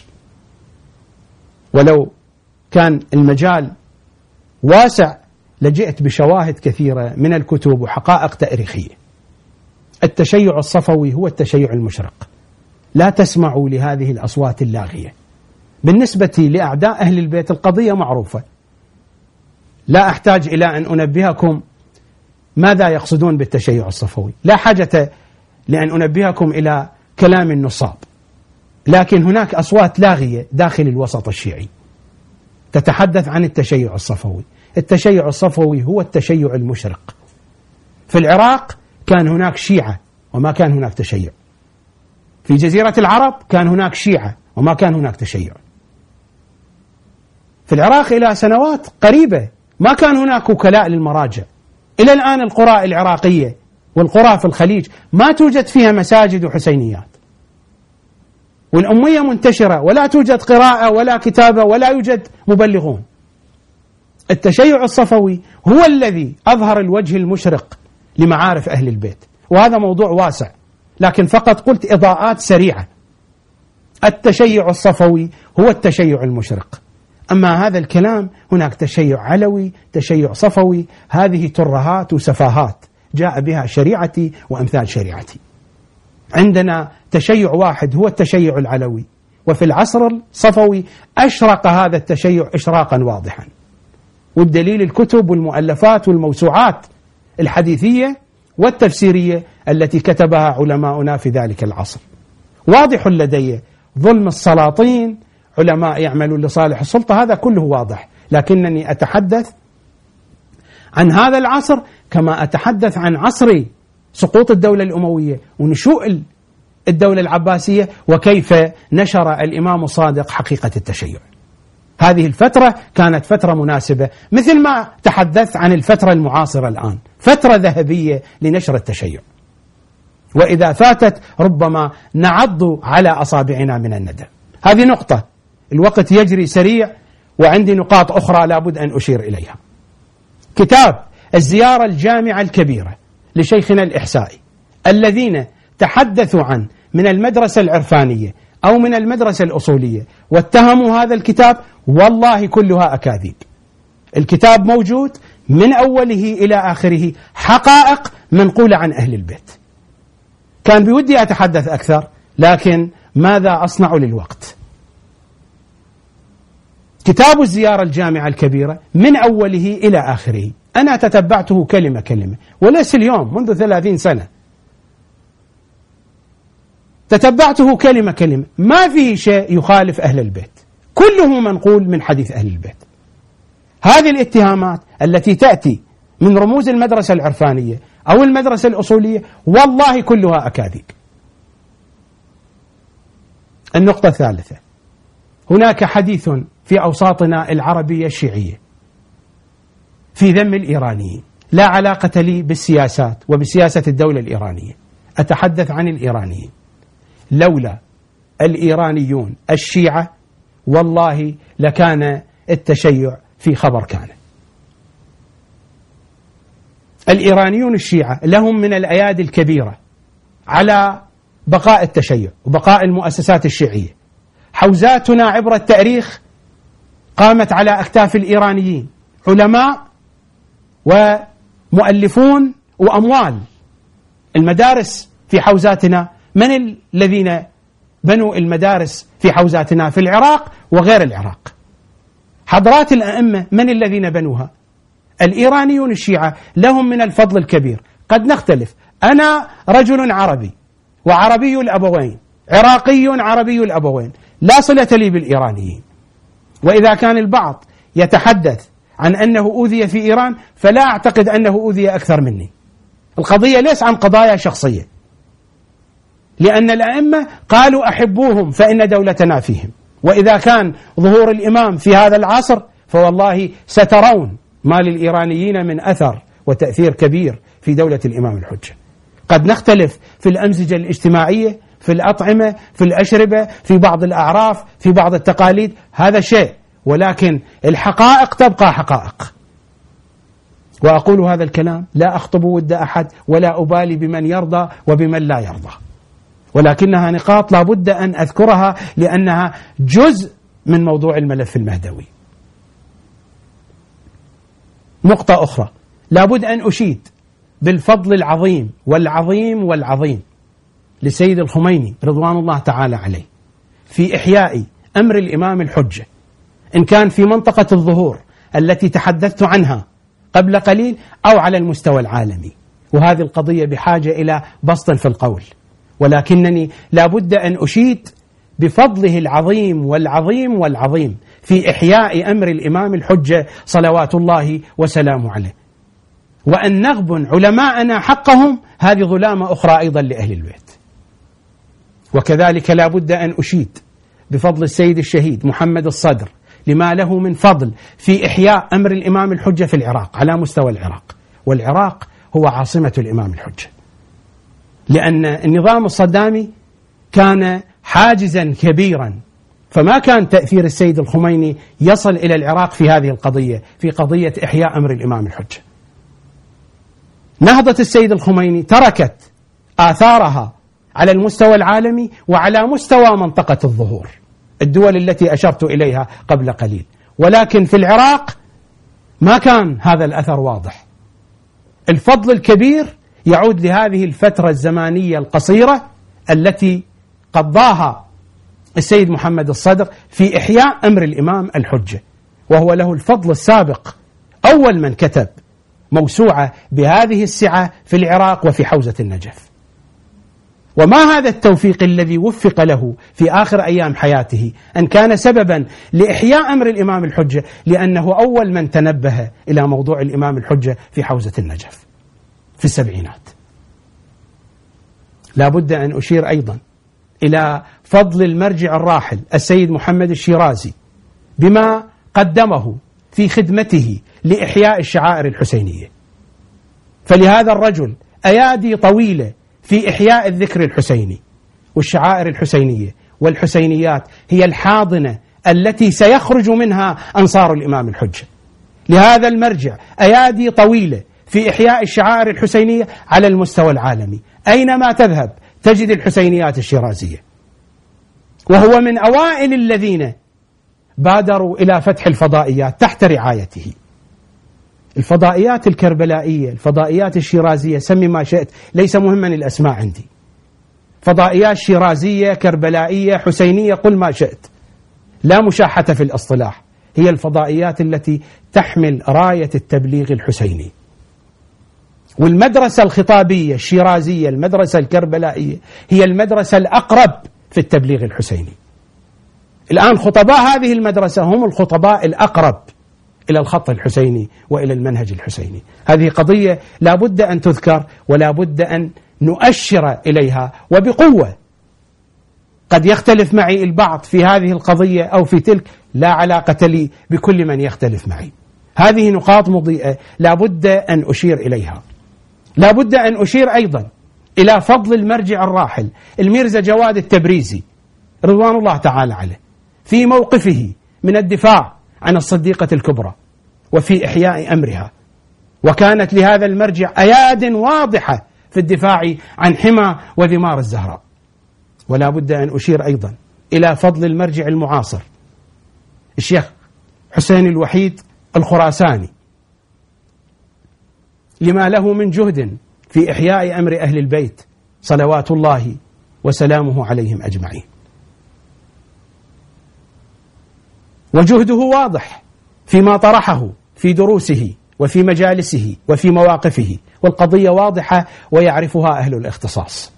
ولو كان المجال واسع لجئت بشواهد كثيرة من الكتب وحقائق تاريخية. التشيع الصفوي هو التشيع المشرق. لا تسمعوا لهذه الأصوات اللاغية. بالنسبة لأعداء أهل البيت القضية معروفة، لا أحتاج إلى أن أنبهكم ماذا يقصدون بالتشيع الصفوي، لا حاجة لأن أنبهكم إلى كلام النصاب. لكن هناك أصوات لاغية داخل الوسط الشيعي تتحدث عن التشيع الصفوي. التشيع الصفوي هو التشيع المشرق. في العراق كان هناك شيعة وما كان هناك تشيع. في جزيرة العرب كان هناك شيعة وما كان هناك تشيع. في العراق إلى سنوات قريبة ما كان هناك وكلاء للمراجع. إلى الآن القرى العراقية والقرى في الخليج ما توجد فيها مساجد وحسينيات، والأمية منتشرة ولا توجد قراءة ولا كتابة ولا يوجد مبلغون. التشيع الصفوي هو الذي أظهر الوجه المشرق لمعارف أهل البيت، وهذا موضوع واسع، لكن فقط قلت إضاءات سريعة. التشيع الصفوي هو التشيع المشرق. أما هذا الكلام هناك تشيع علوي، تشيع صفوي، هذه ترهات وسفاهات جاء بها شريعتي وأمثال شريعتي. عندنا تشيع واحد هو التشيع العلوي، وفي العصر الصفوي أشرق هذا التشيع إشراقا واضحا، والدليل الكتب والمؤلفات والموسوعات الحديثية والتفسيرية التي كتبها علماؤنا في ذلك العصر. واضح لدي ظلم السلاطين، علماء يعملون لصالح السلطة، هذا كله واضح، لكنني أتحدث عن هذا العصر كما أتحدث عن عصر سقوط الدولة الأموية ونشوء الدولة العباسية، وكيف نشر الإمام الصادق حقيقة التشيع. هذه الفترة كانت فترة مناسبة، مثل ما تحدثت عن الفترة المعاصرة الآن، فترة ذهبية لنشر التشيع، وإذا فاتت ربما نعض على أصابعنا من الندم. هذه نقطة. الوقت يجري سريع وعندي نقاط أخرى لابد أن أشير إليها. كتاب الزيارة الجامعة الكبيرة لشيخنا الإحسائي، الذين تحدثوا عن من المدرسة العرفانية أو من المدرسة الأصولية واتهموا هذا الكتاب، والله كلها أكاذيب. الكتاب موجود من أوله إلى آخره، حقائق منقولة عن أهل البيت. كان بودي أتحدث أكثر، لكن ماذا أصنع للوقت؟ كتاب الزيارة الجامعة الكبيرة من أوله إلى آخره أنا تتبعته كلمة كلمة، وليس اليوم، منذ 30 سنة تتبعته كلمة كلمة، ما فيه شيء يخالف أهل البيت، كله منقول من حديث أهل البيت. هذه الاتهامات التي تأتي من رموز المدرسة العرفانية أو المدرسة الأصولية والله كلها أكاذيب. النقطة الثالثة، هناك حديث في أوساطنا العربية الشيعية في ذم الإيرانيين، لا علاقة لي بالسياسات وبسياسة الدولة الإيرانية. أتحدث عن الإيرانيين. لولا الإيرانيون الشيعة والله لكان التشيع في خبر كان. الإيرانيون الشيعة لهم من الأيادي الكبيرة على بقاء التشيع وبقاء المؤسسات الشيعية. حوزاتنا عبر التاريخ قامت على أكتاف الإيرانيين، علماء ومؤلفون وأموال. المدارس في حوزاتنا، من الذين بنوا المدارس في حوزاتنا في العراق وغير العراق؟ حضرات الأئمة من الذين بنوها؟ الإيرانيون الشيعة لهم من الفضل الكبير. قد نختلف، أنا رجل عربي وعربي الأبوين، عراقي عربي الأبوين، لا صلة لي بالإيرانيين. وإذا كان البعض يتحدث عن أنه أوذي في إيران فلا أعتقد أنه أوذي أكثر مني. القضية ليس عن قضايا شخصية، لأن الأئمة قالوا أحبوهم فإن دولتنا فيهم. وإذا كان ظهور الإمام في هذا العصر فوالله سترون ما للإيرانيين من أثر وتأثير كبير في دولة الإمام الحجة. قد نختلف في الأمزجة الاجتماعية، في الأطعمة، في الأشربة، في بعض الأعراف، في بعض التقاليد، هذا شيء، ولكن الحقائق تبقى حقائق. وأقول هذا الكلام لا أخطب ود أحد ولا أبالي بمن يرضى وبمن لا يرضى، ولكنها نقاط لا بد أن أذكرها لأنها جزء من موضوع الملف المهدوي. نقطة أخرى، لا بد أن أشيد بالفضل العظيم والعظيم والعظيم لسيد الخميني رضوان الله تعالى عليه في إحياء أمر الإمام الحجة، إن كان في منطقة الظهور التي تحدثت عنها قبل قليل أو على المستوى العالمي. وهذه القضية بحاجة إلى بسط في القول، ولكنني لا بد أن أشيد بفضله العظيم والعظيم والعظيم في إحياء أمر الإمام الحجة صلوات الله وسلامه عليه. وأن نغبن علماءنا حقهم هذه ظلامة أخرى أيضا لأهل البيت. وكذلك لا بد أن أشيد بفضل السيد الشهيد محمد الصدر لما له من فضل في إحياء أمر الإمام الحجة في العراق على مستوى العراق، والعراق هو عاصمة الإمام الحجة، لأن النظام الصدامي كان حاجزا كبيرا، فما كان تأثير السيد الخميني يصل إلى العراق في هذه القضية، في قضية إحياء أمر الإمام الحجة. نهضة السيد الخميني تركت آثارها على المستوى العالمي وعلى مستوى منطقة الظهور، الدول التي أشرت إليها قبل قليل، ولكن في العراق ما كان هذا الأثر واضح. الفضل الكبير يعود لهذه الفترة الزمانية القصيرة التي قضاها السيد محمد الصدر في إحياء أمر الإمام الحجة، وهو له الفضل السابق، أول من كتب موسوعة بهذه السعة في العراق وفي حوزة النجف. وما هذا التوفيق الذي وفق له في آخر أيام حياته أن كان سببا لإحياء أمر الإمام الحجة، لأنه أول من تنبه إلى موضوع الإمام الحجة في حوزة النجف في السبعينات. لا بد أن أشير أيضا إلى فضل المرجع الراحل السيد محمد الشيرازي بما قدمه في خدمته لإحياء الشعائر الحسينية. فلهذا الرجل أيادي طويلة في إحياء الذكر الحسيني والشعائر الحسينية، والحسينيات هي الحاضنة التي سيخرج منها أنصار الإمام الحجة. لهذا المرجع أيادي طويلة في إحياء الشعائر الحسينية على المستوى العالمي، أينما تذهب تجد الحسينيات الشيرازية، وهو من أوائل الذين بادروا إلى فتح الفضائيات تحت رعايته. الفضائيات الكربلائية، الفضائيات الشيرازية، سمي ما شئت، ليس مهما الأسماء عندي، فضائيات شيرازية، كربلائية، حسينية، قل ما شئت، لا مشاحة في الاصطلاح، هي الفضائيات التي تحمل راية التبليغ الحسيني. والمدرسة الخطابية الشيرازية، المدرسة الكربلائية، هي المدرسة الأقرب في التبليغ الحسيني. الآن خطباء هذه المدرسة هم الخطباء الأقرب إلى الخط الحسيني وإلى المنهج الحسيني. هذه قضية لا بد أن تذكر ولا بد أن نؤشر إليها وبقوة. قد يختلف معي البعض في هذه القضية أو في تلك، لا علاقة لي بكل من يختلف معي. هذه نقاط مضيئة لا بد أن أشير إليها. لا بد أن أشير أيضا إلى فضل المرجع الراحل الميرزا جواد التبريزي رضوان الله تعالى عليه في موقفه من الدفاع عن الصديقة الكبرى وفي إحياء أمرها، وكانت لهذا المرجع أياد واضحة في الدفاع عن حمى وذمار الزهراء. ولا بد أن أشير أيضا إلى فضل المرجع المعاصر الشيخ حسين الوحيد الخراساني لما له من جهد في إحياء أمر أهل البيت صلوات الله وسلامه عليهم أجمعين، وجهده واضح فيما طرحه في دروسه وفي مجالسه وفي مواقفه، والقضية واضحة ويعرفها أهل الاختصاص.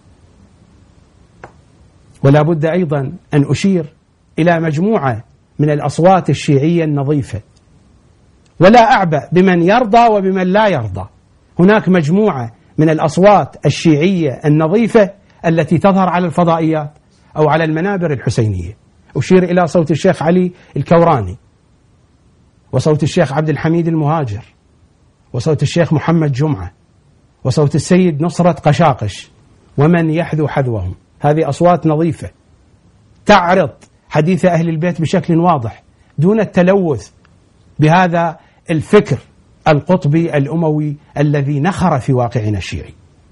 ولا بد أيضا أن أشير إلى مجموعة من الأصوات الشيعية النظيفة، ولا أعبأ بمن يرضى وبمن لا يرضى. هناك مجموعة من الأصوات الشيعية النظيفة التي تظهر على الفضائيات أو على المنابر الحسينية. أشير إلى صوت الشيخ علي الكوراني، وصوت الشيخ عبد الحميد المهاجر، وصوت الشيخ محمد جمعة، وصوت السيد نصرة قشاقش، ومن يحذو حذوهم. هذه أصوات نظيفة تعرض حديث أهل البيت بشكل واضح دون التلوث بهذا الفكر القطبي الأموي الذي نخر في واقعنا الشيعي.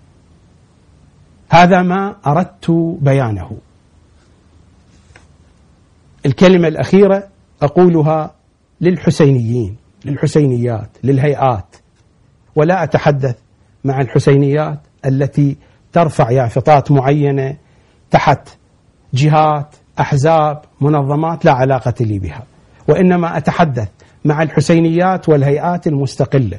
هذا ما أردت بيانه. الكلمة الأخيرة أقولها للحسينيين، للحسينيات، للهيئات، ولا أتحدث مع الحسينيات التي ترفع يافطات معينة تحت جهات، أحزاب، منظمات لا علاقة لي بها، وإنما أتحدث مع الحسينيات والهيئات المستقلة.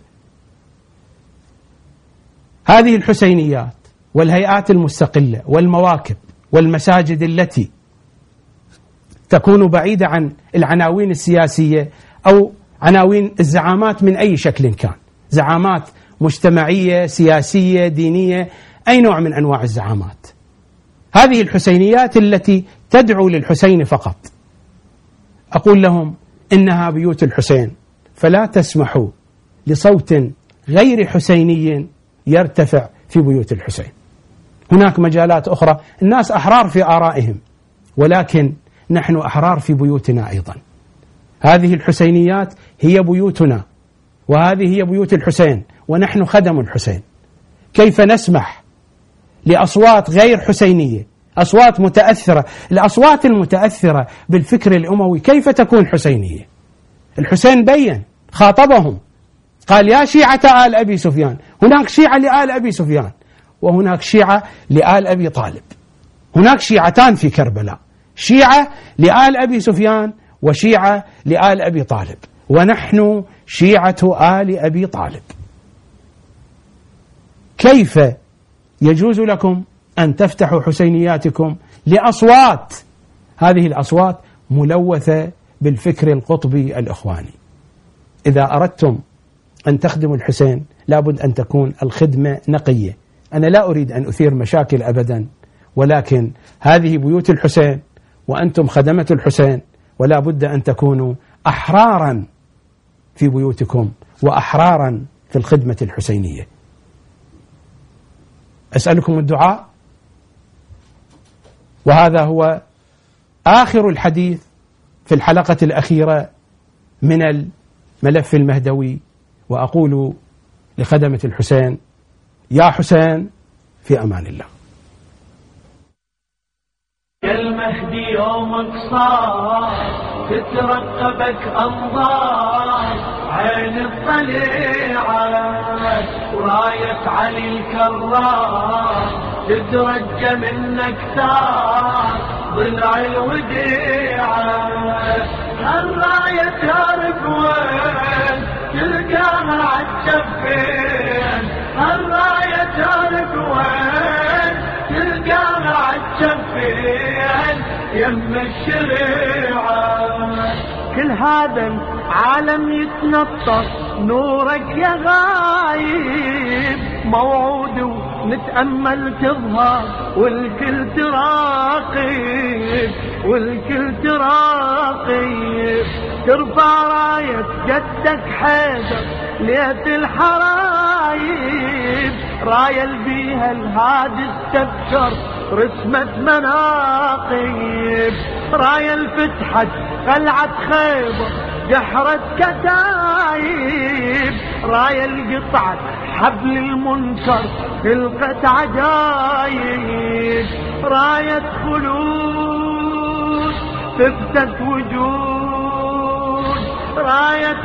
هذه الحسينيات والهيئات المستقلة والمواكب والمساجد التي تكون بعيدة عن العناوين السياسية أو عناوين الزعامات من أي شكل كان، زعامات مجتمعية، سياسية، دينية، أي نوع من أنواع الزعامات. هذه الحسينيات التي تدعو للحسين فقط، أقول لهم إنها بيوت الحسين، فلا تسمحوا لصوت غير حسيني يرتفع في بيوت الحسين. هناك مجالات أخرى، الناس أحرار في آرائهم، ولكن نحن أحرار في بيوتنا أيضا. هذه الحسينيات هي بيوتنا، وهذه هي بيوت الحسين، ونحن خدم الحسين. كيف نسمح لأصوات غير حسينية، أصوات متأثرة؟ الأصوات المتأثرة بالفكر الأموي كيف تكون حسينية؟ الحسين بين، خاطبهم، قال يا شيعة آل أبي سفيان. هناك شيعة لآل أبي سفيان، وهناك شيعة لآل أبي طالب. هناك شيعتان في كربلاء، شيعة لآل أبي سفيان وشيعة لآل أبي طالب، ونحن شيعة آل أبي طالب. كيف يجوز لكم أن تفتحوا حسينياتكم لأصوات، هذه الأصوات ملوثة بالفكر القطبي الإخواني؟ إذا أردتم أن تخدموا الحسين لابد أن تكون الخدمة نقية. أنا لا أريد أن أثير مشاكل أبدا، ولكن هذه بيوت الحسين وأنتم خدمة الحسين، ولا بد أن تكونوا أحرارا في بيوتكم وأحرارا في الخدمة الحسينية. أسألكم الدعاء، وهذا هو آخر الحديث في الحلقة الأخيرة من الملف المهدوي. وأقول لخدمة الحسين يا حسين في أمان الله. يا المهدي يومك صار تترقبك أنظار عين الطليعة وراية علي الكرار تترجى منك ثار ضلع الوديعة. الراية تعرف وين تلقاها عالجفين، الراية تعرف وين تلقاها عالجفين يم الشريعة. كل هذا العالم يتنطط نورك يا غايب، موعود ونتأمل تظهر والكل تراقب، والكل تراقب. ترفع راية جدك حيدر ليت الحرايب، راية بيها الهادي استبشر رسمة مناقب، راية الفتحت قلعة خيبر جحرت كتايب، راية القطعة حبل المنكر تلقت عجايب، راية خلود ثبتت وجود، راية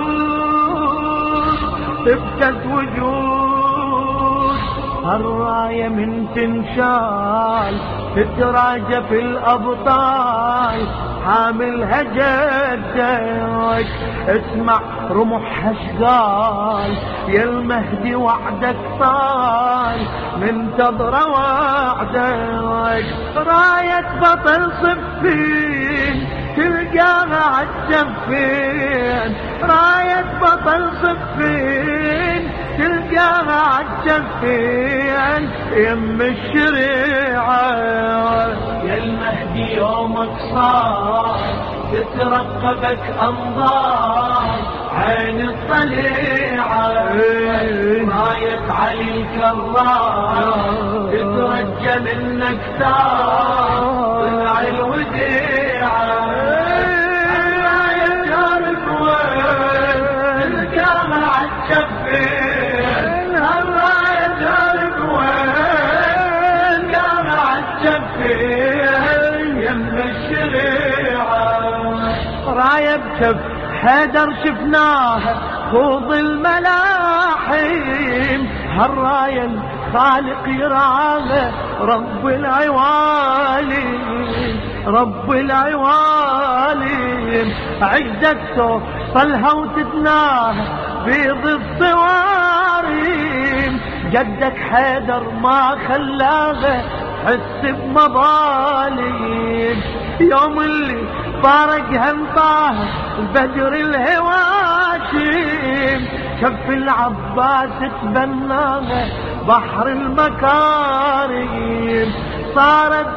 خلود ثبتت وجود، هالراية من تنشال تتراجى في الأبطال، حاملها جدك اسمع رمحها شقال، يا المهدي وعدك طال منتظر وعدك، راية بطل صفين تلقاها عالجفين، راية بطل صفين تلقاها عالجفين، يم الشريعة يا المهدي يومك صار تترقبك أنظار، عين الطليعة راية علي الكرار تترجى منك ثار، طلع الوديعة الراية تعرف وين تلقاها عالجفين، الراية تعرف وين تلقاها عالجفين، يم الشريعة راية بكف حيدر شفناها خوض الملاحم، هالراية الخالق يرعاها رب العوالم، رب العوالم، عجزت توصلها وتدناها بيض الصوارم، جدك حيدر ما خلاها حس بمظالم، يوم اللي فارقها انطاها البدر الهواشم، كف العباس تبناها بحر المكارم، صارت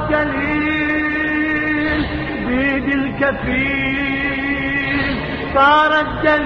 دليل بيد الكفيل، صارت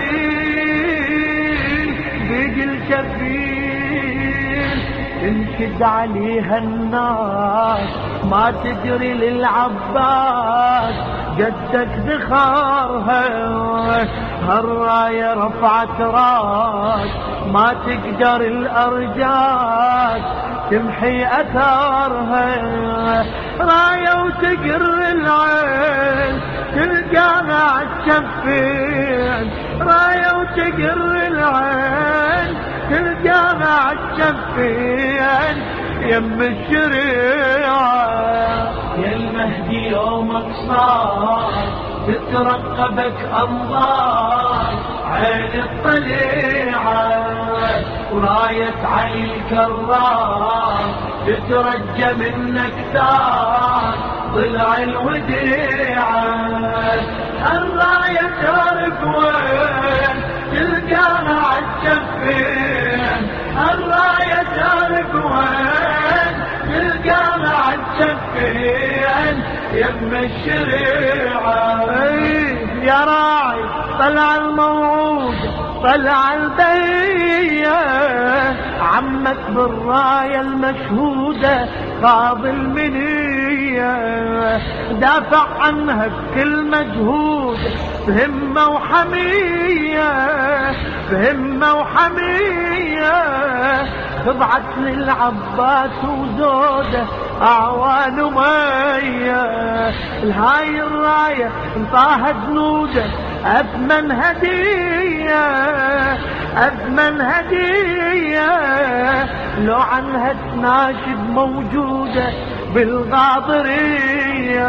دليل بيد الكفيل، تنشد عليها الناس ما تجري للعباس، جدك ذخارها هالراية رفعت راس ما تقدر الأرجاس تمحي أثارها، راية وتقر العين تلقاها عالشفين، راية وتقر العين تلقاها عالشفين، يم الشريعة يا المهدي يومك صار تترقبك أنظار، عين الطليعة وراية علي الكرار تترجى منك ثار، طلع الوديعة الراية تعرف وين تلقاها عالجفين، الراية تعرف وين تلقاها عالجفين، يم الشريعة يا راعي طلع الموعود طلع البية، عمك بالراية المشهودة خاض المنية، دافع عنها بكل مجهود بهمة وحمية، بهمة وحمية، خضعت للعباس وزوده أعوان ومية، الهاي الراية انطاها جنوده أثمن هدية، أثمن هدية، لو عنها تناشد موجودة بالغاضرية،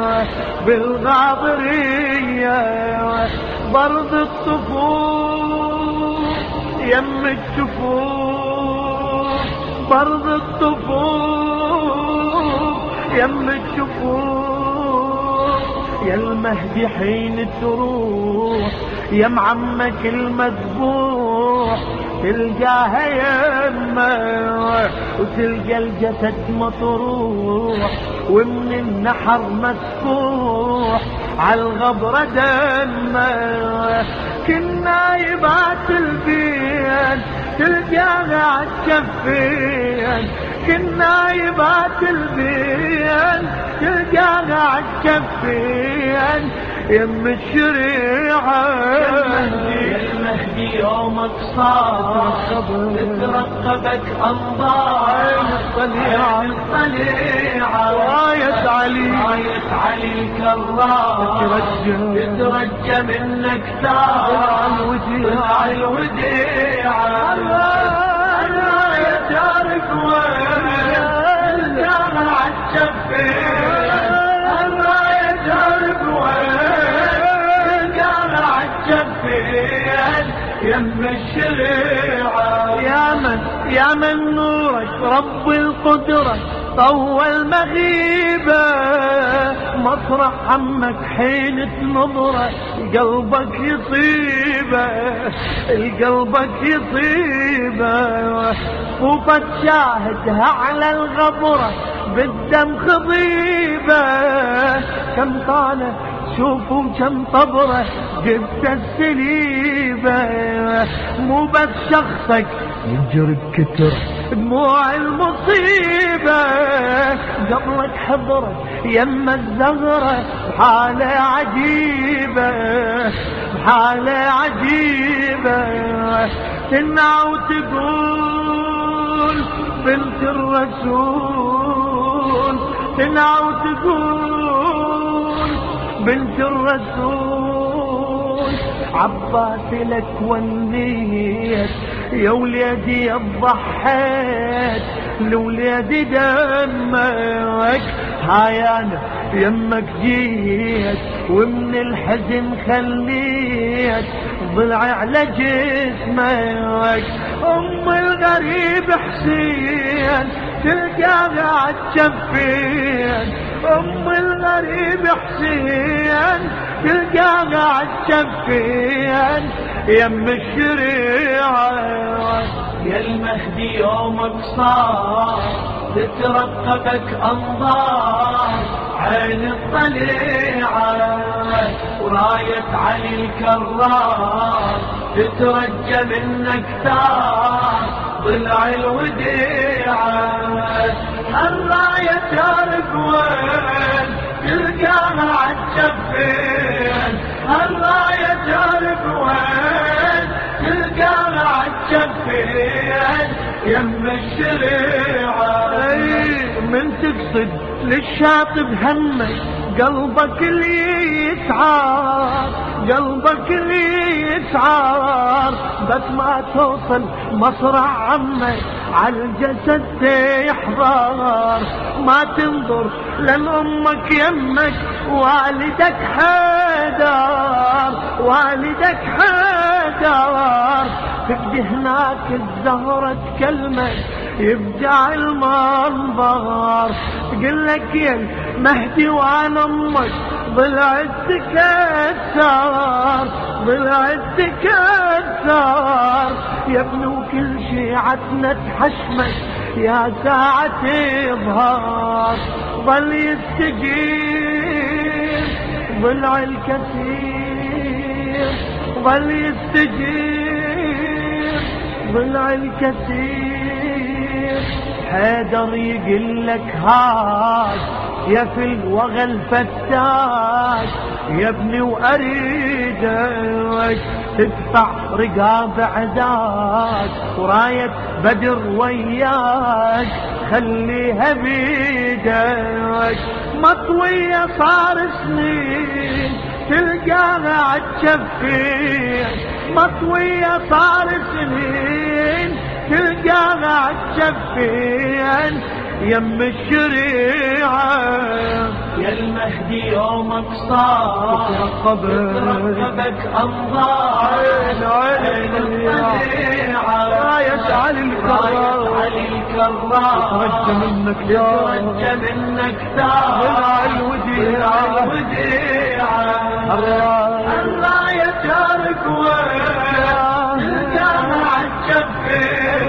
بالغاضرية، برض الطفوف يم الشفوف، برض الطفوف يم الشفوف، يا المهدي حين تروح يا معمك المذبوح تلقاها يمه، وتلقى الجسد مطروح ومن النحر مسفوح عالغبرة دمه، كنا يبات البين تلقاها عالشفين كنا يبات البين تلقاها عالشفين يم الشريعة المهدي يومك صار تترقبك أنظار الطليعة راية علي الكرار تترجى منك ثار الوديعة أنا يتارك وين الجامع عالشفين أنا يتارك وين الجامع عالشفين يم الشريعة يا من نورك رب القدرة طوى المغيبة مطرح عمك حين تنظره قلبك يطيبه القلبك يطيبه صوفك شاهدها على الغبرة بالدم خضيبه كم طالع شوفوا كم طبره جبت السليبه مو بس شخصك يجري بكتر دموع المصيبة قبلك حضرت يم الزهرة بحالة عجيبة بحالة عجيبة تنع وتقول بنت الرسول تنع وتقول بنت الرسول عباس لك والنيت يا ولادي ضحيت لولادي دمك هاي انا يمك جيت ومن الحزن خليت ضلعي على جسمك ام الغريب حسين تلقاها عالشفين ام الغريب حسين تلقاها عالشفين يم الشريعة يا المهدي يومك صار تترقبك أنظار عين الطليعة وراية علي الكرار تترجى منك ثار ضلع الوديعة الراية تارك وين تلقاها عالشفين الراية تارك وين تلقاها عالشفين يم الشريعة من تقصد للشاطب همك قلبك اللي يسعار قلبك اللي يسعار بس ما توصل مصرع عمك عالجسد تحضر ما تنظر لان امك يمك والدك حيدر والدك حيدر تبدي هناك الزهرة تكلمك يبدع المنظر تقلك يا المهدي وانا امك ضلعت كسر ضلعت كسر يا ابن وكل شيعتنا تحشمك يا ساعة يظهر ظل يستجيب ضلع الكثير ظل يستجيب ضلع الكثير حيدر يقلك هاك يا في الوغى الفتاك يا ابني واريدك تدفع رقاب عداك وراية بدر وياك خليها بيدك مطوية صار سنين تلقاها عالشفين مطوية صار سنين تلقاها عالشفين يم الشريعة يا المهدي يومك صار تترقبك أنظار عين الطليعة راية علي الكرار تترجى منك ثار ضلع الوديعة الراية تارك وين تلقاها عالشفين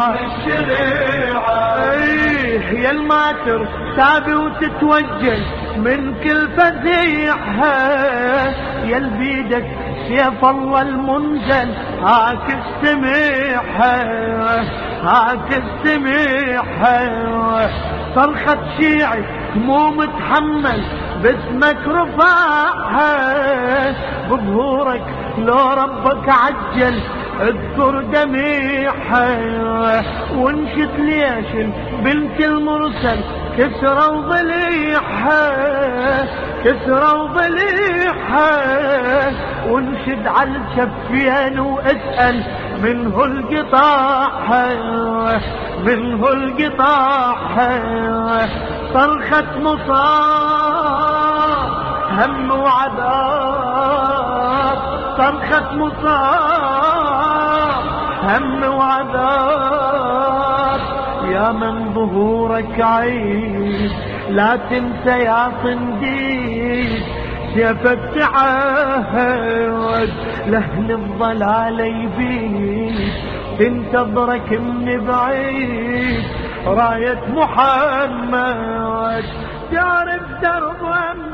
يا الماتر تابي وتتوجل من كل فزيعها، يل بيدك سيف الله المنزل هاك استمعها، هاك استمعها. صرخة شيعي مو متحمل باسمك رفعها، بظهورك لو ربك عجل اذكر دميحها. وانشد ليش البنت المرسل كسرة وضليحها، كسرة وضليحها. وانشد على الشفين واسأل منه القطاع، منه القطاع. صرخة مصاب هم وعذاب، صرخة مصاب هم وعذاب. يا من ظهورك عيد لا تنسى يا صنديد، سيفك تعهد لأهل الضلال يبيد، تنتظرك من بعيد راية محمد. تعرف درب